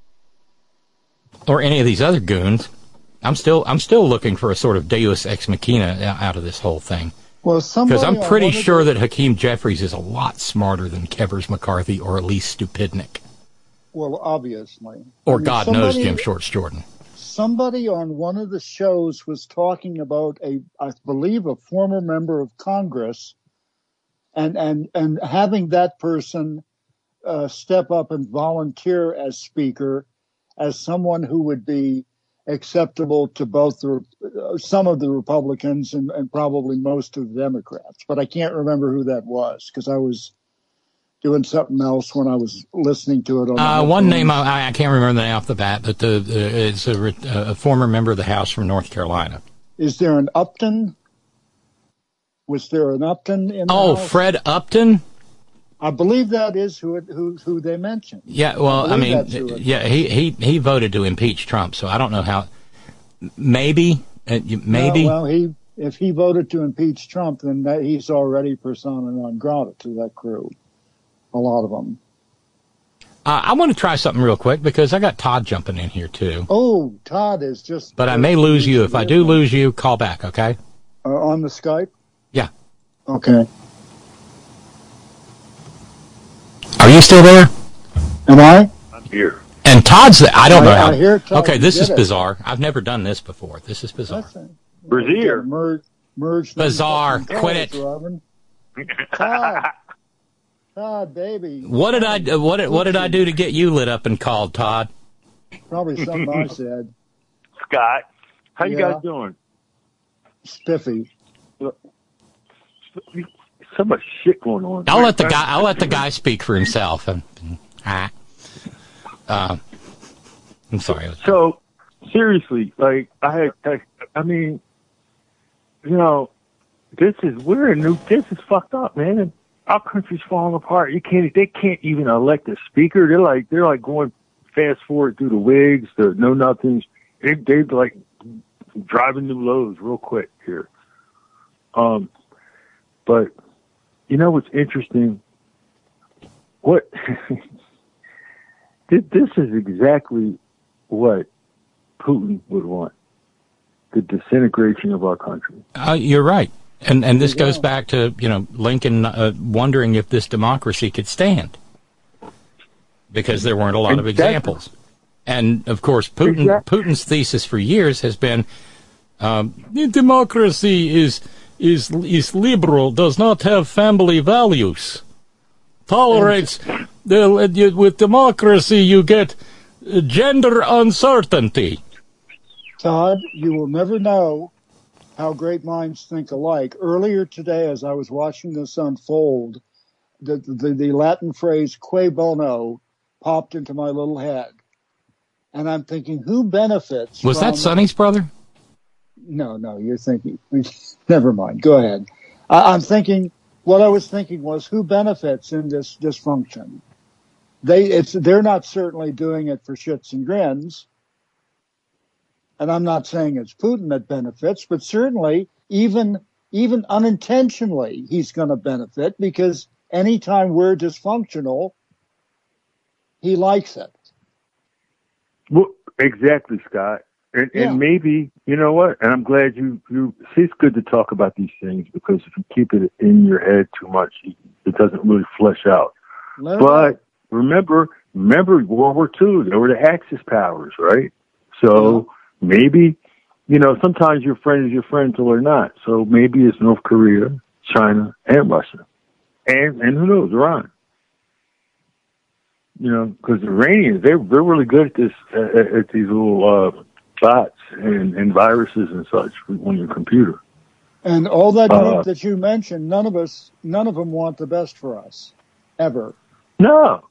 or any of these other goons. I'm still looking for a sort of Deus ex machina out of this whole thing. Well, because I'm pretty sure that Hakeem Jeffries is a lot smarter than Kevers McCarthy or Elise Stupidnik. Well, obviously. Or God knows Jim Shorts Jordan. Somebody on one of the shows was talking about I believe a former member of Congress, and having that person step up and volunteer as speaker, as someone who would be acceptable to both some of the Republicans and probably most of the Democrats. But I can't remember who that was because I was doing something else when I was listening to it. One name I can't remember the name off the bat, but it's a former member of the House from North Carolina. Is there an Upton? Was there an Upton in the House? Fred Upton? I believe that is who they mentioned. Yeah, well, I mean, yeah, he voted to impeach Trump, so I don't know how. Maybe. Well, if he voted to impeach Trump, then he's already persona non grata to that crew. A lot of them. I want to try something real quick because I got Todd jumping in here too. Oh, Todd is just. But I may lose you. If I do lose you, call back, okay? On the Skype? Yeah. Okay. Are you still there? Am I? I'm here. And Todd's I don't know how. I hear Todd, okay, this is bizarre. I've never done this before. This is bizarre. Brazier. Merge. Bizarre. Quit it. Robin. Todd, baby. What did I do to get you lit up and called, Todd? Probably something I said. Scott, how you guys doing? Spiffy. So much shit going on. I'll let the guy speak for himself. I'm sorry. So seriously, like I mean, this is fucked up, man. Our country's falling apart. They can't even elect a speaker. They're like going fast forward through the wigs, the know nothings. They're like driving new lows real quick here. But you know what's interesting? This is exactly what Putin would want. The disintegration of our country. You're right. And this goes back to, Lincoln wondering if this democracy could stand. Because there weren't a lot of examples. And, of course, Putin's thesis for years has been democracy is liberal, does not have family values. Tolerates, with democracy you get gender uncertainty. Todd, you will never know how great minds think alike. Earlier today, as I was watching this unfold, the Latin phrase "cui bono" popped into my little head. And I'm thinking, who benefits Was that Sonny's brother? No, you're thinking. Never mind. Go ahead. I'm thinking, what I was thinking was, who benefits in this dysfunction? They're not certainly doing it for shits and grins. And I'm not saying it's Putin that benefits, but certainly, even unintentionally, he's going to benefit, because anytime we're dysfunctional, he likes it. Well, exactly, Scott. And maybe, you know what? And I'm glad you see, it's good to talk about these things, because if you keep it in your head too much, it doesn't really flesh out. But remember World War II, there were the Axis powers, right? So maybe, you know, sometimes your friend is your friend till they're not. So maybe it's North Korea, China, and Russia. And who knows, Iran. You know, because the Iranians, they're really good at this, at these little bots and viruses and such on your computer. And all that group that you mentioned, none of them want the best for us, ever. No.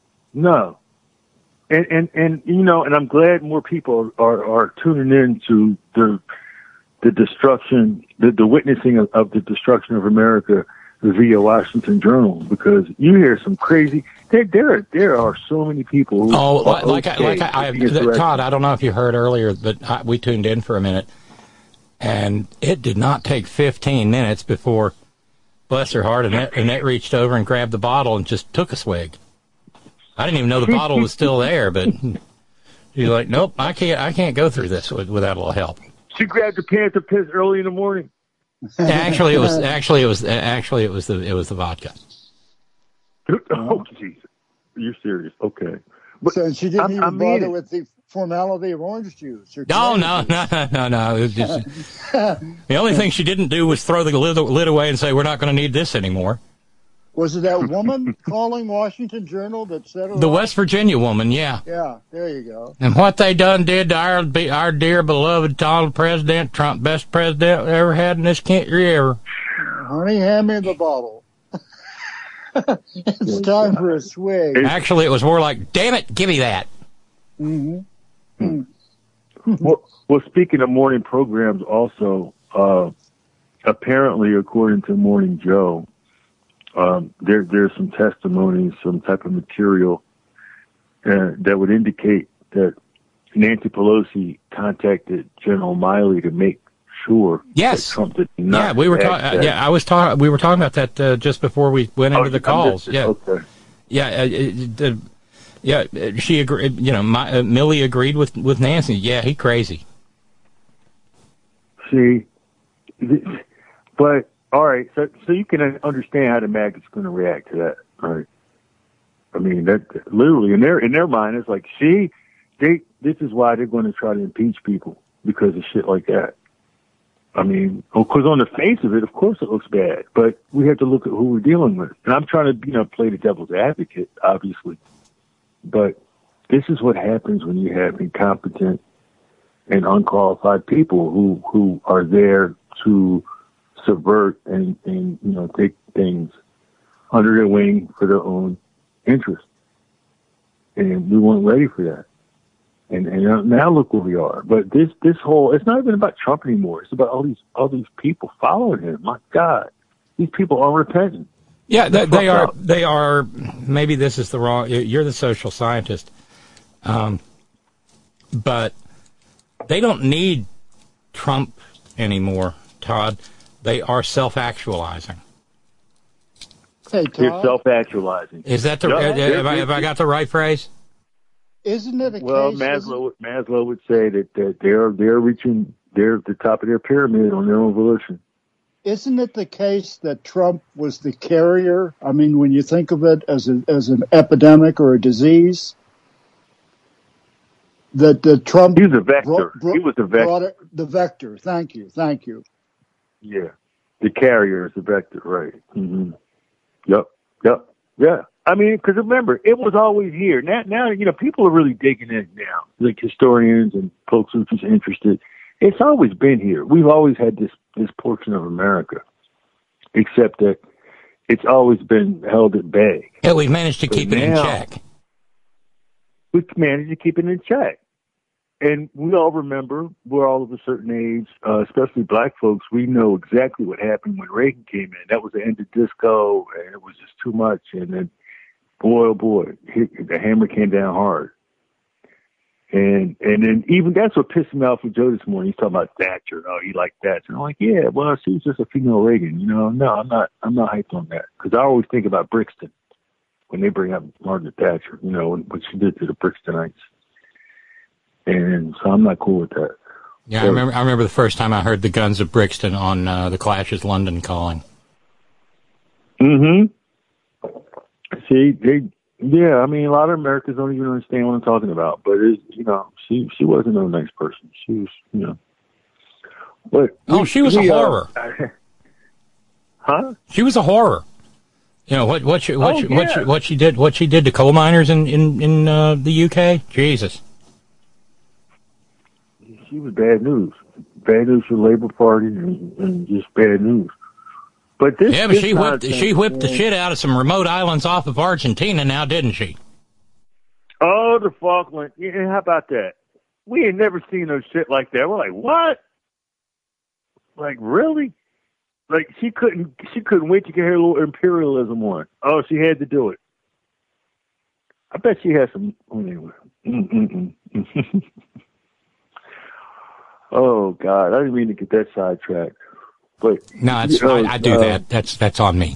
And you know, and I'm glad more people are tuning in to the destruction, the witnessing of the destruction of America via Washington Journal, because you hear some crazy. There are so many people. Todd, I don't know if you heard earlier, but we tuned in for a minute, and it did not take 15 minutes before, bless her heart, Annette reached over and grabbed the bottle and just took a swig. I didn't even know the bottle was still there, but she's like, "Nope, I can't go through this without a little help." She grabbed her pants and pissed early in the morning. Actually, it was the vodka. Oh, Jesus. You're serious. Okay. But so she didn't even bother with the formality of orange juice. No. It was just, the only thing she didn't do was throw the lid away and say, "We're not going to need this anymore." Was it that woman calling Washington Journal that said it? The West Virginia woman, yeah. Yeah, there you go. And what they done did to our dear beloved Donald President Trump, best president we ever had in this country ever. Honey, hand me the bottle. It's time for a swig. Actually, it was more like, "Damn it, give me that." Mm-hmm. Well, speaking of morning programs, also, apparently, according to Morning Joe, there's some testimonies, some type of material that would indicate that Nancy Pelosi contacted General Miley to make sure that Trump did not. Yeah, we were talking. We were talking about that just before we went into the calls. Yeah. Okay. Yeah. She agreed. You know, Millie agreed with Nancy. Yeah, he crazy. See, but all right. So you can understand how the maggot's going to react to that, right? I mean, that literally in their mind, it's like, this is why they're going to try to impeach people, because of shit like that. I mean, because on the face of it, of course it looks bad, but we have to look at who we're dealing with. And I'm trying to, play the devil's advocate, obviously. But this is what happens when you have incompetent and unqualified people who are there to subvert and take things under their wing for their own interest. And we weren't ready for that. And now look where we are. But this whole, it's not even about Trump anymore. It's about all these people following him. My God, these people are repentant. Yeah, they are. They are. Maybe this is the wrong. You're the social scientist, but they don't need Trump anymore, Todd. They are self-actualizing. Hey, Todd. They're self-actualizing. Is that the? Have I got the right phrase? Isn't it a well, case? Maslow would say that they're reaching, they're at the top of their pyramid on their own volition. Isn't it the case that Trump was the carrier? I mean, when you think of it as an epidemic or a disease, that Trump... He was a vector. He was a vector. The vector. Thank you. Yeah. The carrier is the vector, right. Mm-hmm. Yep. Yeah. I mean, because remember, it was always here. Now, people are really digging in now, like historians and folks who are just interested It's always been here. We've always had this portion of America, except that it's always been held at bay. Yeah, we've managed to keep it in check. We've managed to keep it in check. And we all remember, we're all of a certain age, especially black folks, we know exactly what happened when Reagan came in. That was the end of disco, and it was just too much. And then, boy, oh boy, the hammer came down hard. And then even that's what pissed me off with Joe this morning. He's talking about Thatcher. Oh, he liked Thatcher. And I'm like, yeah, well, she was just a female Reagan. You know, no, I'm not hyped on that. Because I always think about Brixton when they bring up Margaret Thatcher, you know, what she did to the Brixtonites. And so I'm not cool with that. Yeah, so, I remember the first time I heard the Guns of Brixton on the Clash's London Calling. Mm-hmm. See, yeah, I mean, a lot of Americans don't even understand what I'm talking about. But, you know, she wasn't a nice person. She was, you know. But she was a horror. Huh? She was a horror. You know, what she did to coal miners in the UK? Jesus. She was bad news. Bad news for the Labour Party and just bad news. But this, yeah, but she whipped the shit out of some remote islands off of Argentina now, didn't she? Oh, the Falkland. Yeah, how about that? We ain't never seen no shit like that. We're like, what? Like, really? Like, she couldn't wait to get her little imperialism on. Oh, she had to do it. I bet she has some, anyway. Oh, God, I didn't mean to get that sidetracked. But no, I do that. That's on me.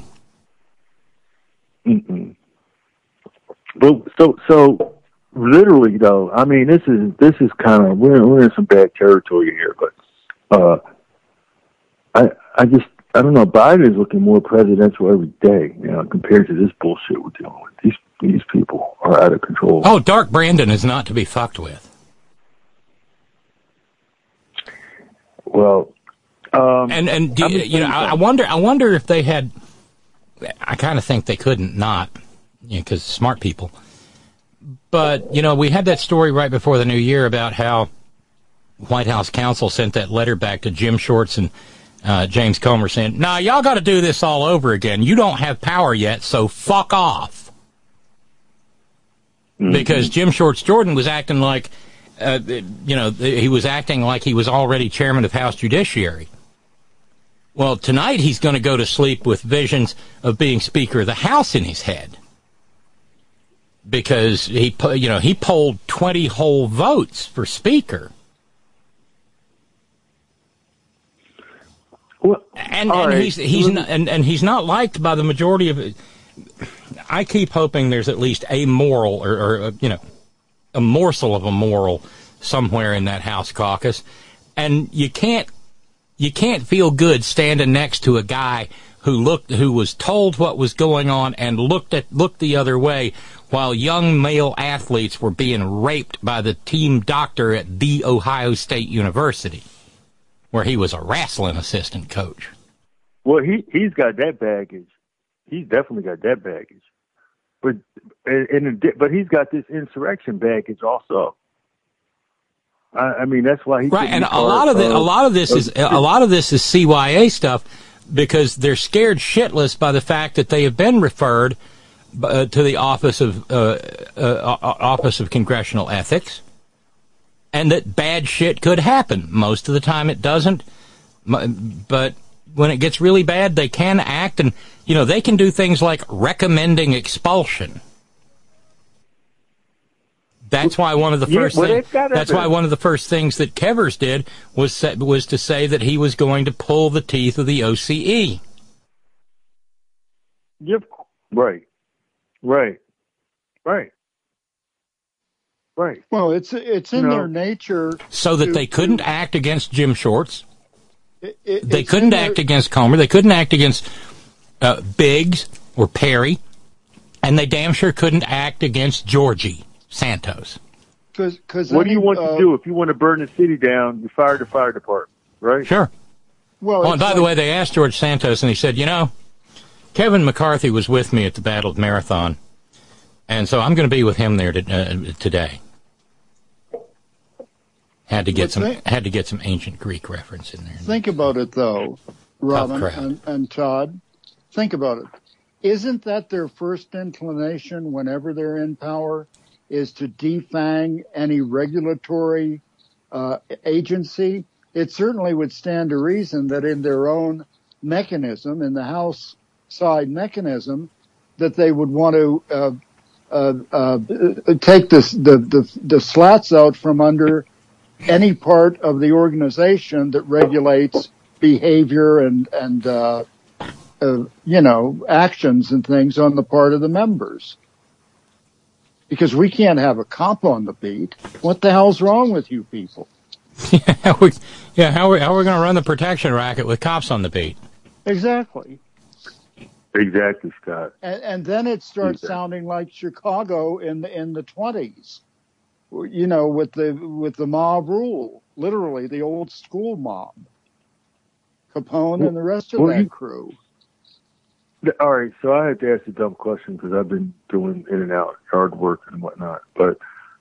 But so literally though, I mean, this is kind of we're in some bad territory here. But I don't know. Biden is looking more presidential every day, you know, compared to this bullshit we're dealing with. These people are out of control. Oh, Dark Brandon is not to be fucked with. Well. I wonder if they had. I kind of think they couldn't not, because smart people. But we had that story right before the new year about how White House counsel sent that letter back to Jim Shorts and James Comer saying, "Nah, y'all got to do this all over again. You don't have power yet, so fuck off." Mm-hmm. Because Jim Shorts Jordan was acting like, he was acting like he was already chairman of House Judiciary. Well, tonight he's going to go to sleep with visions of being Speaker of the House in his head, because he polled 20 whole votes for Speaker. Well, he's not liked by the majority of it. I keep hoping there's at least a moral or a morsel of a moral somewhere in that House caucus, and you can't feel good standing next to a guy who was told what was going on and looked the other way while young male athletes were being raped by the team doctor at The Ohio State University, where he was a wrestling assistant coach. Well, he's got that baggage. He's definitely got that baggage. But he's got this insurrection baggage also. I mean, that's why he right. And a lot of this is CYA stuff, because they're scared shitless by the fact that they have been referred to the Office of Congressional Ethics, and that bad shit could happen. Most of the time, it doesn't. But when it gets really bad, they can act, and they can do things like recommending expulsion. That's why one of the first things. That's why one of the first things that Kevers did was to say that he was going to pull the teeth of the OCE. Yep. Right. Well, it's in their nature, so that they couldn't act against Jim Shorts. They couldn't act against Comer. They couldn't act against Biggs or Perry, and they damn sure couldn't act against Georgie Santos. What do you want to do if you want to burn the city down? You fire the fire department, right? Sure. Well, and by the way, they asked George Santos, and he said, Kevin McCarthy was with me at the Battle of Marathon, and so I'm going to be with him there today. Had to get some ancient Greek reference in there. Think about it, though, Robin and Todd. Think about it. Isn't that their first inclination whenever they're in power, is to defang any regulatory agency? It certainly would stand to reason that in their own mechanism, in the House side mechanism, that they would want to take the slats out from under any part of the organization that regulates behavior and actions and things on the part of the members. Because we can't have a cop on the beat. What the hell's wrong with you people? How are we going to run the protection racket with cops on the beat? Exactly. Exactly, Scott. And then it starts sounding like Chicago in the 20s. With the mob rule, literally the old school mob, Capone and the rest of that crew. All right, so I had to ask a dumb question because I've been doing in and out yard work and whatnot. But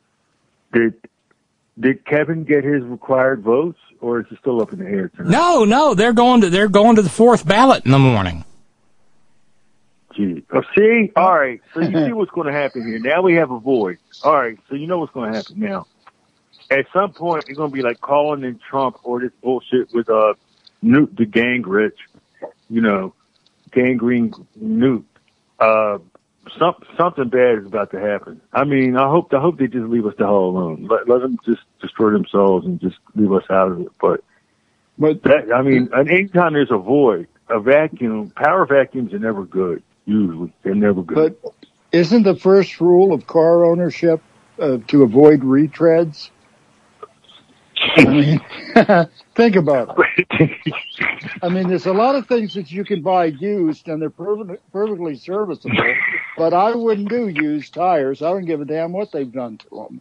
did Kevin get his required votes, or is it still up in the air tonight? No, they're going to the fourth ballot in the morning. Gee. Oh, see? All right. So you see what's going to happen here. Now we have a void. All right. So you know what's going to happen now. At some point, it's going to be like calling in Trump or this bullshit with Newt the Gingrich, gangrene Newt. Something bad is about to happen. I mean, I hope they just leave us the hell alone. Let them just destroy themselves and just leave us out of it. But anytime there's a void, a vacuum, power vacuums are never good. Usually, they're never good. But isn't the first rule of car ownership to avoid retreads? I mean, think about it. I mean, there's a lot of things that you can buy used, and they're perfectly serviceable, but I wouldn't do used tires. I wouldn't give a damn what they've done to them.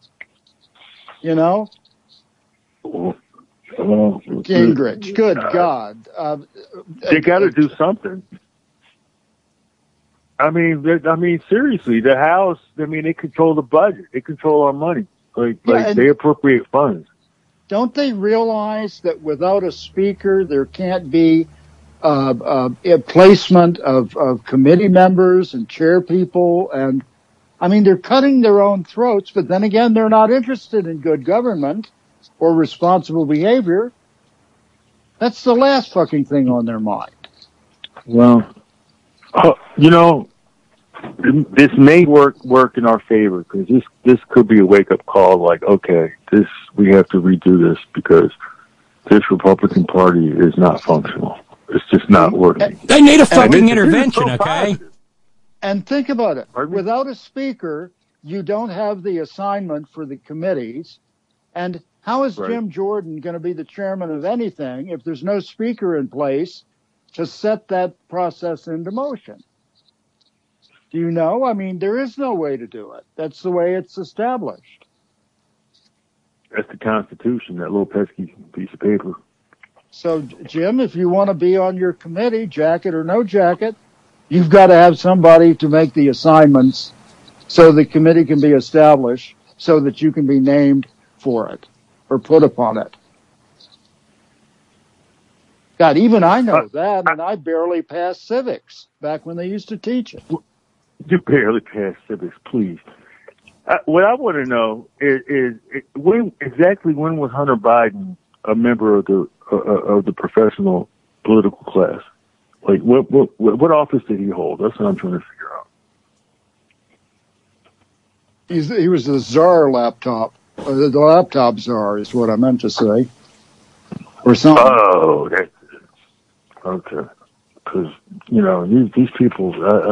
Gingrich, good God. They got to do something. I mean, seriously, the House, they control the budget. They control our money. They appropriate funds. Don't they realize that without a speaker, there can't be a placement of committee members and chair people? And, they're cutting their own throats, but then again, they're not interested in good government or responsible behavior. That's the last fucking thing on their mind. Well, this may work in our favor because this could be a wake up call. Like, okay, we have to redo this because this Republican Party is not functional. It's just not working. They need a fucking intervention, okay? And think about it. Without a speaker, you don't have the assignment for the committees. And how is Jim Jordan going to be the chairman of anything if there's no speaker in place to set that process into motion? Do you know? There is no way to do it. That's the way it's established. That's the Constitution, that little pesky piece of paper. So, Jim, if you want to be on your committee, jacket or no jacket, you've got to have somebody to make the assignments so the committee can be established so that you can be named for it or put upon it. God, even I know that, and I barely passed civics back when they used to teach it. You barely passed civics, please. What I want to know is when was Hunter Biden a member of the professional political class? Like, what office did he hold? That's what I'm trying to figure out. He was the czar laptop. The laptop czar is what I meant to say. Or something. Oh, that's it. Okay. Because, these people...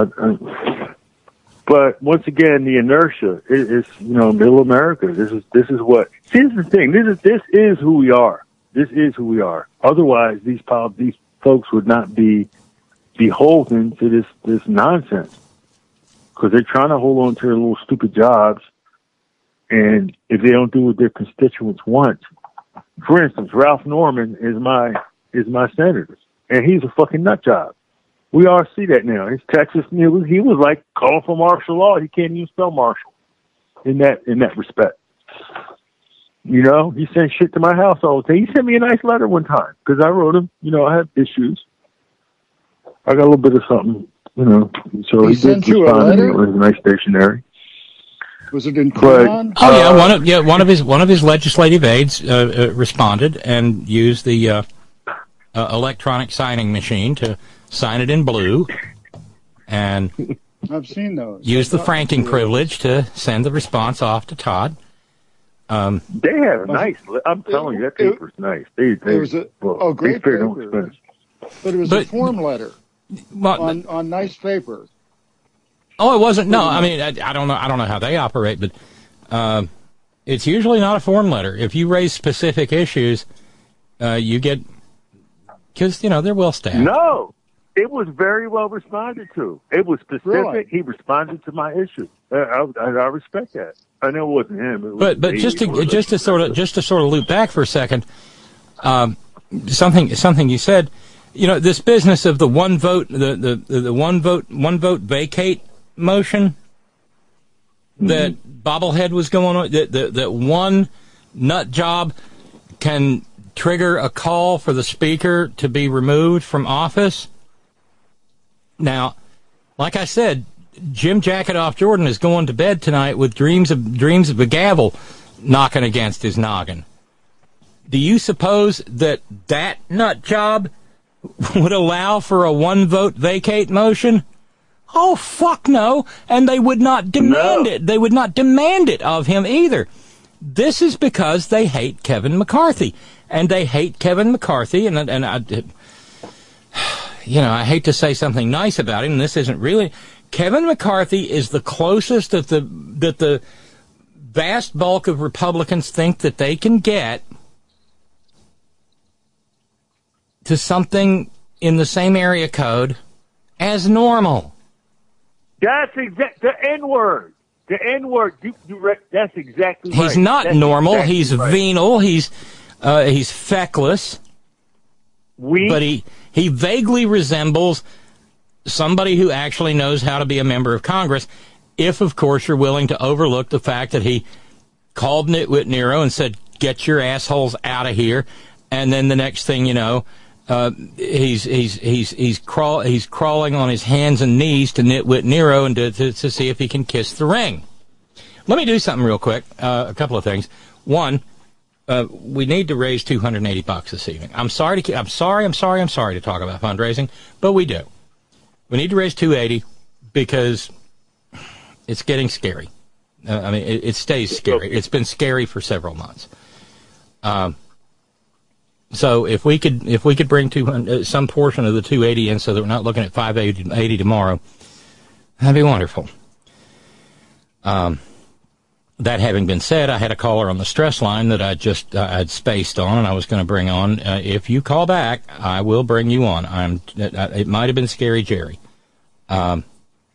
But once again, the inertia is middle America. This is what... Here's the thing. This is who we are. This is who we are. Otherwise, these folks would not be beholden to this nonsense. Because they're trying to hold on to their little stupid jobs. And if they don't do what their constituents want... For instance, Ralph Norman is my senator. And he's a fucking nut job. We all see that now. It's Texas news. He was like calling for martial law. He can't even spell martial in that respect. You know, he sent shit to my house all the time. He sent me a nice letter one time because I wrote him. You know, I had issues. I got a little bit of something, you know. So he sent did you a respond to me. letter? It was a nice dictionary. Was it in Klingon? One of his legislative aides responded and used the electronic signing machine to sign it in blue, and I've seen those. Used the franking privilege to send the response off to Todd. They have nice. I'm telling you, that paper's nice. It was a great paper. But it was a form letter on nice paper. Oh, it wasn't. No, I mean, I don't know. I don't know how they operate, but it's usually not a form letter. If you raise specific issues, you get, because they're well staffed. No, it was very well responded to. It was specific. Really? He responded to my issue. I respect that. I know it wasn't him. It was but just to sort of loop back for a second, something you said. This business of the one vote, the one vote vacate motion that Bobblehead was going on, that one nut job can trigger a call for the speaker to be removed from office. Now, like I said, Jim Jacketoff Jordan is going to bed tonight with dreams of a gavel knocking against his noggin. Do you suppose that nut job would allow for a one vote vacate motion? Oh, fuck no. And they would not demand it. They would not demand it of him either. This is because they hate Kevin McCarthy. And they hate Kevin McCarthy, and I hate to say something nice about him, and this isn't really. Kevin McCarthy is the closest that the vast bulk of Republicans think that they can get to something in the same area code as normal. That's the N-word. The N-word. That's exactly right. He's not normal. Exactly he's venal. He's feckless. But he vaguely resembles somebody who actually knows how to be a member of Congress, if, of course, you're willing to overlook the fact that he called Nitwit Nero and said, "Get your assholes out of here," and then the next thing you know, he's crawling on his hands and knees to Nitwit Nero and to see if he can kiss the ring. Let me do something real quick. A couple of things. One, we need to raise $280 this evening. I'm sorry to talk about fundraising, but we do. We need to raise $280 because it's getting scary. I mean, it stays scary. It's been scary for several months. So if we could bring some portion of the $280 in, so that we're not looking at $580 tomorrow, that'd be wonderful. That having been said, I had a caller on the stress line that I'd spaced on, and I was going to bring on. If you call back, I will bring you on. It might have been Scary Jerry, but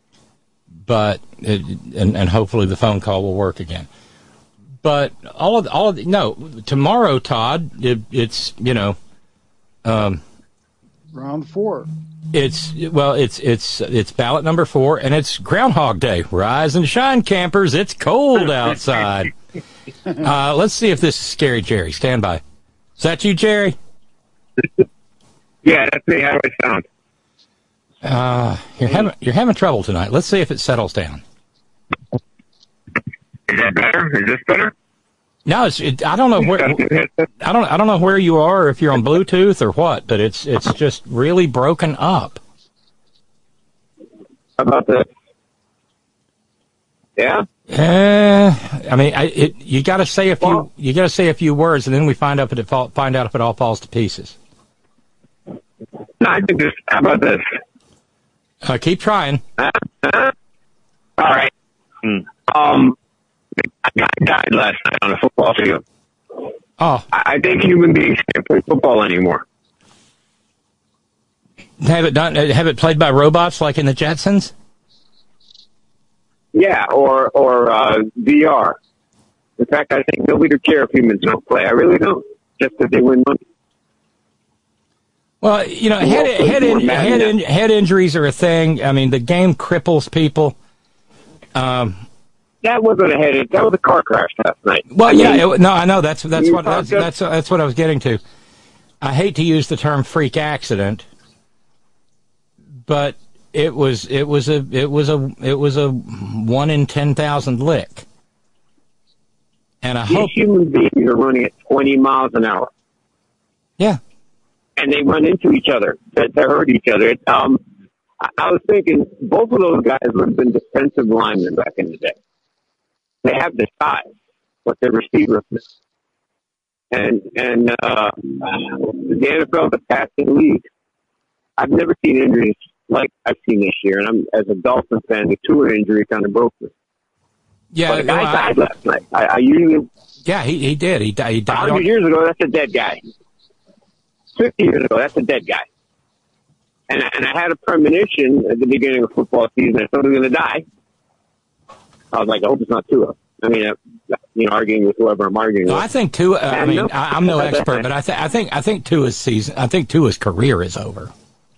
hopefully the phone call will work again. But tomorrow, Todd, it's round 4. It's ballot number 4, and it's Groundhog Day. Rise and shine, campers. It's cold outside. Let's see if this is Scary Jerry. Stand by. Is that you, Jerry? Yeah, that's me. How do I sound? You're having trouble tonight. Let's see if it settles down. Is that better? Is this better? No, I don't know where I don't know where you are, or if you're on Bluetooth or what, but it's just really broken up. How about this? Yeah. I mean, you got to say a few words, and then we find out if it all falls to pieces. No, I think this. How about this? Keep trying. All right. A guy died last night on a football field. Oh. I think human beings can't play football anymore. Have it played by robots like in the Jetsons? Yeah, or VR. In fact, I think nobody would care if humans don't play. I really don't. Just that they win money. Well, head injuries are a thing. I mean, the game cripples people. That wasn't a headache. That was a car crash last night. Well, I know that's what I was getting to. I hate to use the term freak accident, but it was a 1 in 10,000 lick. And I hope human beings are running at 20 miles an hour. Yeah. And they run into each other. They hurt each other. I was thinking both of those guys would have been defensive linemen back in the day. They have the size, but they're receivers. And the NFL is a passing league. I've never seen injuries like I've seen this year. And as a Dolphins fan, the Tua injury kind of broke me. Yeah, but the guy died last night. I usually... Yeah, he did. He died 100 years ago, that's a dead guy. 50 years ago, that's a dead guy. And I had a premonition at the beginning of football season that someone's going to die. I was like, I hope it's not Tua. I mean, arguing with whoever I'm arguing with. I think Tua. I'm no expert, but I think Tua's season. I think Tua's career is over.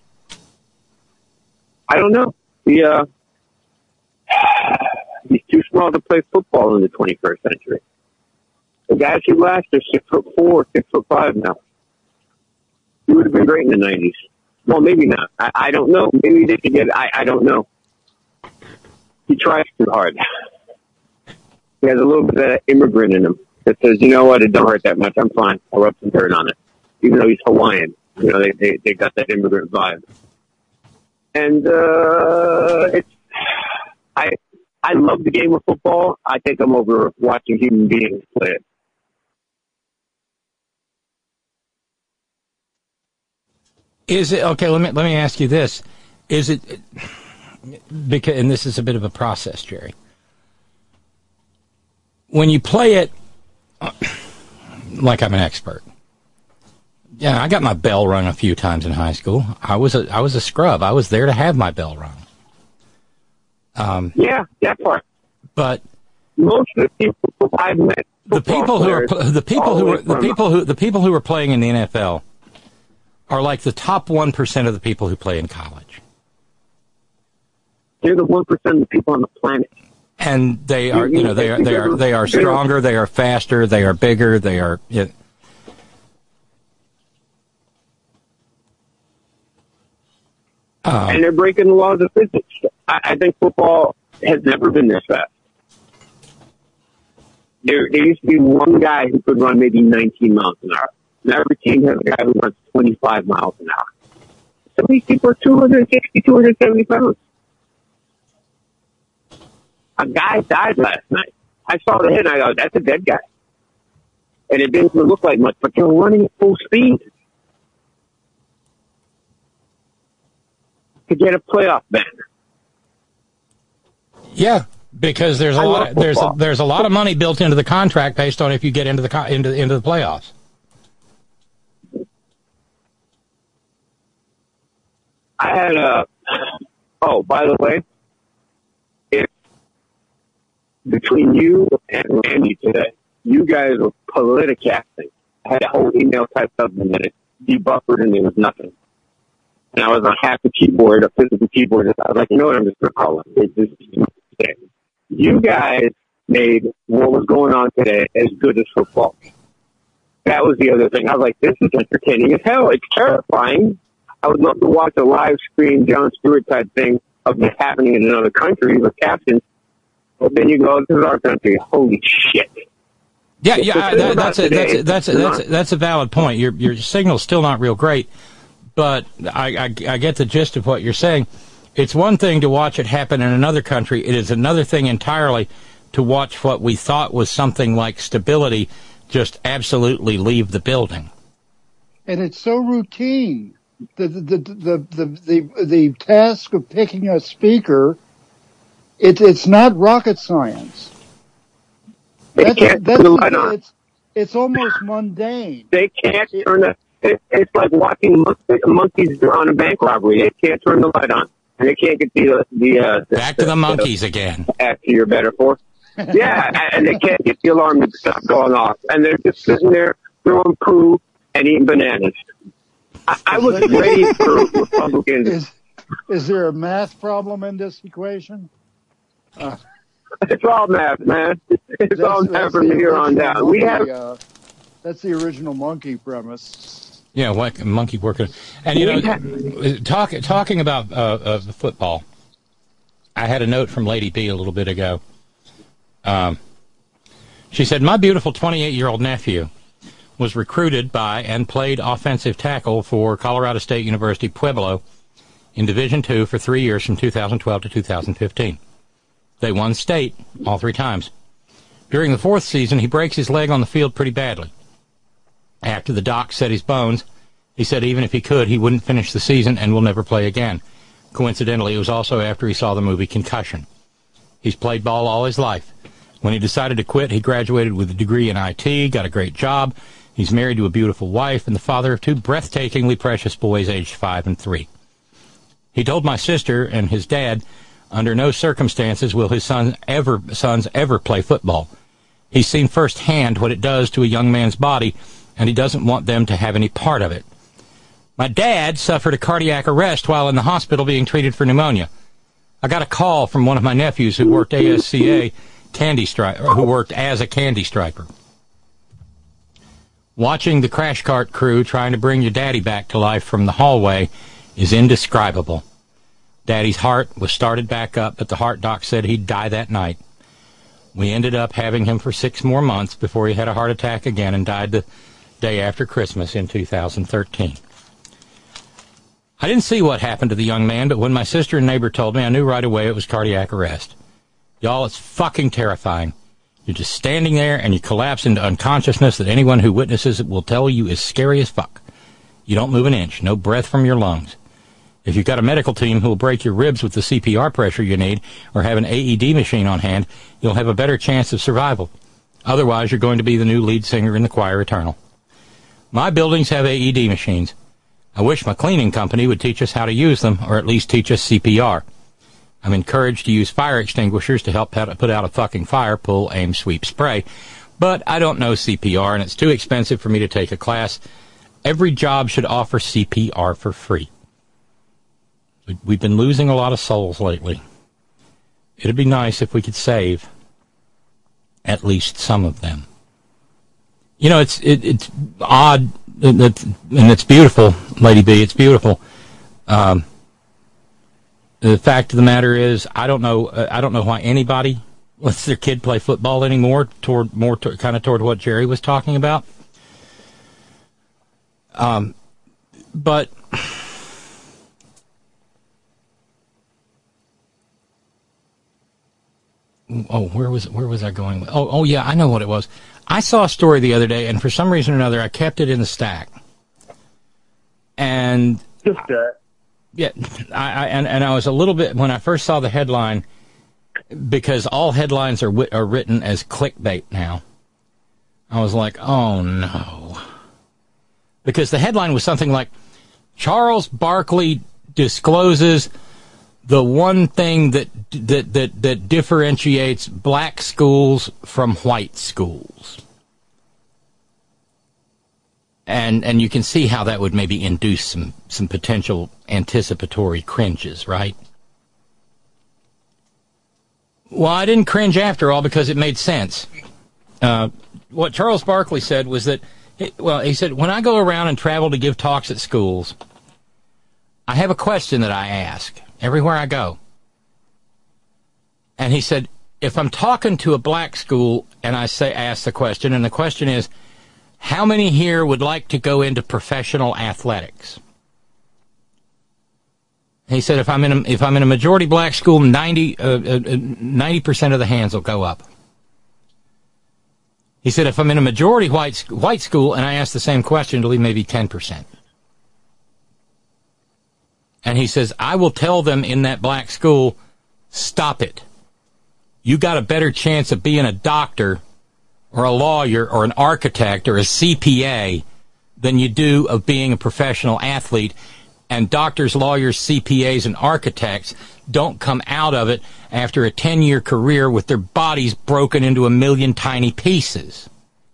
I don't know. He's too small to play football in the 21st century. The guys who last are 6'4", 6'5" now. He would have been great in the 90s. Well, maybe not. I don't know. Maybe they could get it. I don't know. He tries too hard. He has a little bit of that immigrant in him that says, you know what, it don't hurt that much. I'm fine. I'll rub some dirt on it. Even though he's Hawaiian. They got that immigrant vibe. And I love the game of football. I think I'm over watching human beings play it. Is it okay? Let me ask you this: is it because, and this is a bit of a process, Jerry. When you play it, like I'm an expert. Yeah, I got my bell rung a few times in high school. I was a scrub. I was there to have my bell rung. Yeah, that part. But most of the people I've met, the people who are playing in the NFL are like the top 1% of the people who play in college. They're the 1% of the people on the planet. And they are, they are stronger, they are faster, they are bigger, they are. And they're breaking the laws of physics. I think football has never been this fast. There used to be one guy who could run maybe 19 miles an hour. Now every team has a guy who runs 25 miles an hour. Some of these people are 260, 270 pounds. A guy died last night. I saw the hit and I go, that's a dead guy. And it didn't look like much, but they're running at full speed to get a playoff banner. Yeah, because there's a lot of money built into the contract based on if you get into the playoffs. I had by the way, if between you and Randy today, you guys were politicasting. I had a whole email typed up in it, debuffered, and there was nothing. And I was on half the keyboard, a physical keyboard, and I was like, you know what, I'm just going to call it. You guys made what was going on today as good as football. That was the other thing. I was like, this is entertaining as hell. It's terrifying. I would love to watch a live stream Jon Stewart type thing of this happening in another country with captions. But then you go, this is our country. Holy shit. Yeah, that's a valid point. Your signal's still not real great, but I get the gist of what you're saying. It's one thing to watch it happen in another country. It is another thing entirely to watch what we thought was something like stability just absolutely leave the building. And it's so routine. The task of picking a speaker, it's not rocket science. It's almost mundane. They can't turn it. It's like watching monkeys on a bank robbery. They can't turn the light on. And they can't get the back to the monkeys again. After your metaphor. Yeah, and they can't get the alarm to stop going off. And they're just sitting there throwing poo and eating bananas. I was ready for Republicans. Is there a math problem in this equation? It's all math, man. It's all math from here on down. That's the original monkey premise. Yeah, like monkey working. And, you know, talking about football, I had a note from Lady B a little bit ago. She said, my beautiful 28-year-old nephew was recruited by and played offensive tackle for Colorado State University Pueblo in Division II for 3 years from 2012 to 2015. They won state all 3 times. During the 4th season, he breaks his leg on the field pretty badly. After the doc set his bones, he said even if he could, he wouldn't finish the season and will never play again. Coincidentally, it was also after he saw the movie Concussion. He's played ball all his life. When he decided to quit, he graduated with a degree in IT, got a great job. He's married to a beautiful wife and the father of 2 breathtakingly precious boys aged 5 and 3. He told my sister and his dad, under no circumstances will his sons ever play football. He's seen firsthand what it does to a young man's body, and he doesn't want them to have any part of it. My dad suffered a cardiac arrest while in the hospital being treated for pneumonia. I got a call from one of my nephews who worked ASCA who worked as a candy striper. Watching the crash cart crew trying to bring your daddy back to life from the hallway is indescribable. Daddy's heart was started back up, but the heart doc said he'd die that night. We ended up having him for 6 more months before he had a heart attack again and died the day after Christmas in 2013. I didn't see what happened to the young man, but when my sister and neighbor told me, I knew right away it was cardiac arrest. Y'all, it's fucking terrifying. You're just standing there and you collapse into unconsciousness that anyone who witnesses it will tell you is scary as fuck. You don't move an inch, no breath from your lungs. If you've got a medical team who will break your ribs with the CPR pressure you need or have an AED machine on hand, you'll have a better chance of survival. Otherwise, you're going to be the new lead singer in the choir eternal. My buildings have AED machines. I wish my cleaning company would teach us how to use them, or at least teach us CPR. I'm encouraged to use fire extinguishers to help put out a fucking fire, pull, aim, sweep, spray. But I don't know CPR, and it's too expensive for me to take a class. Every job should offer CPR for free. We've been losing a lot of souls lately. It'd be nice if we could save at least some of them. You know, it's odd, and it's beautiful, Lady B. It's beautiful. The fact of the matter is, I don't know why anybody lets their kid play football anymore. Toward what Jerry was talking about. But where was I going? Oh yeah, I know what it was. I saw a story the other day, and for some reason or another, I kept it in the stack. And just that. Yeah, I was a little bit when I first saw the headline, because all headlines are written as clickbait now. I was like, oh no, because the headline was something like, Charles Barkley discloses the one thing that differentiates black schools from white schools. And you can see how that would maybe induce some potential anticipatory cringes, right? Well, I didn't cringe after all because it made sense. What Charles Barkley said was that, he said, when I go around and travel to give talks at schools, I have a question that I ask everywhere I go. And he said, if I'm talking to a black school and I ask the question, and the question is, how many here would like to go into professional athletics? He said, if I'm in a majority black school, 90% of the hands will go up. He said, if I'm in a majority white school and I ask the same question, it'll be maybe 10%. And he says, I will tell them in that black school, stop it. You got a better chance of being a doctor or a lawyer or an architect or a CPA than you do of being a professional athlete. And doctors, lawyers, CPAs, and architects don't come out of it after a 10-year career with their bodies broken into a million tiny pieces.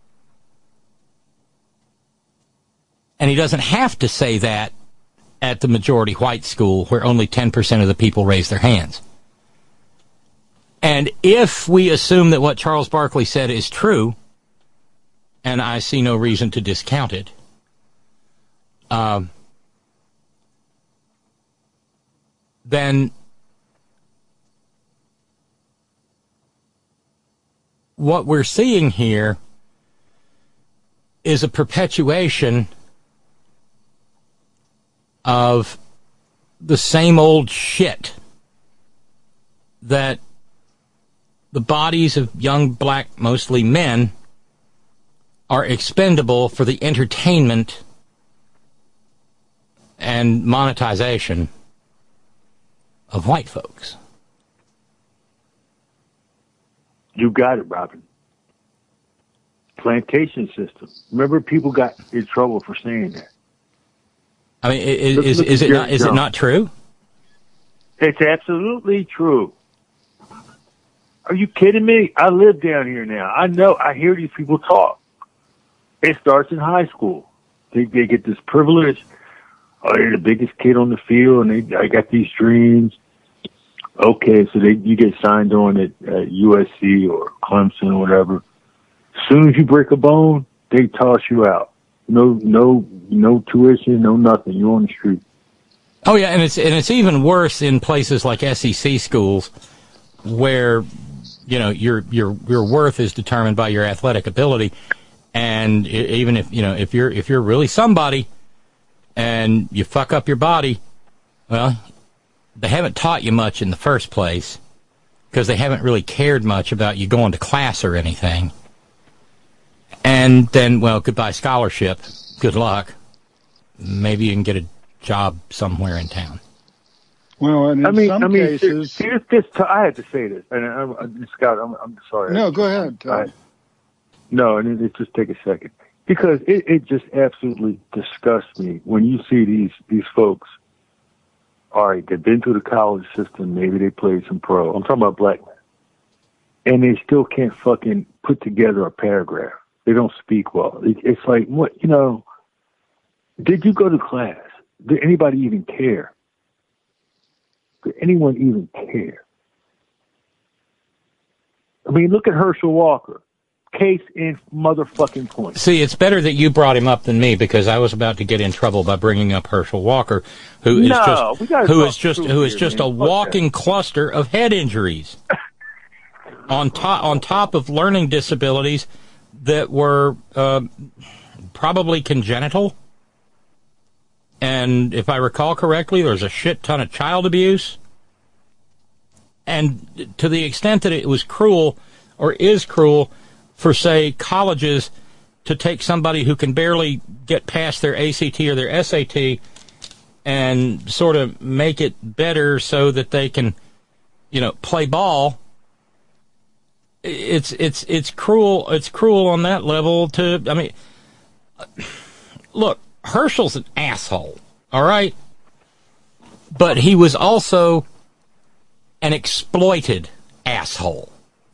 And he doesn't have to say that at the majority white school where only 10% of the people raise their hands. And if we assume that what Charles Barkley said is true, and I see no reason to discount it, then what we're seeing here is a perpetuation of the same old shit that the bodies of young black, mostly men, are expendable for the entertainment and monetization of white folks. You got it, Robin. Plantation system. Remember, people got in trouble for saying that. I mean, is it not true? It's absolutely true. Are you kidding me? I live down here now. I know. I hear these people talk. It starts in high school. They get this privilege. Oh, they're the biggest kid on the field, and I got these dreams. Okay, so you get signed on at USC or Clemson or whatever. As soon as you break a bone, they toss you out. No tuition, no nothing. You're on the street. Oh yeah, and it's even worse in places like SEC schools, where your worth is determined by your athletic ability, and even if you're really somebody, and you fuck up your body, well, they haven't taught you much in the first place because they haven't really cared much about you going to class or anything. And then, well, goodbye scholarship. Good luck. Maybe you can get a job somewhere in town. Well, and in some cases, I had to say this, and Scott, I'm sorry. No, go ahead. No, and it just take a second, because it just absolutely disgusts me when you see these folks. All right, they've been through the college system. Maybe they played some pro. I'm talking about black men, and they still can't fucking put together a paragraph. They don't speak well. It's like, what, did you go to class? Did anybody even care? Did anyone even care? I mean, look at Herschel Walker. Case in motherfucking point. See, it's better that you brought him up than me, because I was about to get in trouble by bringing up Herschel Walker, who is just a walking cluster of head injuries on top of learning disabilities that were probably congenital. And if I recall correctly, there's a shit ton of child abuse. And to the extent that it was cruel, or is cruel, for, say, colleges to take somebody who can barely get past their ACT or their SAT and sort of make it better so that they can, play ball. It's cruel. It's cruel on that level look, Herschel's an asshole, all right? But he was also an exploited asshole.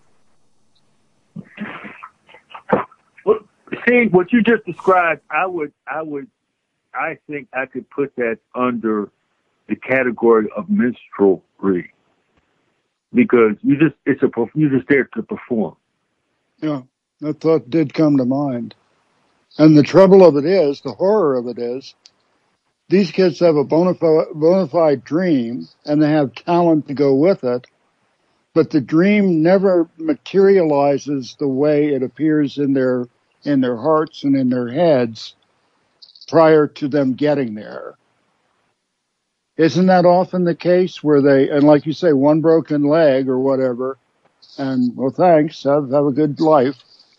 See, what you just described, I think I could put that under the category of minstrelsy, because you're just there to perform. Yeah, that thought did come to mind. And the trouble of it is, the horror of it is, these kids have a bona fide dream, and they have talent to go with it, but the dream never materializes the way it appears in their hearts and in their heads prior to them getting there. Isn't that often the case where and like you say, one broken leg or whatever, and, well, thanks, have a good life.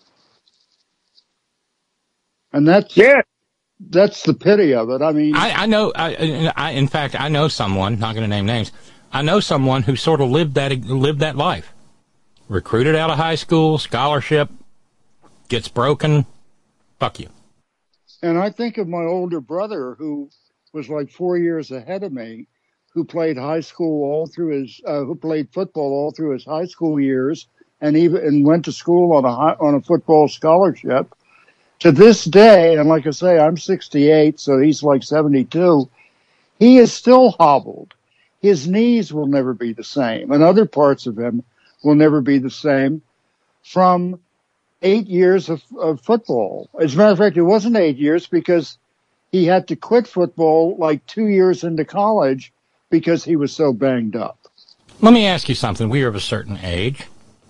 And that's the pity of it. I mean, I know, in fact, I know someone, not going to name names, I know someone who sort of lived that life. Recruited out of high school, scholarship, gets broken, fuck you. And I think of my older brother, who was like 4 years ahead of me, who played who played football all through his high school years, and went to school on a football scholarship. To this day, and like I say, I'm 68, so he's like 72, he is still hobbled. His knees will never be the same, and other parts of him will never be the same from 8 years of football. As a matter of fact, it wasn't 8 years because he had to quit football like 2 years into college because he was so banged up. Let me ask you something. We are of a certain age.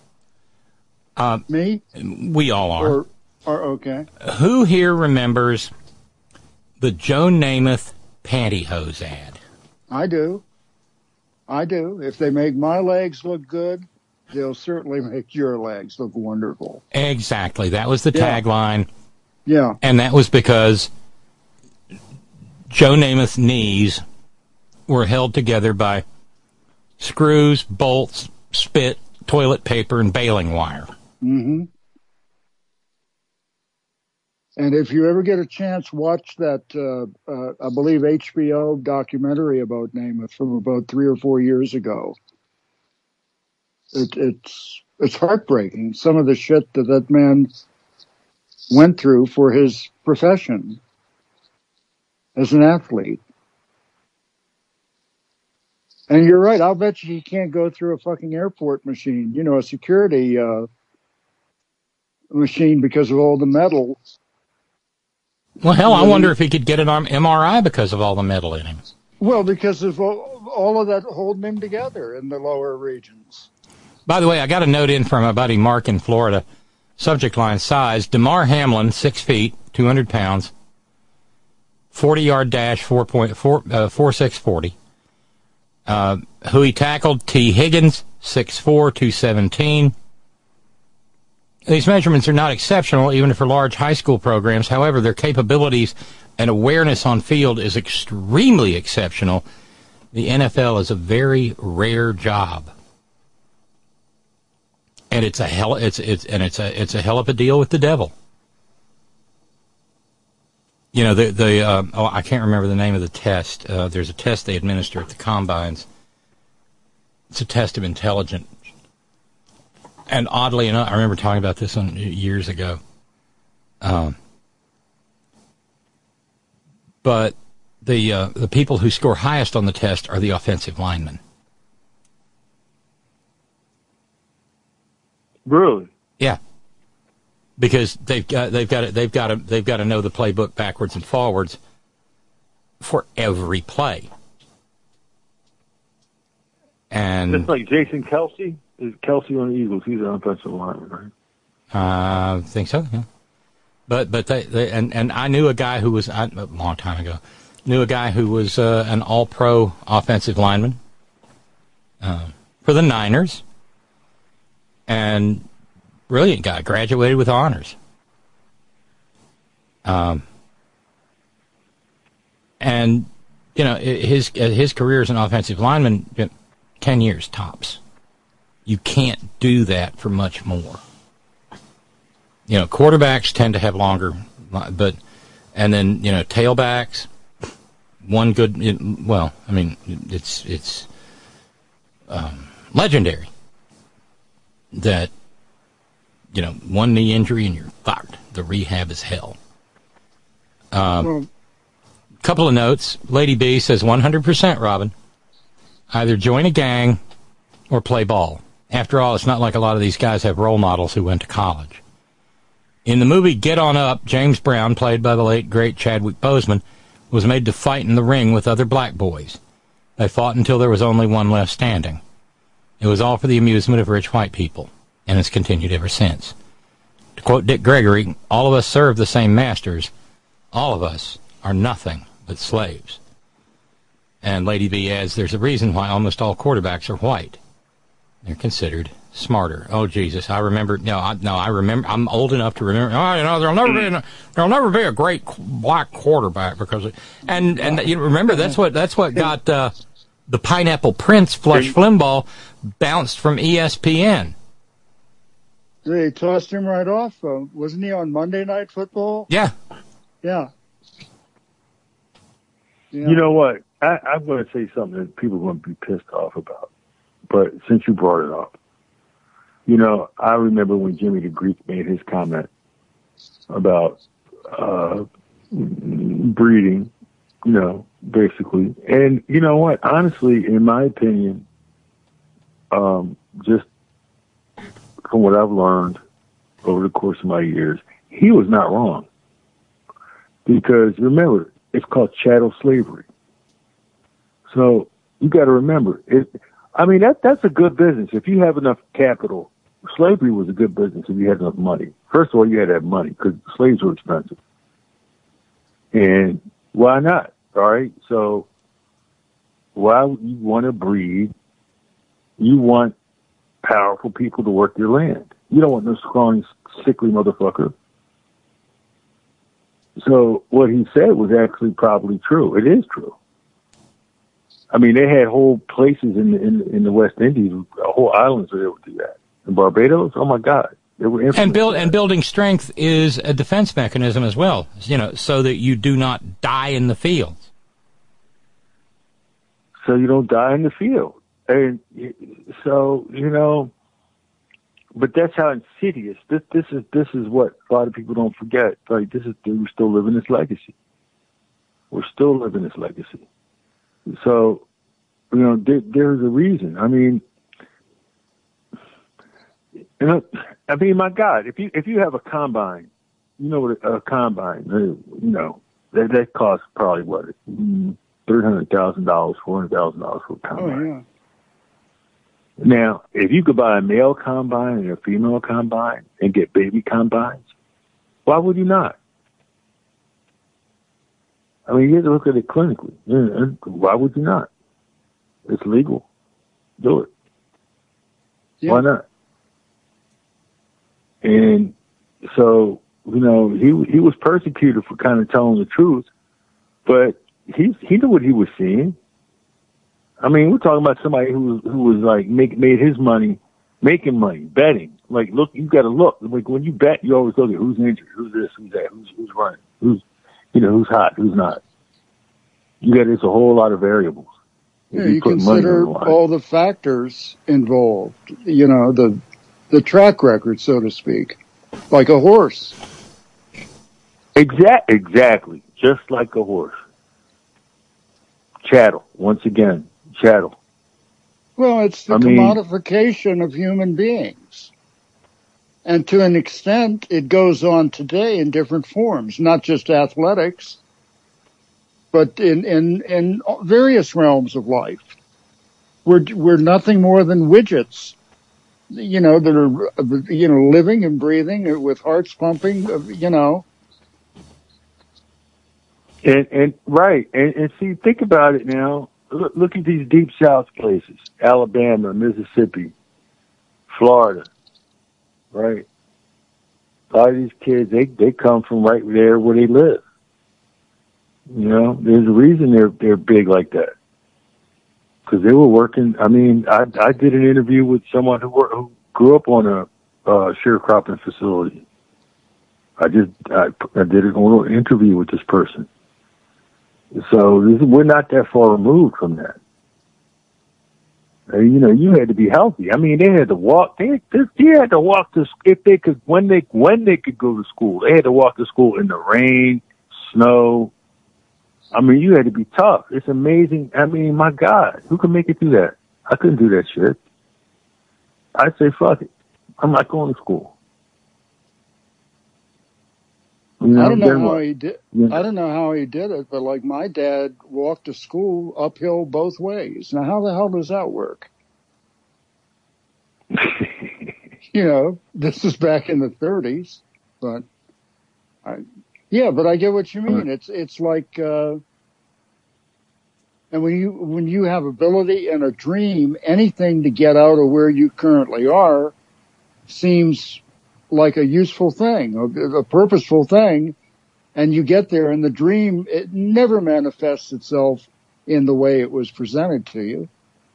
Me? We all are. Okay. Who here remembers the Joe Namath pantyhose ad? I do. If they make my legs look good, they'll certainly make your legs look wonderful. Exactly. That was the tagline. Yeah. And that was because Joe Namath's knees were held together by screws, bolts, spit, toilet paper, and baling wire. Mm-hmm. And if you ever get a chance, watch that, I believe, HBO documentary about Namath from about 3 or 4 years ago. It's heartbreaking, some of the shit that man went through for his profession as an athlete. And you're right, I'll bet you he can't go through a fucking airport machine, a security machine because of all the metal. Well, hell, I wonder if he could get an MRI because of all the metal in him. Well, because of all of that holding him together in the lower regions. By the way, I got a note in from my buddy Mark in Florida. Subject line size, Damar Hamlin, 6 feet, 200 pounds, 40-yard dash, 4.4640. Who he tackled, T. Higgins, 6'4", 217. These measurements are not exceptional, even for large high school programs. However, their capabilities and awareness on field is extremely exceptional. The NFL is a very rare job, and it's a hell of a deal with the devil. I can't remember the name of the test. There's a test they administer at the combines. It's a test of intelligence. And oddly enough, I remember talking about this years ago. But the people who score highest on the test are the offensive linemen. Really? Yeah. Because they've got to know the playbook backwards and forwards for every play. And it's like Jason Kelsey. Is Kelsey on the Eagles? He's an offensive lineman, right? I think so. Yeah. But they and I knew a guy who was a long time ago. Knew a guy who was an All-Pro offensive lineman for the Niners, and brilliant guy, graduated with honors. And his career as an offensive lineman, 10 years tops. You can't do that for much more. Quarterbacks tend to have longer, and then tailbacks. One good, it's legendary that one knee injury and you're fucked. The rehab is hell. Couple of notes. Lady B says 100%, Robin. Either join a gang or play ball. After all, it's not like a lot of these guys have role models who went to college. In the movie Get On Up, James Brown, played by the late, great Chadwick Boseman, was made to fight in the ring with other black boys. They fought until there was only one left standing. It was all for the amusement of rich white people, and it's continued ever since. To quote Dick Gregory, all of us serve the same masters. All of us are nothing but slaves. And Lady V adds, there's a reason why almost all quarterbacks are white. They're considered smarter. Oh, Jesus, I remember. I remember. I'm old enough to remember. There'll never be a great black quarterback because, and you remember that's what got the Pineapple Prince, Flush Flimbaugh, bounced from ESPN. They tossed him right off. Wasn't he on Monday Night Football? Yeah. Yeah. You know what? I'm going to say something that people are going to be pissed off about. But since you brought it up, I remember when Jimmy the Greek made his comment about breeding, basically. And you know what? Honestly, in my opinion, just from what I've learned over the course of my years, he was not wrong. Because remember, it's called chattel slavery. So you got to remember, that's a good business. If you have enough capital, slavery was a good business if you had enough money. First of all, you had to have money because slaves were expensive. And why not? All right. So why would you want to breed? You want powerful people to work your land. You don't want no scrawny, sickly motherfucker. So what he said was actually probably true. It is true. I mean, they had whole places in the West Indies, whole islands where they would do that. In Barbados, oh my God, they were and building strength is a defense mechanism as well. So that you do not die in the field. So you don't die in the field, and so but that's how insidious. This is what a lot of people don't forget. Like we're still living this legacy. We're still living this legacy. So, there's a reason. I mean, my God, if you have a combine, what a combine, that costs probably what, $300,000, $400,000 for a combine. Oh yeah. Now, if you could buy a male combine and a female combine and get baby combines, why would you not? I mean, you have to look at it clinically. Why would you not? It's legal. Do it. Yeah. Why not? And so, he was persecuted for kind of telling the truth, but he knew what he was seeing. I mean, we're talking about somebody who was like made his money, making money, betting. Like, look, you got to look. Like when you bet, you always look at who's injured, who's this, who's that, who's running, who's hot, who's not. There's a whole lot of variables. Yeah, you consider all the factors involved. The track record, so to speak, like a horse. Exactly, just like a horse. Chattel, once again, chattel. Well, it's the commodification of human beings. And to an extent, it goes on today in different forms, not just athletics, but in various realms of life. We're nothing more than widgets, that are, living and breathing with hearts pumping, And right. And see, think about it now. Look at these deep South places. Alabama, Mississippi, Florida, right? A lot of these kids, they come from right there where they live. There's a reason they're big like that. Because they were working. I mean, I did an interview with someone who grew up on a sharecropping facility. I did an interview with this person. So we're not that far removed from that. You had to be healthy. I mean, they had to walk. They had to walk to if they could when they could go to school. They had to walk to school in the rain, snow. I mean, you had to be tough. It's amazing. I mean, my God, who can make it through that? I couldn't do that shit. I'd say, fuck it. I'm not going to school. I don't know how he did. I don't know how he did it, but like my dad walked to school uphill both ways. Now, how the hell does that work? This is back in the 30s, but I get what you mean. It's like, and when you have ability and a dream, anything to get out of where you currently are seems like a useful thing, a purposeful thing, and you get there, and the dream, it never manifests itself in the way it was presented to you.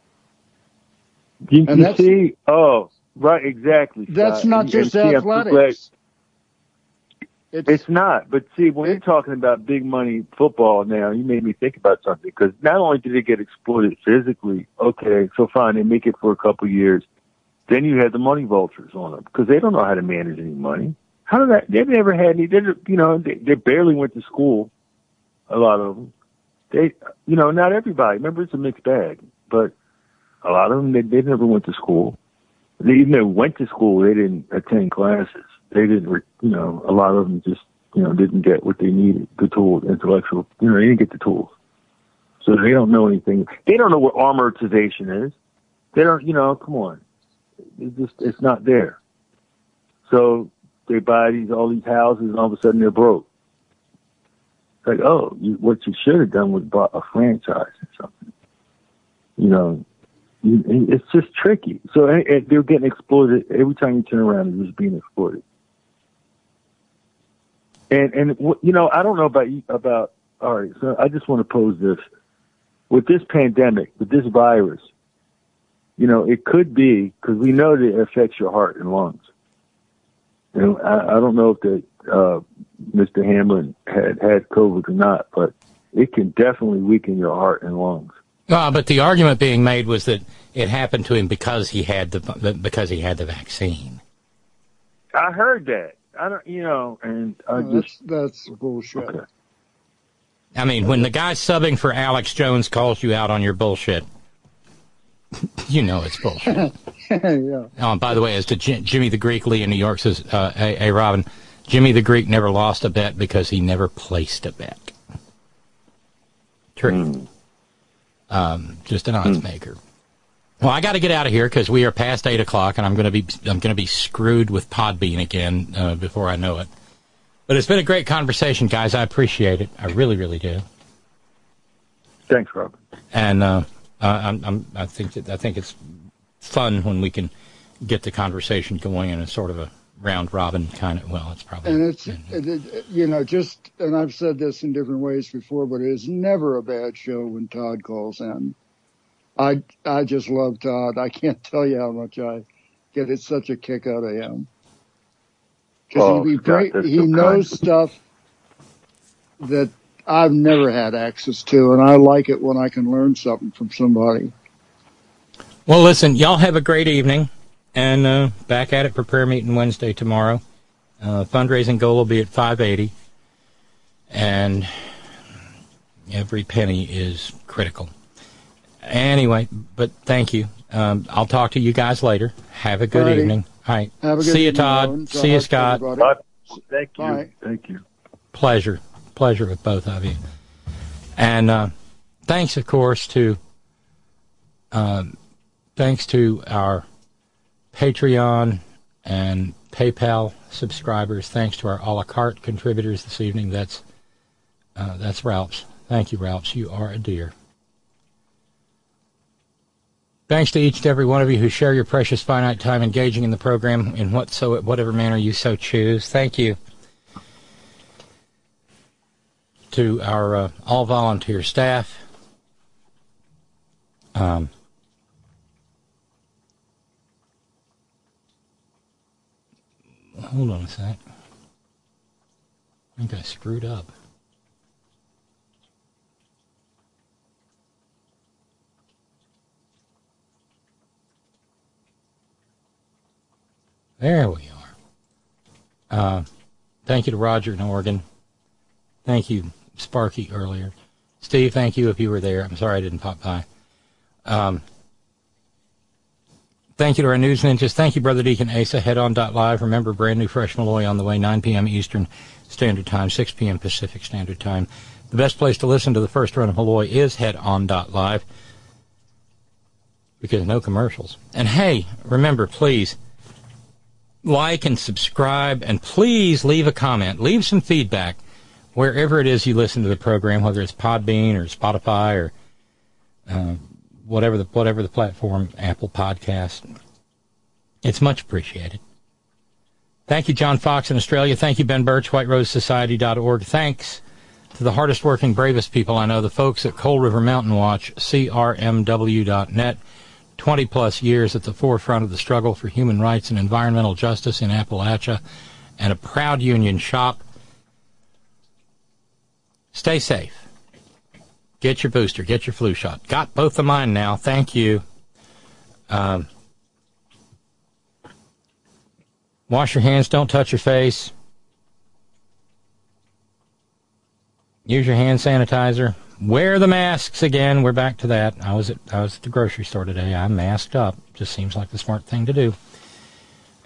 You see? Oh, right, exactly. That's not just athletics. It's not. But see, when you're talking about big money football now, you made me think about something, because not only do they get exploited physically, okay, so fine, they make it for a couple of years. Then you had the money vultures on them because they don't know how to manage any money. How did that? They've never had any. They barely went to school. A lot of them. Not everybody. Remember, it's a mixed bag. But a lot of them, they never went to school. even though they went to school, they didn't attend classes. They didn't, a lot of them just, didn't get what they needed, the tools, intellectual, they didn't get the tools. So they don't know anything. They don't know what amortization is. They don't, come on. It's not there. So they buy all these houses and all of a sudden they're broke. It's like, what you should have done was bought a franchise or something. It's just tricky. So they're getting exploited. Every time you turn around, they're just being exploited. And I don't know about, all right, so I just want to pose this. With this pandemic, with this virus, it could be, because we know that it affects your heart and lungs. And I don't know if Mr. Hamlin had COVID or not, but it can definitely weaken your heart and lungs. But the argument being made was that it happened to him because he had the vaccine. I heard that. That's bullshit. Okay. I mean, when the guy subbing for Alex Jones calls you out on your bullshit, it's bullshit. Yeah. Oh, and by the way, as to Jimmy the Greek, Lee in New York says, hey, Robin, Jimmy the Greek never lost a bet because he never placed a bet. True. Just an odds maker. Well, I got to get out of here because we are past 8 o'clock, and I'm going to be screwed with Podbean again before I know it. But it's been a great conversation, guys. I appreciate it. I really, really do. Thanks, Robin. And I think it's fun when we can get the conversation going in a sort of a round robin kind of. Well, it's probably. And and I've said this in different ways before, but it is never a bad show when Todd calls in. I just love Todd. I can't tell you how much I get such a kick out of him. Because he knows stuff that I've never had access to, and I like it when I can learn something from somebody. Well, listen, y'all have a great evening, and back at it for prayer meeting Wednesday tomorrow. Fundraising goal will be at $580, and every penny is critical. Anyway, but thank you. I'll talk to you guys later. Have a good evening. All right. See you, Todd. See you, Scott. Thank you. Bye. Thank you. Pleasure with both of you. And thanks, of course, to our Patreon and PayPal subscribers. Thanks to our a la carte contributors this evening. That's Ralphs. Thank you, Ralphs. You are a dear. Thanks to each and every one of you who share your precious finite time engaging in the program in whatever manner you so choose. Thank you to our all-volunteer staff. Hold on a sec. I think I screwed up. There we are. Thank you to Roger in Oregon. Thank you, Sparky, earlier. Steve, thank you if you were there. I'm sorry I didn't pop by. Thank you to our news ninjas. Thank you, Brother Deacon Asa. Headon.live. Remember, brand new fresh Malloy on the way, 9 p.m. Eastern Standard Time, 6 p.m. Pacific Standard Time. The best place to listen to the first run of Malloy is Headon.live because no commercials. And hey, remember, please, like and subscribe, and please leave a comment. Leave some feedback wherever it is you listen to the program, whether it's Podbean or Spotify or whatever the platform, Apple Podcast. It's much appreciated. Thank you, John Fox in Australia. Thank you, Ben Birch, WhiteRoseSociety.org. Thanks to the hardest working, bravest people I know, the folks at Coal River Mountain Watch, CRMW.net. 20-plus years at the forefront of the struggle for human rights and environmental justice in Appalachia, and a proud union shop. Stay safe. Get your booster. Get your flu shot. Got both of mine now. Thank you. Wash your hands. Don't touch your face. Use your hand sanitizer. Wear the masks again. We're back to that. I was at the grocery store today. I masked up. Just seems like the smart thing to do.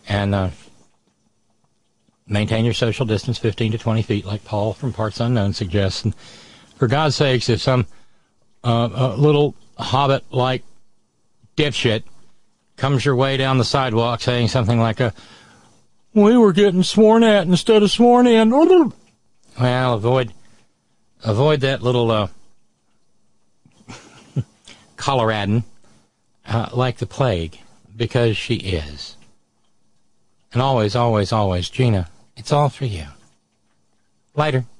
And maintain your social distance 15 to 20 feet, like Paul from Parts Unknown suggests. And for God's sakes, if some little hobbit-like dipshit comes your way down the sidewalk saying something like, we were getting sworn at instead of sworn in. Well, avoid that little Coloradan like the plague, because she is. And always, always, always, Gina, it's all for you. Later.